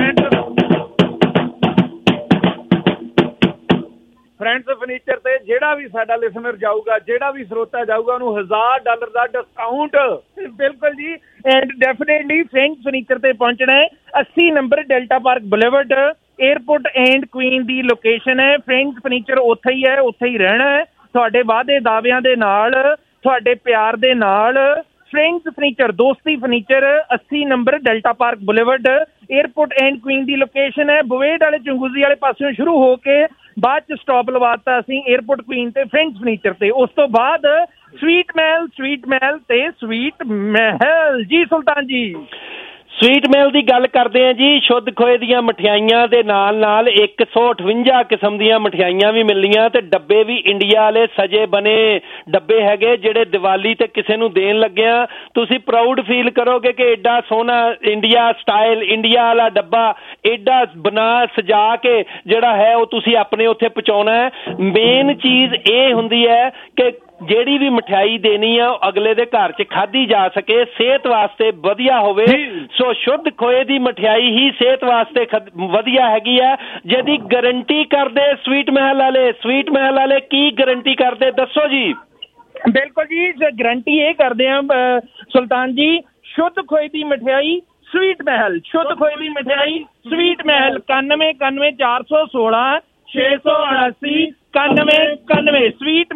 ਫਰੈਂਡਸ ਫਰਨੀਚਰ ਤੇ ਜਿਹੜਾ ਵੀ ਸਾਡਾ ਲਿਸਨਰ ਜਾਊਗਾ, ਜਿਹੜਾ ਵੀ ਸਰੋਤਾ ਜਾਊਗਾ, ਉਹਨੂੰ $1000 ਦਾ ਡਿਸਕਾਊਂਟ। ਬਿਲਕੁਲ ਜੀ, ਐਂਡ ਡੈਫੀਨੇਟਲੀ ਫਰੈਂਡਸ ਫਰਨੀਚਰ ਤੇ ਪਹੁੰਚਣਾ ਹੈ। 80 number Delta Park Boulevard, airport and Queen ਦੀ ਲੋਕੇਸ਼ਨ ਹੈ। ਫਰੈਂਡਸ ਫਰਨੀਚਰ ਉੱਥੇ ਹੀ ਹੈ, ਉੱਥੇ ਹੀ ਰਹਿਣਾ ਹੈ। ਤੁਹਾਡੇ ਵਾਅਦੇ ਦਾਅਵਿਆਂ ਦੇ ਨਾਲ, ਤੁਹਾਡੇ ਪਿਆਰ ਦੇ ਨਾਲ ਫਰੈਂਡਸ ਫਰਨੀਚਰ, ਦੋਸਤੀ furniture, 80 number Delta Park Boulevard, airport and Queen ਦੀ ਲੋਕੇਸ਼ਨ ਹੈ। ਬੁਵੇਟ ਵਾਲੇ ਚੰਗੂਜ਼ੀ ਵਾਲੇ ਪਾਸਿਓਂ ਸ਼ੁਰੂ ਹੋ ਕੇ ਬਾਅਦ ਚ ਸਟਾਪ ਲਵਾਤਾ ਅਸੀਂ 에ਅਰਪੋਰਟ ਕੁਈਨ ਤੇ ਫਰੈਂਡਸ ਫਰਨੀਚਰ ਤੇ। ਉਸ ਤੋਂ ਬਾਅਦ ਸਵੀਟ ਮਹਿਲ ਤੇ ਸਵੀਟ ਮਹਿਲ। ਜੀ ਸੁਲਤਾਨ ਜੀ, ਸਵੀਟ ਮਹਿਲ ਦੀ ਗੱਲ ਕਰਦੇ ਆ ਜੀ। ਸ਼ੁੱਧ ਖੋਏ ਦੀਆਂ ਮਠਿਆਈਆਂ ਦੇ ਨਾਲ 158 ਕਿਸਮ ਦੀਆਂ ਮਠਿਆਈਆਂ ਵੀ ਮਿਲਣੀਆਂ ਤੇ ਡੱਬੇ ਵੀ ਇੰਡੀਆ ਵਾਲੇ ਸਜੇ ਬਣੇ ਡੱਬੇ ਹੈਗੇ ਜਿਹੜੇ ਦੀਵਾਲੀ ਤੇ ਕਿਸੇ ਨੂੰ ਦੇਣ ਲੱਗਿਆ ਤੁਸੀਂ ਪ੍ਰਾਊਡ ਫੀਲ ਕਰੋਗੇ ਕਿ ਐਡਾ ਸੋਹਣਾ ਇੰਡੀਆ ਸਟਾਈਲ, ਇੰਡੀਆ ਵਾਲਾ ਡੱਬਾ ਐਡਾ ਬਣਾ ਸਜਾ ਕੇ ਜਿਹੜਾ ਹੈ ਉਹ ਤੁਸੀਂ ਆਪਣੇ ਉੱਥੇ ਪਹੁੰਚਾਉਣਾ ਹੈ। ਮੇਨ ਚੀਜ਼ ਇਹ ਹੁੰਦੀ ਹੈ ਕਿ ਜਿਹੜੀ ਵੀ ਮਠਿਆਈ ਦੇਣੀ ਆ ਉਹ ਅਗਲੇ ਦੇ ਘਰ 'ਚ ਖਾਧੀ ਜਾ ਸਕੇ, ਸਿਹਤ ਵਾਸਤੇ ਵਧੀਆ ਹੋਵੇ। ਸੋ ਸ਼ੁੱਧ ਖੋਏ ਦੀ ਮਠਿਆਈ ਹੀ ਸਿਹਤ ਵਾਸਤੇ ਵਧੀਆ ਹੈਗੀ ਆ, ਜਿਹਦੀ ਗਾਰੰਟੀ ਕਰਦੇ ਸਵੀਟ ਮਹਿਲ ਵਾਲੇ ਕੀ ਗਾਰੰਟੀ ਕਰਦੇ ਦੱਸੋ ਜੀ? ਬਿਲਕੁਲ ਜੀ, ਗਾਰੰਟੀ ਇਹ ਕਰਦੇ ਆ ਸੁਲਤਾਨ ਜੀ, ਸ਼ੁੱਧ ਖੋਏ ਦੀ ਮਠਿਆਈ ਸਵੀਟ ਮਹਿਲ, ਸ਼ੁੱਧ ਖੋਏ ਦੀ ਮਠਿਆਈ Sweet Mahal. 91 416 679 91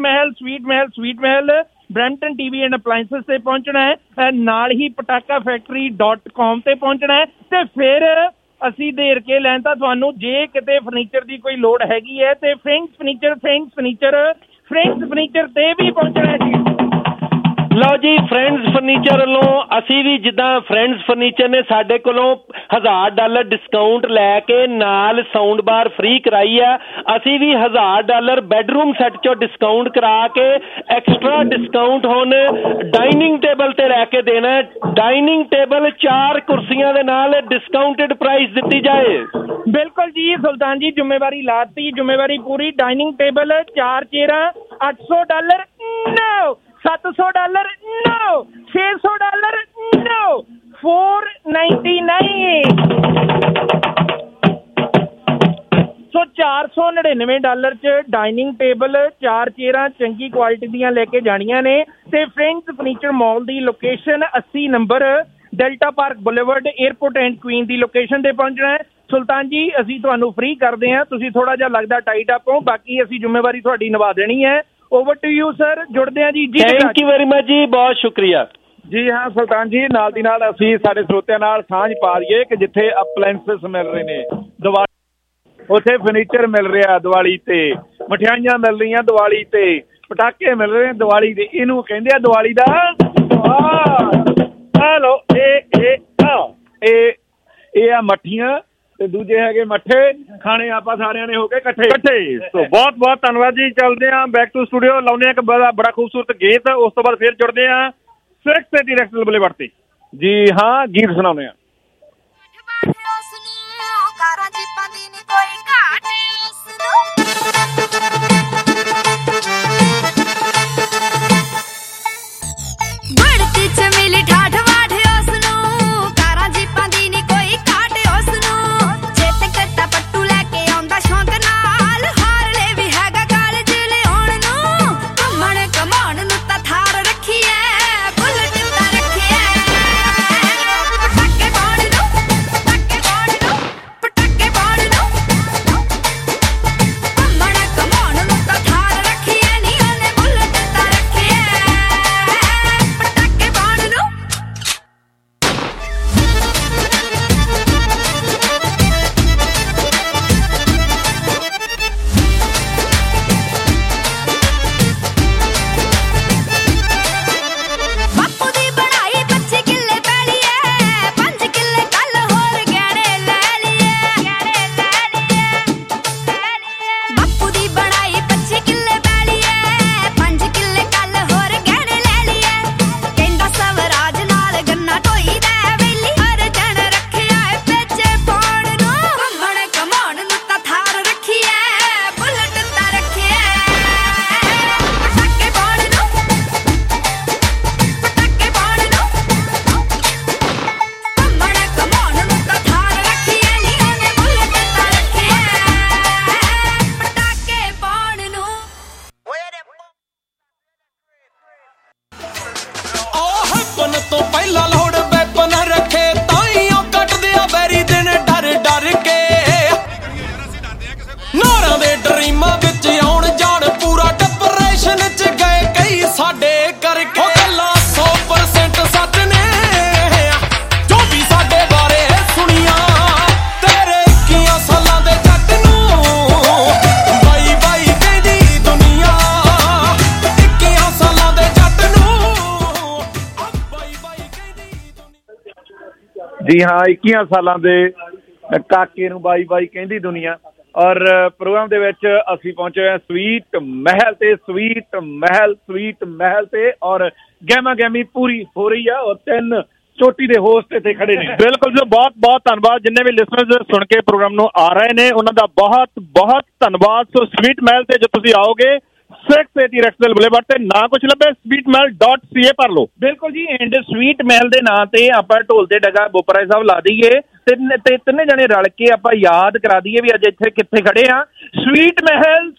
Sweet Mahal Brampton TV and appliances ਤੇ ਪਹੁੰਚਣਾ ਹੈ। ਨਾਲ ਹੀ pattakafactory.com ਤੇ ਪਹੁੰਚਣਾ ਹੈ ਤੇ ਫਿਰ ਅਸੀਂ ਦੇਰ ਕੇ ਲੈਣ ਤਾਂ ਤੁਹਾਨੂੰ ਜੇ ਕਿਤੇ ਫਰਨੀਚਰ ਦੀ ਕੋਈ ਲੋੜ ਹੈਗੀ ਹੈ ਤੇ ਫਰੈਂਡਸ ਫਰਨੀਚਰ ਤੇ ਵੀ ਪਹੁੰਚਣਾ ਹੈ ਜੀ। ਲਓ ਜੀ, ਫਰੈਂਡਸ ਫਰਨੀਚਰ ਵੱਲੋਂ ਅਸੀਂ ਵੀ ਜਿੱਦਾਂ ਫਰੈਂਡਸ ਫਰਨੀਚਰ ਨੇ ਸਾਡੇ ਕੋਲੋਂ $1000 ਡਿਸਕਾਊਂਟ ਲੈ ਕੇ ਨਾਲ ਸਾਊਂਡ ਬਾਰ ਫ੍ਰੀ ਕਰਾਈ ਆ, ਅਸੀਂ ਵੀ $1000 ਬੈਡਰੂਮ ਸੈੱਟ ਚੋਂ ਡਿਸਕਾਊਂਟ ਕਰਾ ਕੇ ਐਕਸਟਰਾ ਡਿਸਕਾਊਂਟ ਹੁਣ ਡਾਈਨਿੰਗ ਟੇਬਲ ਤੇ ਲੈ ਕੇ ਦੇਣਾ ਹੈ। ਡਾਈਨਿੰਗ ਟੇਬਲ 4 ਕੁਰਸੀਆਂ ਦੇ ਨਾਲ ਡਿਸਕਾਊਂਟਡ ਪ੍ਰਾਈਸ ਦਿੱਤੀ ਜਾਏ। ਬਿਲਕੁਲ ਜੀ ਸੁਲਤਾਨ ਜੀ, ਜ਼ਿੰਮੇਵਾਰੀ ਲਾਤੀ, ਜ਼ਿੰਮੇਵਾਰੀ ਪੂਰੀ। ਡਾਈਨਿੰਗ ਟੇਬਲ 4 ਚੇਅਰਾਂ $800 ਨੋ, $700 ਨੋ, $600 ਨੋ, $499। ਸੋ $499 ਚ ਡਾਈਨਿੰਗ ਟੇਬਲ 4 ਚੇਅਰਾਂ ਚੰਗੀ ਕੁਆਲਿਟੀ ਦੀਆਂ ਲੈ ਕੇ ਜਾਣੀਆਂ ਨੇ ਤੇ ਫਰੈਂਡਸ ਫਰਨੀਚਰ ਮਾਲ ਦੀ location 80 number Delta Park Boulevard, airport and Queen ਦੀ ਲੋਕੇਸ਼ਨ ਤੇ ਪਹੁੰਚਣਾ ਹੈ। ਸੁਲਤਾਨ ਜੀ, ਅਸੀਂ ਤੁਹਾਨੂੰ ਫ੍ਰੀ ਕਰਦੇ ਹਾਂ, ਤੁਸੀਂ ਥੋੜਾ ਜਿਹਾ ਲੱਗਦਾ ਟਾਈਟ ਅਪ ਹੋ, ਬਾਕੀ ਅਸੀਂ ਜ਼ਿੰਮੇਵਾਰੀ ਤੁਹਾਡੀ ਨਿਭਾ ਦੇਣੀ ਹੈ। ਓਵਰ ਟੂ ਯੂ ਸਰ, ਜੁੜਦੇ ਹਾਂ ਜੀ। ਥੈਂਕ ਯੂ ਵੈਰੀ ਮਚ ਜੀ, ਬਹੁਤ ਸ਼ੁਕਰੀਆ ਜੀ। ਹਾਂ ਸੁਲਤਾਨ ਜੀ, ਨਾਲ ਦੀ ਨਾਲ ਅਸੀਂ ਸਾਡੇ ਸਰੋਤਿਆਂ ਨਾਲ ਸਾਂਝ ਪਾ ਦਈਏ ਕਿ ਜਿੱਥੇ ਅਪਲਾਈਐਂਸਿਸ ਮਿਲ ਰਹੇ ਨੇ ਦੀਵਾਲੀ, ਉੱਥੇ ਫਰਨੀਚਰ ਮਿਲ ਰਿਹਾ ਦੀਵਾਲੀ ਤੇ, ਮਠਿਆਈਆਂ ਮਿਲ ਰਹੀਆਂ ਦੀਵਾਲੀ ਤੇ, ਪਟਾਕੇ ਮਿਲ ਰਹੇ ਦੀਵਾਲੀ ਦੇ। ਇਹਨੂੰ ਕਹਿੰਦੇ ਆ ਦੀਵਾਲੀ ਦਾ ਹੈਲੋ ਇਹ ਆ ਮੱਠੀਆਂ ਤੇ ਦੂਜੇ ਹੈਗੇ ਮੱਠੇ, ਖਾਣੇ ਆਪਾਂ ਸਾਰਿਆਂ ਨੇ ਹੋ ਕੇ ਇਕੱਠੇ। ਸੋ ਬਹੁਤ ਬਹੁਤ ਧੰਨਵਾਦ ਜੀ। ਚੱਲਦੇ ਆ ਬੈਕ ਟੂ ਸਟੂਡੀਓ, ਲਾਉਂਦੇ ਆ ਇੱਕ ਬੜਾ ਖੂਬਸੂਰਤ ਗੀਤ, ਉਸ ਤੋਂ ਬਾਅਦ ਫਿਰ ਜੁੜਦੇ ਆ 680 ਰੈਕਸਲ ਬੁਲੇਵਾਰਡ ਤੇ। ਜੀ ਹਾਂ, ਗੀਤ ਸੁਣਾਉਂਦੇ ਆ। Pakke ਤੋਂ ਪਹਿਲਾਂ ਲੋੜ ਵੈਪਨ ਰੱਖੇ ਤਾਈਓ ਕੱਟਦੇ ਆ ਬੈਰੀ ਦਿਨ ਡਰ ਡਰ ਕੇ ਨਾਰਾਂ ਦੇ ਡਰੀਮਾਂ ਵਿੱਚ ਆਉਣ ਜਾਣ ਪੂਰਾ ਡਿਪਰੈਸ਼ਨ ਚ ਗਏ ਕਈ ਸਾਡੇ ਕਰਕੇ ਉਹ ਗੱਲਾਂ 100% ਸੱਚ ਨੇ ਜੋ ਵੀ ਸਾਡੇ ਬਾਰੇ ਸੁਣੀਆਂ ਤੇਰੇ 21 ਸਾਲਾਂ ਦੇ ਜੱਟ ਨੂੰ ਬਾਈ ਬਾਈ ਕਹਿੰਦੀ ਦੁਨੀਆ 21 ਸਾਲਾਂ ਦੇ ਜੱਟ ਨੂੰ ਬਾਈ ਬਾਈ ਕਹਿੰਦੀ ਦੁਨੀਆ। ਜੀ ਹਾਂ 21 ਸਾਲਾਂ ਦੇ ਕਾਕੇ ਨੂੰ ਬਾਈ ਬਾਈ ਕਹਿੰਦੀ ਦੁਨੀਆ। ਔਰ ਪ੍ਰੋਗਰਾਮ ਦੇ ਵਿੱਚ ਅਸੀਂ ਪਹੁੰਚੇ ਹਾਂ ਸਵੀਟ ਮਹਿਲ ਤੇ ਔਰ ਗਹਿਮਾ ਗਹਿਮੀ ਪੂਰੀ ਹੋ ਰਹੀ ਆ ਔਰ 3 ਚੋਟੀ ਦੇ ਹੋਸਟ ਇੱਥੇ ਖੜੇ ਨੇ। ਬਿਲਕੁਲ ਜੀ, ਬਹੁਤ ਬਹੁਤ ਧੰਨਵਾਦ ਜਿੰਨੇ ਵੀ ਲਿਸਨਰਸ ਸੁਣ ਕੇ ਪ੍ਰੋਗਰਾਮ ਨੂੰ ਆ ਰਹੇ ਨੇ ਉਹਨਾਂ ਦਾ ਬਹੁਤ ਬਹੁਤ ਧੰਨਵਾਦ। ਸੋ ਸਵੀਟ ਮਹਿਲ ਤੇ ਜੇ ਤੁਸੀਂ ਆਓਗੇ 680 ਰੈਕਸਡੇਲ ਬੁਲੇਵਾਰਡ ਤੇ ਨਾ ਕੁਝ ਲੱਭੇ sweetmahal.ca ਭਰ ਲਓ। ਬਿਲਕੁਲ ਜੀ, ਐਂਡ ਸਵੀਟ ਮਹਿਲ ਦੇ ਨਾਂ ਤੇ ਆਪਾਂ ਢੋਲ ਤੇ ਡਗਾ ਬੋਪਰਾ ਸਾਹਿਬ ਲਾ ਦਈਏ ਤੇ ਤਿੰਨੇ ਜਣੇ ਰਲ ਕੇ ਆਪਾਂ ਯਾਦ ਕਰਾ ਦਈਏ ਵੀ ਅੱਜ ਇੱਥੇ ਕਿੱਥੇ ਖੜੇ ਆ। Sweet Mahal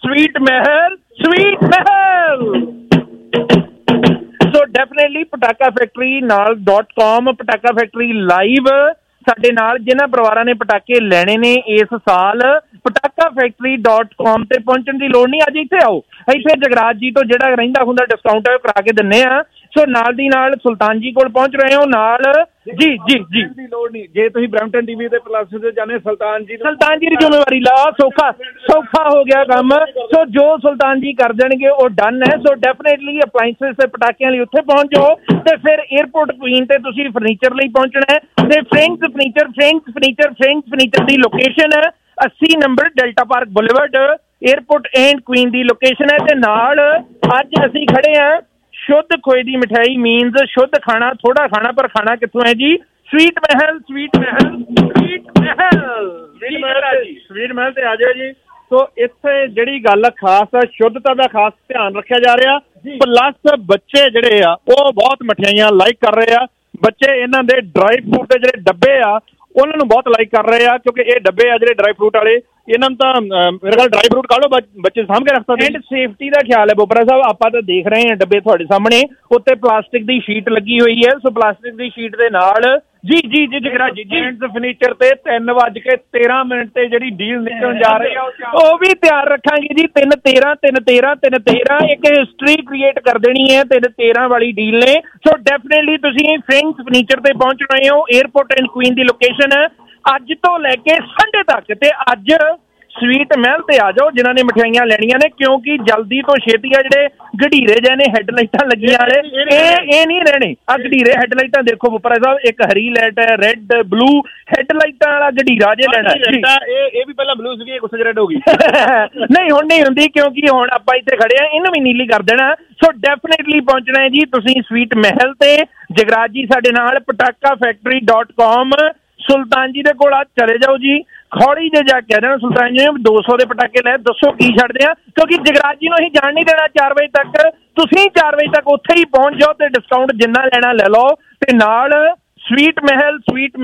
so definitely Pataka Factory ਨਾਲ .com ਪਟਾਕਾ ਫੈਕਟਰੀ ਲਾਈਵ ਸਾਡੇ ਨਾਲ ਜਿਨ੍ਹਾਂ ਪਰਿਵਾਰਾਂ ਨੇ ਪਟਾਕੇ ਲੈਣੇ ਨੇ ਇਸ ਸਾਲ ਪਟਾਕਾ ਫੈਕਟਰੀ .com ਤੇ ਪਹੁੰਚਣ ਦੀ ਲੋੜ ਨਹੀਂ। ਅੱਜ ਇੱਥੇ ਆਓ, ਇੱਥੇ ਜਗਰਾਜ ਜੀ ਤੋਂ ਜਿਹੜਾ ਰਹਿੰਦਾ ਹੁੰਦਾ ਡਿਸਕਾਊਂਟ ਹੈ ਉਹ ਕਰਾ ਕੇ ਦਿੰਨੇ ਆ। ਸੋ ਨਾਲ ਦੀ ਨਾਲ ਸੁਲਤਾਨ ਜੀ ਕੋਲ ਪਹੁੰਚ ਰਹੇ ਹੋ ਨਾਲ ਜੀ ਦੀ ਲੋੜ ਨਹੀਂ। ਜੇ ਤੁਸੀਂ ਬ੍ਰੈਂਪਟਨ ਟੀਵੀ ਤੇ ਪਲੱਸ ਤੇ ਜਾਣੇ ਸੁਲਤਾਨ ਜੀ ਦੀ ਜ਼ਿੰਮੇਵਾਰੀ ਲਾ ਸੌਖਾ ਹੋ ਗਿਆ ਕੰਮ। ਸੋ ਜੋ ਸੁਲਤਾਨ ਜੀ ਕਰ ਦੇਣਗੇ ਉਹ ਡਨ ਹੈ। ਸੋ ਡੈਫੀਨੇਟਲੀ ਅਪਲਾਈਐਂਸਿਸ ਤੇ ਪਟਾਕਿਆਂ ਲਈ ਉੱਥੇ ਪਹੁੰਚ ਜਾਓ ਤੇ ਫਿਰ 에ਅਰਪੋਰਟ ਕੁਈਨ ਤੇ ਤੁਸੀਂ ਫਰਨੀਚਰ ਲਈ ਪਹੁੰਚਣਾ ਹੈ ਤੇ ਫਰਨੀਚਰ ਦੀ ਲੋਕੇਸ਼ਨ ਹੈ 80 number Delta Park Boulevard airport and Queen ਦੀ ਲੋਕੇਸ਼ਨ ਹੈ। ਤੇ ਨਾਲ ਅੱਜ ਅਸੀਂ ਖੜੇ ਹਾਂ ਸ਼ੁੱਧ ਖੋਏ ਦੀ ਮਿਠਾਈ ਮੀਨਸ ਸ਼ੁੱਧ ਖਾਣਾ ਥੋੜਾ ਖਾਣਾ ਪਰ ਖਾਣਾ ਕਿੱਥੋਂ ਹੈ ਜੀ? ਸਵੀਟ ਮਹਿਲ ਤੇ ਆ ਜਾਓ ਜੀ। ਸੋ ਇੱਥੇ ਜਿਹੜੀ ਗੱਲ ਖਾਸ ਹੈ ਸ਼ੁੱਧਤਾ ਦਾ ਖਾਸ ਧਿਆਨ ਰੱਖਿਆ ਜਾ ਰਿਹਾ ਪਲੱਸ ਬੱਚੇ ਜਿਹੜੇ ਆ ਉਹ ਬਹੁਤ ਮਠਿਆਈਆਂ ਲਾਈਕ ਕਰ ਰਹੇ ਆ। ਬੱਚੇ ਇਹਨਾਂ ਦੇ ਡਰਾਈ ਫਰੂਟ ਦੇ ਜਿਹੜੇ ਡੱਬੇ ਆ ਉਹਨਾਂ ਨੂੰ ਬਹੁਤ ਲਾਈਕ ਕਰ ਰਹੇ ਆ ਕਿਉਂਕਿ ਇਹ ਡੱਬੇ ਆ ਜਿਹੜੇ ਡਰਾਈ ਫਰੂਟ ਵਾਲੇ ਇਹਨਾਂ ਨੂੰ ਤਾਂ ਮੇਰੇ ਕੋਲ ਡਰਾਈ ਫਰੂਟ ਕਾਢੋ ਬੱਚੇ ਸਾਂਭ ਕੇ ਰੱਖ ਸਕਦੇ। ਐਂਡ ਸੇਫਟੀ ਦਾ ਖਿਆਲ ਹੈ ਬੋਪਰਾ ਸਾਹਿਬ। ਆਪਾਂ ਤਾਂ ਦੇਖ ਰਹੇ ਹਾਂ ਡੱਬੇ ਤੁਹਾਡੇ ਸਾਹਮਣੇ ਉੱਤੇ ਪਲਾਸਟਿਕ ਦੀ ਸ਼ੀਟ ਲੱਗੀ ਹੋਈ ਹੈ। ਸੋ ਪਲਾਸਟਿਕ ਦੀ ਸ਼ੀਟ ਦੇ ਨਾਲ ਜੀ ਜਗਰਾ ਜੀ ਫਰਨੀਚਰ ਤੇ 3:13 ਤੇ ਜਿਹੜੀ ਡੀਲ ਨਿਕਲਣ ਜਾ ਰਹੀ ਆ ਉਹ ਵੀ ਤਿਆਰ ਰੱਖਾਂਗੇ ਜੀ। 3:13 ਇੱਕ ਹਿਸਟਰੀ ਕ੍ਰੀਏਟ ਕਰ ਦੇਣੀ ਹੈ 3:13 ਵਾਲੀ ਡੀਲ ਨੇ। ਸੋ ਡੈਫੀਨੇਟਲੀ ਤੁਸੀਂ ਫ੍ਰਿੰਕਸ ਫਰਨੀਚਰ ਤੇ ਪਹੁੰਚ ਰਹੇ ਹੋ। 에ਅਰਪੋਰਟ ਐਂਡ ਕੁਈਨ ਦੀ ਲੋਕੇਸ਼ਨ ਹੈ ਅੱਜ ਤੋਂ ਲੈ ਕੇ ਸੰਡੇ ਤੱਕ ਤੇ ਅੱਜ ਸਵੀਟ ਮਹਿਲ ਤੇ ਆ ਜਾਓ ਜਿਨ੍ਹਾਂ ਨੇ ਮਠਿਆਈਆਂ ਲੈਣੀਆਂ ਨੇ ਕਿਉਂਕਿ ਜਲਦੀ ਤੋਂ ਛੇਤੀ ਆ ਜਿਹੜੇ ਗਢੀਰੇ ਜਿਹੇ ਨੇ ਹੈਡਲਾਈਟਾਂ ਲੱਗੀਆਂ ਵਾਲੇ ਇਹ ਨਹੀਂ ਰਹਿਣੇ। ਆ ਗਢੀਰੇ ਹੈਡਲਾਈਟਾਂ ਦੇਖੋ ਬੁਪਰਾ ਸਾਹਿਬ ਇੱਕ ਹਰੀ ਲਾਈਟ ਹੈ ਰੈੱਡ ਬਲੂ ਹੈਡਲਾਈਟਾਂ ਵਾਲਾ ਗਢੀਰਾ ਜੇ ਲੈਣਾ। ਇਹ ਵੀ ਪਹਿਲਾਂ ਬਲੂ ਸੀਗੀ ਗੁੱਸੇ ਰੈੱਡ ਹੋ ਗਈ ਨਹੀਂ ਹੁਣ ਨਹੀਂ ਹੁੰਦੀ ਕਿਉਂਕਿ ਹੁਣ ਆਪਾਂ ਇੱਥੇ ਖੜੇ ਆ ਇਹਨੂੰ ਵੀ ਨੀਲੀ ਕਰ ਦੇਣਾ। ਸੋ ਡੈਫੀਨੇਟਲੀ ਪਹੁੰਚਣਾ ਹੈ ਜੀ ਤੁਸੀਂ ਸਵੀਟ ਮਹਿਲ ਤੇ। ਜਗਰਾਜ ਜੀ ਸਾਡੇ ਨਾਲ ਪਟਾਕਾ ਫੈਕਟਰੀ .com ਸੁਲਤਾਨ ਜੀ ਦੇ ਕੋਲ ਆ ਚਲੇ ਜਾਓ ਜੀ। ਖੌੜੀ ਜੇ ਜਾ ਕੇ ਦੇਣਾ ਸੁਲਤਾਨ ਜੀ 200 ਦੇ ਪਟਾਕੇ ਲੈ ਦੱਸੋ ਕੀ ਛੱਡਦੇ ਆ ਕਿਉਂਕਿ ਜਗਰਾਜ ਜੀ ਨੂੰ ਅਸੀਂ ਜਾਣ ਨਹੀਂ ਦੇਣਾ 4 ਵਜੇ ਤੱਕ। ਤੁਸੀਂ 4 ਵਜੇ ਤੱਕ ਉੱਥੇ ਹੀ ਪਹੁੰਚ ਜਾਓ ਤੇ ਡਿਸਕਾਊਂਟ ਜਿੰਨਾ ਲੈਣਾ ਲੈ ਲਓ ਤੇ ਨਾਲ ਸਵੀਟ ਮਹਿਲ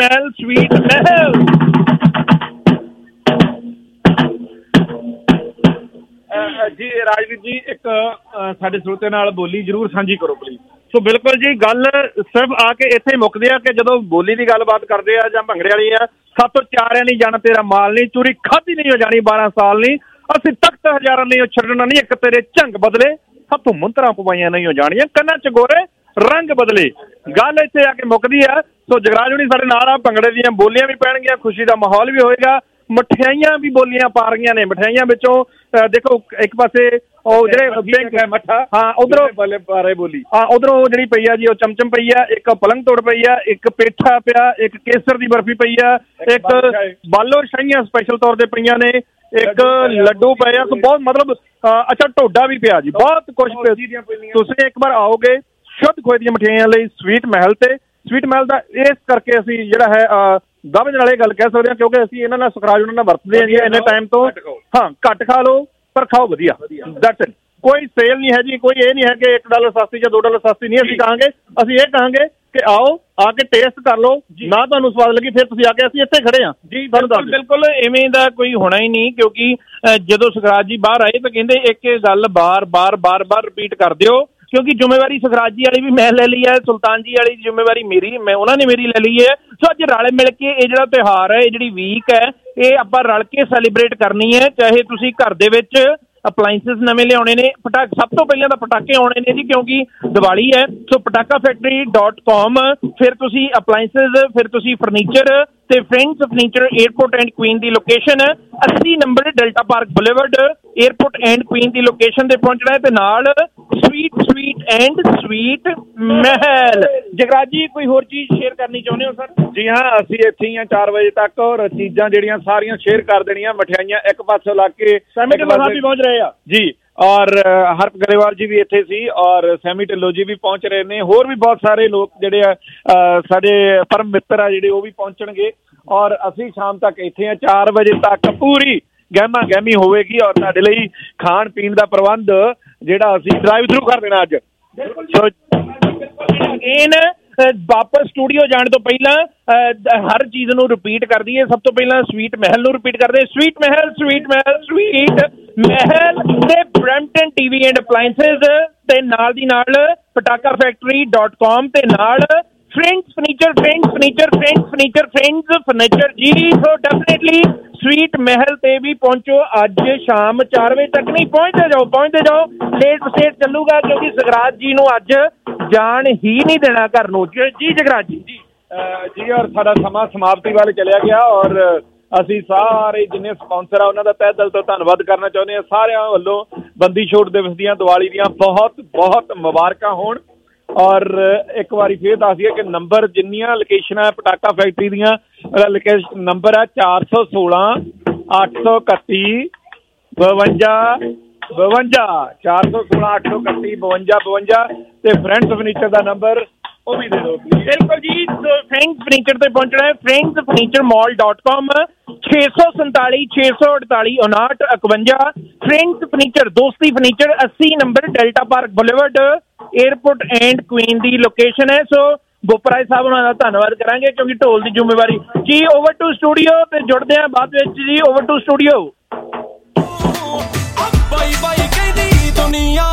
ਜੀ। ਰਾਜਵੀਰ ਜੀ ਇੱਕ ਸਾਡੇ ਸਰੋਤੇ ਨਾਲ ਬੋਲੀ ਜ਼ਰੂਰ ਸਾਂਝੀ ਕਰੋ ਪਲੀਜ਼। ਸੋ ਬਿਲਕੁਲ ਜੀ ਗੱਲ ਸਿਰਫ ਆ ਕੇ ਇੱਥੇ ਮੁੱਕਦੇ ਆ ਕਿ ਜਦੋਂ ਬੋਲੀ ਦੀ ਗੱਲਬਾਤ ਕਰਦੇ ਆ ਜਾਂ ਭੰਗੜੇ ਵਾਲੀ ਆ ਸਾਤੋਂ ਚਾਰਿਆਂ ਨਹੀਂ ਜਾਣਾ ਤੇਰਾ ਮਾਲ ਨਹੀਂ ਚੋਰੀ ਖਾਧੀ ਨਹੀਂ ਹੋ ਜਾਣੀ 12 ਸਾਲ ਨਹੀਂ ਅਸੀਂ ਤਖਤ ਹਜ਼ਾਰਾਂ ਨਹੀਂ ਛੱਡਣਾ ਨਹੀਂ ਇੱਕ ਤੇਰੇ ਝੰਗ ਬਦਲੇ ਹੱਥੋਂ ਮੁੰਤਰਾਂ ਪਵਾਈਆਂ ਨਹੀਂ ਹੋ ਜਾਣੀਆਂ ਕੰਨਾਂ ਚ ਗੋਰੇ ਰੰਗ ਬਦਲੇ। ਗੱਲ ਇੱਥੇ ਆ ਕੇ ਮੁੱਕਦੀ ਆ। ਸੋ ਜਗਰਾਜ ਹੁਣੀ ਸਾਡੇ ਨਾਲ ਆ ਭੰਗੜੇ ਦੀਆਂ ਬੋਲੀਆਂ ਵੀ ਪੈਣਗੀਆਂ ਖੁਸ਼ੀ ਦਾ ਮਾਹੌਲ ਵੀ ਹੋਏਗਾ ਮਠਿਆਈਆਂ ਵੀ ਬੋਲੀਆਂ ਪਾ ਰਹੀਆਂ ਨੇ। ਮਠਿਆਈਆਂ ਵਿੱਚੋਂ ਦੇਖੋ ਇੱਕ ਪਾਸੇ ਉਹ ਜਿਹੜੇ ਮੱਠਾ ਹਾਂ ਉਧਰੋਂ ਬੋਲੀ ਹਾਂ ਉਧਰੋਂ ਜਿਹੜੀ ਪਈ ਆ ਜੀ ਉਹ ਚਮਚਮ ਪਈ ਆ ਇੱਕ ਪਲੰਗ ਤੋੜ ਪਈ ਆ ਇੱਕ ਪੇਠਾ ਪਿਆ ਇੱਕ ਕੇਸਰ ਦੀ ਬਰਫੀ ਪਈ ਆ ਇੱਕ ਬਾਲੋ ਸ਼ਾਹੀਆਂ ਸਪੈਸ਼ਲ ਤੌਰ ਤੇ ਪਈਆਂ ਨੇ ਇੱਕ ਲੱਡੂ ਪਏ ਆ। ਸੋ ਬਹੁਤ ਮਤਲਬ ਅੱਛਾ ਢੋਡਾ ਵੀ ਪਿਆ ਜੀ ਬਹੁਤ ਕੁਛ ਪਿਆ। ਤੁਸੀਂ ਇੱਕ ਵਾਰ ਆਓਗੇ ਸ਼ੁੱਧ ਖੋਏ ਦੀਆਂ ਮਠਿਆਈਆਂ ਲਈ ਸਵੀਟ ਮਹਿਲ ਤੇ। ਸਵੀਟ ਮਹਿਲ ਦਾ ਇਸ ਕਰਕੇ ਅਸੀਂ ਜਿਹੜਾ ਹੈ ਦਾਅਵੇ ਨਾਲ ਇਹ ਗੱਲ ਕਹਿ ਸਕਦੇ ਹਾਂ ਕਿਉਂਕਿ ਅਸੀਂ ਇਹਨਾਂ ਨਾਲ ਸੁਖਰਾਜ ਉਹਨਾਂ ਨਾਲ ਵਰਤਦੇ ਹਾਂ ਜੀ ਇੰਨੇ ਟਾਈਮ ਤੋਂ। ਹਾਂ ਘੱਟ ਖਾ ਲਓ ਪਰ ਖਾਓ ਵਧੀਆ ਦੈਟਸ ਇਟ। ਕੋਈ ਸੇਲ ਨਹੀਂ ਹੈ ਜੀ ਕੋਈ ਇਹ ਨਹੀਂ ਹੈ ਕਿ $1 ਸਸਤੀ ਜਾਂ $2 ਸਸਤੀ ਨਹੀਂ ਅਸੀਂ ਕਹਾਂਗੇ। ਅਸੀਂ ਇਹ ਕਹਾਂਗੇ ਕਿ ਆਓ ਆ ਕੇ ਟੇਸਟ ਕਰ ਲਓ ਨਾ ਤੁਹਾਨੂੰ ਸਵਾਦ ਲੱਗੀ ਫਿਰ ਤੁਸੀਂ ਆ ਕੇ ਅਸੀਂ ਇੱਥੇ ਖੜੇ ਹਾਂ ਜੀ। ਤੁਹਾਨੂੰ ਬਿਲਕੁਲ ਇਵੇਂ ਦਾ ਕੋਈ ਹੋਣਾ ਹੀ ਨਹੀਂ ਕਿਉਂਕਿ ਜਦੋਂ ਸੁਖਰਾਜ ਜੀ ਬਾਹਰ ਆਏ ਤਾਂ ਕਹਿੰਦੇ ਇੱਕ ਗੱਲ ਬਾਰ ਰਿਪੀਟ ਕਰ ਦਿਓ ਕਿਉਂਕਿ ਜ਼ਿੰਮੇਵਾਰੀ ਸੁਖਰਾਜ ਜੀ ਵਾਲੀ ਵੀ ਮੈਂ ਲੈ ਲਈ ਹੈ, ਸੁਲਤਾਨ ਜੀ ਵਾਲੀ ਜ਼ਿੰਮੇਵਾਰੀ ਉਹਨਾਂ ਨੇ ਮੇਰੀ ਲੈ ਲਈ ਹੈ। ਸੋ ਅੱਜ ਰਲ ਮਿਲ ਕੇ ਇਹ ਜਿਹੜਾ ਤਿਉਹਾਰ ਹੈ, ਇਹ ਜਿਹੜੀ ਵੀਕ ਹੈ, ਇਹ ਆਪਾਂ ਰਲ ਕੇ ਸੈਲੀਬ੍ਰੇਟ ਕਰਨੀ ਹੈ। ਚਾਹੇ ਤੁਸੀਂ ਘਰ ਦੇ ਵਿੱਚ ਅਪਲਾਈਂਸਿਸ ਨਵੇਂ ਲਿਆਉਣੇ ਨੇ, ਸਭ ਤੋਂ ਪਹਿਲਾਂ ਤਾਂ ਪਟਾਕੇ ਆਉਣੇ ਨੇ ਜੀ, ਕਿਉਂਕਿ ਦੀਵਾਲੀ ਹੈ। ਸੋ patakaFactory.com, ਫਿਰ ਤੁਸੀਂ ਅਪਲਾਈਂਸਿਸ, ਫਿਰ ਤੁਸੀਂ ਫਰਨੀਚਰ ਤੇ Friends Furniture Airport and Queen ਦੀ location 80 number Delta Park Boulevard, Airport and Queen ਦੀ ਲੋਕੇਸ਼ਨ ਤੇ ਪਹੁੰਚਣਾ ਹੈ, ਤੇ ਨਾਲ ਸਵੀਟ ਮਹਿਲ। ਜਗਰਾਜ ਜੀ ਕੋਈ ਹੋਰ ਚੀਜ਼ ਸ਼ੇਅਰ ਕਰਨੀ ਚਾਹੁੰਦੇ ਹੋ ਸਰ? ਜੀ ਹਾਂ, ਅਸੀਂ ਇੱਥੇ ਹੀ 4 ਵਜੇ ਤੱਕ, ਔਰ ਚੀਜ਼ਾਂ ਜਿਹੜੀਆਂ ਸਾਰੀਆਂ ਸ਼ੇਅਰ ਕਰ ਦੇਣੀਆਂ, ਮਠਿਆਈਆਂ ਇੱਕ ਪਾਸੇ ਲਾ ਕੇ ਸੈਮੀ ਢਿੱਲੋਂ ਸਾਹਿਬ ਵੀ ਪਹੁੰਚ ਰਹੇ ਆ ਜੀ, ਔਰ ਹਰਪ ਗਰੇਵਾਲ ਜੀ ਵੀ ਇੱਥੇ ਸੀ, ਔਰ ਸੈਮੀ ਢਿੱਲੋਂ ਜੀ ਵੀ ਪਹੁੰਚ ਰਹੇ ਨੇ। ਹੋਰ ਵੀ ਬਹੁਤ ਸਾਰੇ ਲੋਕ ਜਿਹੜੇ ਆ ਸਾਡੇ ਪਰਮ ਮਿੱਤਰ ਆ ਜਿਹੜੇ, ਉਹ ਵੀ ਪਹੁੰਚਣਗੇ। ਔਰ ਅਸੀਂ ਸ਼ਾਮ ਤੱਕ ਇੱਥੇ 4 ਵਜੇ ਤੱਕ ਪੂਰੀ ਗਹਿਮਾ ਗਹਿਮੀ ਹੋਵੇਗੀ, ਔਰ ਤੁਹਾਡੇ ਲਈ ਖਾਣ ਪੀਣ ਦਾ ਪ੍ਰਬੰਧ ਜਿਹੜਾ ਅਸੀਂ ਡਰਾਈਵ ਥਰੂ ਕਰ ਦੇਣਾ ਅੱਜ। ਵਾਪਸ ਸਟੂਡੀਓ ਜਾਣ ਤੋਂ ਪਹਿਲਾਂ ਹਰ ਚੀਜ਼ ਨੂੰ ਰਿਪੀਟ ਕਰ ਦਈਏ। ਸਭ ਤੋਂ ਪਹਿਲਾਂ ਸਵੀਟ ਮਹਿਲ ਨੂੰ ਰਿਪੀਟ ਕਰਦੇ, ਸਵੀਟ ਮਹਿਲ ਤੇ ਬ੍ਰੈਂਪਟਨ ਟੀਵੀ ਐਂਡ ਅਪਲਾਈਂਸਿਸ, ਤੇ ਨਾਲ ਦੀ ਨਾਲ patakaFactory.com, ਤੇ ਨਾਲ ਫਰੈਂਡਸ ਫਰਨੀਚਰ ਜੀ। ਸੋ ਡੈਫੀਨੇਟਲੀ ਸਵੀਟ ਮਹਿਲ ਤੇ ਵੀ ਪਹੁੰਚੋ ਅੱਜ ਸ਼ਾਮ 4 ਵਜੇ ਤੱਕ। ਨਹੀਂ, ਪਹੁੰਚਦੇ ਜਾਓ, ਲੇਟ ਸਟੇਟ ਚੱਲੂਗਾ, ਕਿਉਂਕਿ ਸੁਖਰਾਜ ਜੀ ਨੂੰ ਅੱਜ ਜਾਣ ਹੀ ਨਹੀਂ ਦੇਣਾ ਘਰ ਨੂੰ ਜੀ। ਜਗਰਾਜ ਜੀ ਜੀ ਔਰ ਸਾਡਾ ਸਮਾਂ ਸਮਾਪਤੀ ਵੱਲ ਚਲਿਆ ਗਿਆ, ਔਰ ਅਸੀਂ ਸਾਰੇ ਜਿੰਨੇ ਸਪਾਂਸਰ ਆ ਉਹਨਾਂ ਦਾ ਤਹਿ ਦਿਲ ਤੋਂ ਧੰਨਵਾਦ ਕਰਨਾ ਚਾਹੁੰਦੇ ਹਾਂ। ਸਾਰਿਆਂ ਵੱਲੋਂ ਬੰਦੀ ਛੋੜ ਦਿਵਸ ਦੀਆਂ, ਦੀਵਾਲੀ ਦੀਆਂ ਬਹੁਤ ਬਹੁਤ ਮੁਬਾਰਕਾਂ ਹੋਣ। ਔਰ ਇੱਕ ਵਾਰੀ ਫੇਰ ਦੱਸ ਦਈਏ ਕਿ ਨੰਬਰ ਜਿੰਨੀਆਂ ਲੋਕੇਸ਼ਨਾਂ ਪਟਾਕਾ ਫੈਕਟਰੀ ਦੀਆਂ, ਲੋਕੇਸ਼ਨ ਨੰਬਰ ਹੈ 416 831 52 416 831 52 ਤੇ ਫਰੈਂਡਸ ਫਰਨੀਚਰ ਦਾ ਨੰਬਰ ਉਹ ਵੀ ਦੇ ਦਿਓ। ਬਿਲਕੁਲ ਜੀ, ਫਰੈਂਡਸ ਫਰਨੀਚਰ ਤੇ ਪਹੁੰਚਣਾ ਹੈ, friendsfurnituremall.com, 647 648 59 51। ਫਰੈਂਡਸ ਫਰਨੀਚਰ, ਦੋਸਤੀ furniture, 80 number Delta Park Boulevard, Airport and Queen ਦੀ ਲੋਕੇਸ਼ਨ ਹੈ। ਸੋ ਗੋਪਰਾਏ ਸਾਹਿਬ ਉਹਨਾਂ ਦਾ ਧੰਨਵਾਦ ਕਰਾਂਗੇ, ਕਿਉਂਕਿ ਢੋਲ ਦੀ ਜ਼ਿੰਮੇਵਾਰੀ ਜੀ। ਓਵਰ ਟੂ ਸਟੂਡੀਓ, ਤੇ ਜੁੜਦੇ ਹਾਂ ਬਾਅਦ ਵਿੱਚ ਜੀ। Over to studio. Bye bye ਕਹਿੰਦੀ ਦੁਨੀਆ,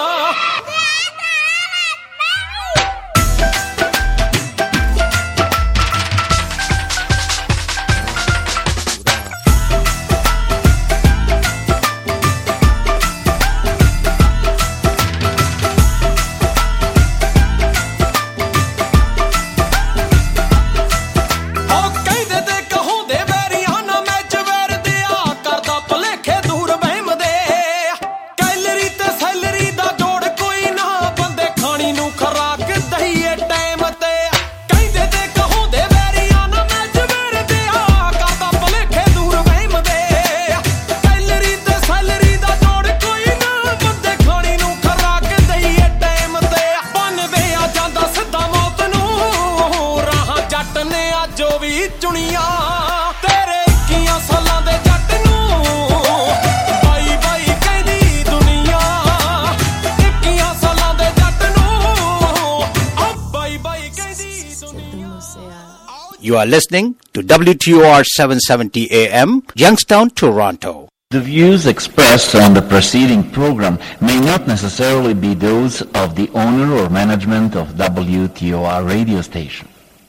You are listening to WTOR 770 AM, Youngstown, Toronto. The views expressed on the preceding program may not necessarily be those of the owner or management of WTOR radio station.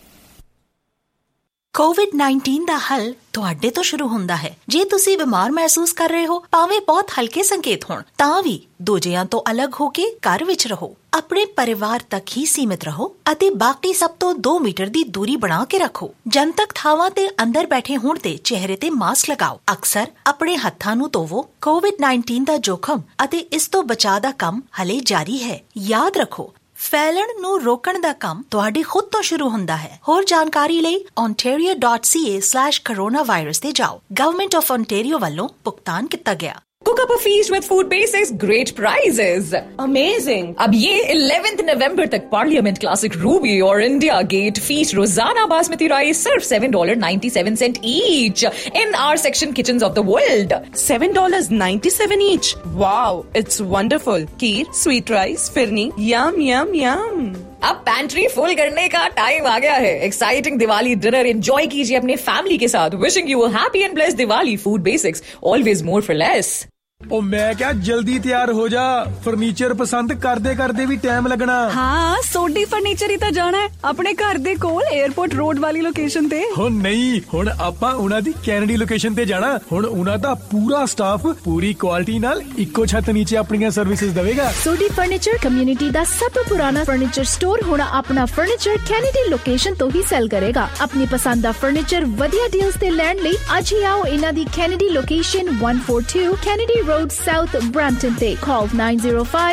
COVID-19 ਦਾ ਹੱਲ ਤੁਹਾਡੇ ਤੋਂ ਸ਼ੁਰੂ ਹੁੰਦਾ ਹੈ। ਜੇ ਤੁਸੀਂ ਬਿਮਾਰ ਮਹਿਸੂਸ ਕਰ ਰਹੇ ਹੋ, ਭਾਵੇਂ ਬਹੁਤ ਹਲਕੇ ਸੰਕੇਤ ਹੋਣ, ਤਾਂ ਵੀ ਦੂਜਿਆਂ ਤੋਂ ਅਲੱਗ ਹੋ ਕੇ ਘਰ ਵਿੱਚ ਰਹੋ। ਆਪਣੇ ਪਰਿਵਾਰ ਤੱਕ ਹੀ ਸੀਮਿਤ ਰਹੋ ਅਤੇ ਬਾਕੀ ਸਭ ਤੋਂ 2 ਮੀਟਰ ਦੀ ਦੂਰੀ ਬਣਾ ਕੇ ਰੱਖੋ। ਜਨਤਕ ਥਾਵਾਂ ਤੇ ਅੰਦਰ ਬੈਠੇ ਹੋਣ ਤੇ ਚਿਹਰੇ ਤੇ ਮਾਸਕ ਲਗਾਓ। ਅਕਸਰ ਆਪਣੇ ਹੱਥਾਂ ਨੂੰ ਧੋਵੋ। COVID-19 ਦਾ ਜੋਖਮ ਅਤੇ ਇਸ ਤੋਂ ਬਚਾਅ ਦਾ ਕੰਮ ਹਲੇ ਜਾਰੀ ਹੈ। ਯਾਦ ਰੱਖੋ, ਫੈਲਣ ਨੂੰ ਰੋਕਣ ਦਾ ਕੰਮ ਤੁਹਾਡੇ ਖੁਦ ਤੋਂ ਸ਼ੁਰੂ ਹੁੰਦਾ ਹੈ। ਹੋਰ ਜਾਣਕਾਰੀ ਲਈ ontario.ca/coronavirus ਤੇ ਜਾਓ। ਗਵਰਨਮੈਂਟ ਆਫ ontario ਵੱਲੋਂ ਭੁਗਤਾਨ ਕੀਤਾ ਗਿਆ। Cook up a feast with Food Basics. Great prizes. Amazing. अब ये 11th November तक Parliament Classic Ruby और India Gate Feast Rosanna Basmati Rice सिर्फ $7.97 each in our section kitchens of the world. $7.97 each. Wow, it's wonderful. Kheer, sweet rice, firni, yum yum yum. अब pantry full करने का time आ गया है। Exciting Diwali dinner enjoy कीजिए अपने family के साथ। Wishing you a happy and blessed Diwali. Food Basics, always more for less. ਉਹ ਮੈਂ ਕਿਹਾ ਜਲਦੀ ਤਿਆਰ ਹੋ ਜਾ, ਫਰਨੀਚਰ ਪਸੰਦ ਕਰਦੇ ਵੀ ਟਾਈਮ ਲੱਗਣਾ। ਹਾਂ, ਸੋਢੀ ਫਰਨੀਚਰ ਹੀ ਤਾਂ ਜਾਣਾ ਹੈ ਆਪਣੇ ਘਰ ਦੇ ਕੋਲ 에어ਪੋਰਟ ਰੋਡ ਵਾਲੀ ਲੋਕੇਸ਼ਨ ਤੇ। ਹੋ ਨਹੀਂ, ਹੁਣ ਆਪਾਂ ਉਹਨਾਂ ਦੀ ਕੈਨੇਡੀ ਲੋਕੇਸ਼ਨ ਤੇ ਜਾਣਾ। ਹੁਣ ਉਹਨਾਂ ਦਾ ਪੂਰਾ ਸਟਾਫ ਪੂਰੀ ਕੁਆਲਿਟੀ ਨਾਲ ਇੱਕੋ ਛੱਤ ਨੀਚੇ ਆਪਣੀਆਂ ਸਰਵਿਸਿਜ਼ ਦੇਵੇਗਾ। ਸੋਢੀ ਫਰਨੀਚਰ ਕਮਿਊਨਿਟੀ ਦਾ ਸਭ ਤੋਂ ਪੁਰਾਣਾ ਫਰਨੀਚਰ ਸਟੋਰ ਹੁਣ ਆਪਣਾ ਫਰਨੀਚਰ ਕੈਨੇਡੀ ਲੋਕੇਸ਼ਨ ਤੋਂ ਹੀ ਸੈਲ ਕਰੇਗਾ। ਆਪਣੀ ਪਸੰਦ ਦਾ ਫਰਨੀਚਰ ਵਧੀਆ ਡੀਲਸ ਤੇ ਲੈਣ ਲਈ ਅੱਜ ਹੀ ਆਓ ਇਹਨਾਂ ਦੀ Kennedy location 142 Kennedy Road South, Brampton ਤੇ। Call 905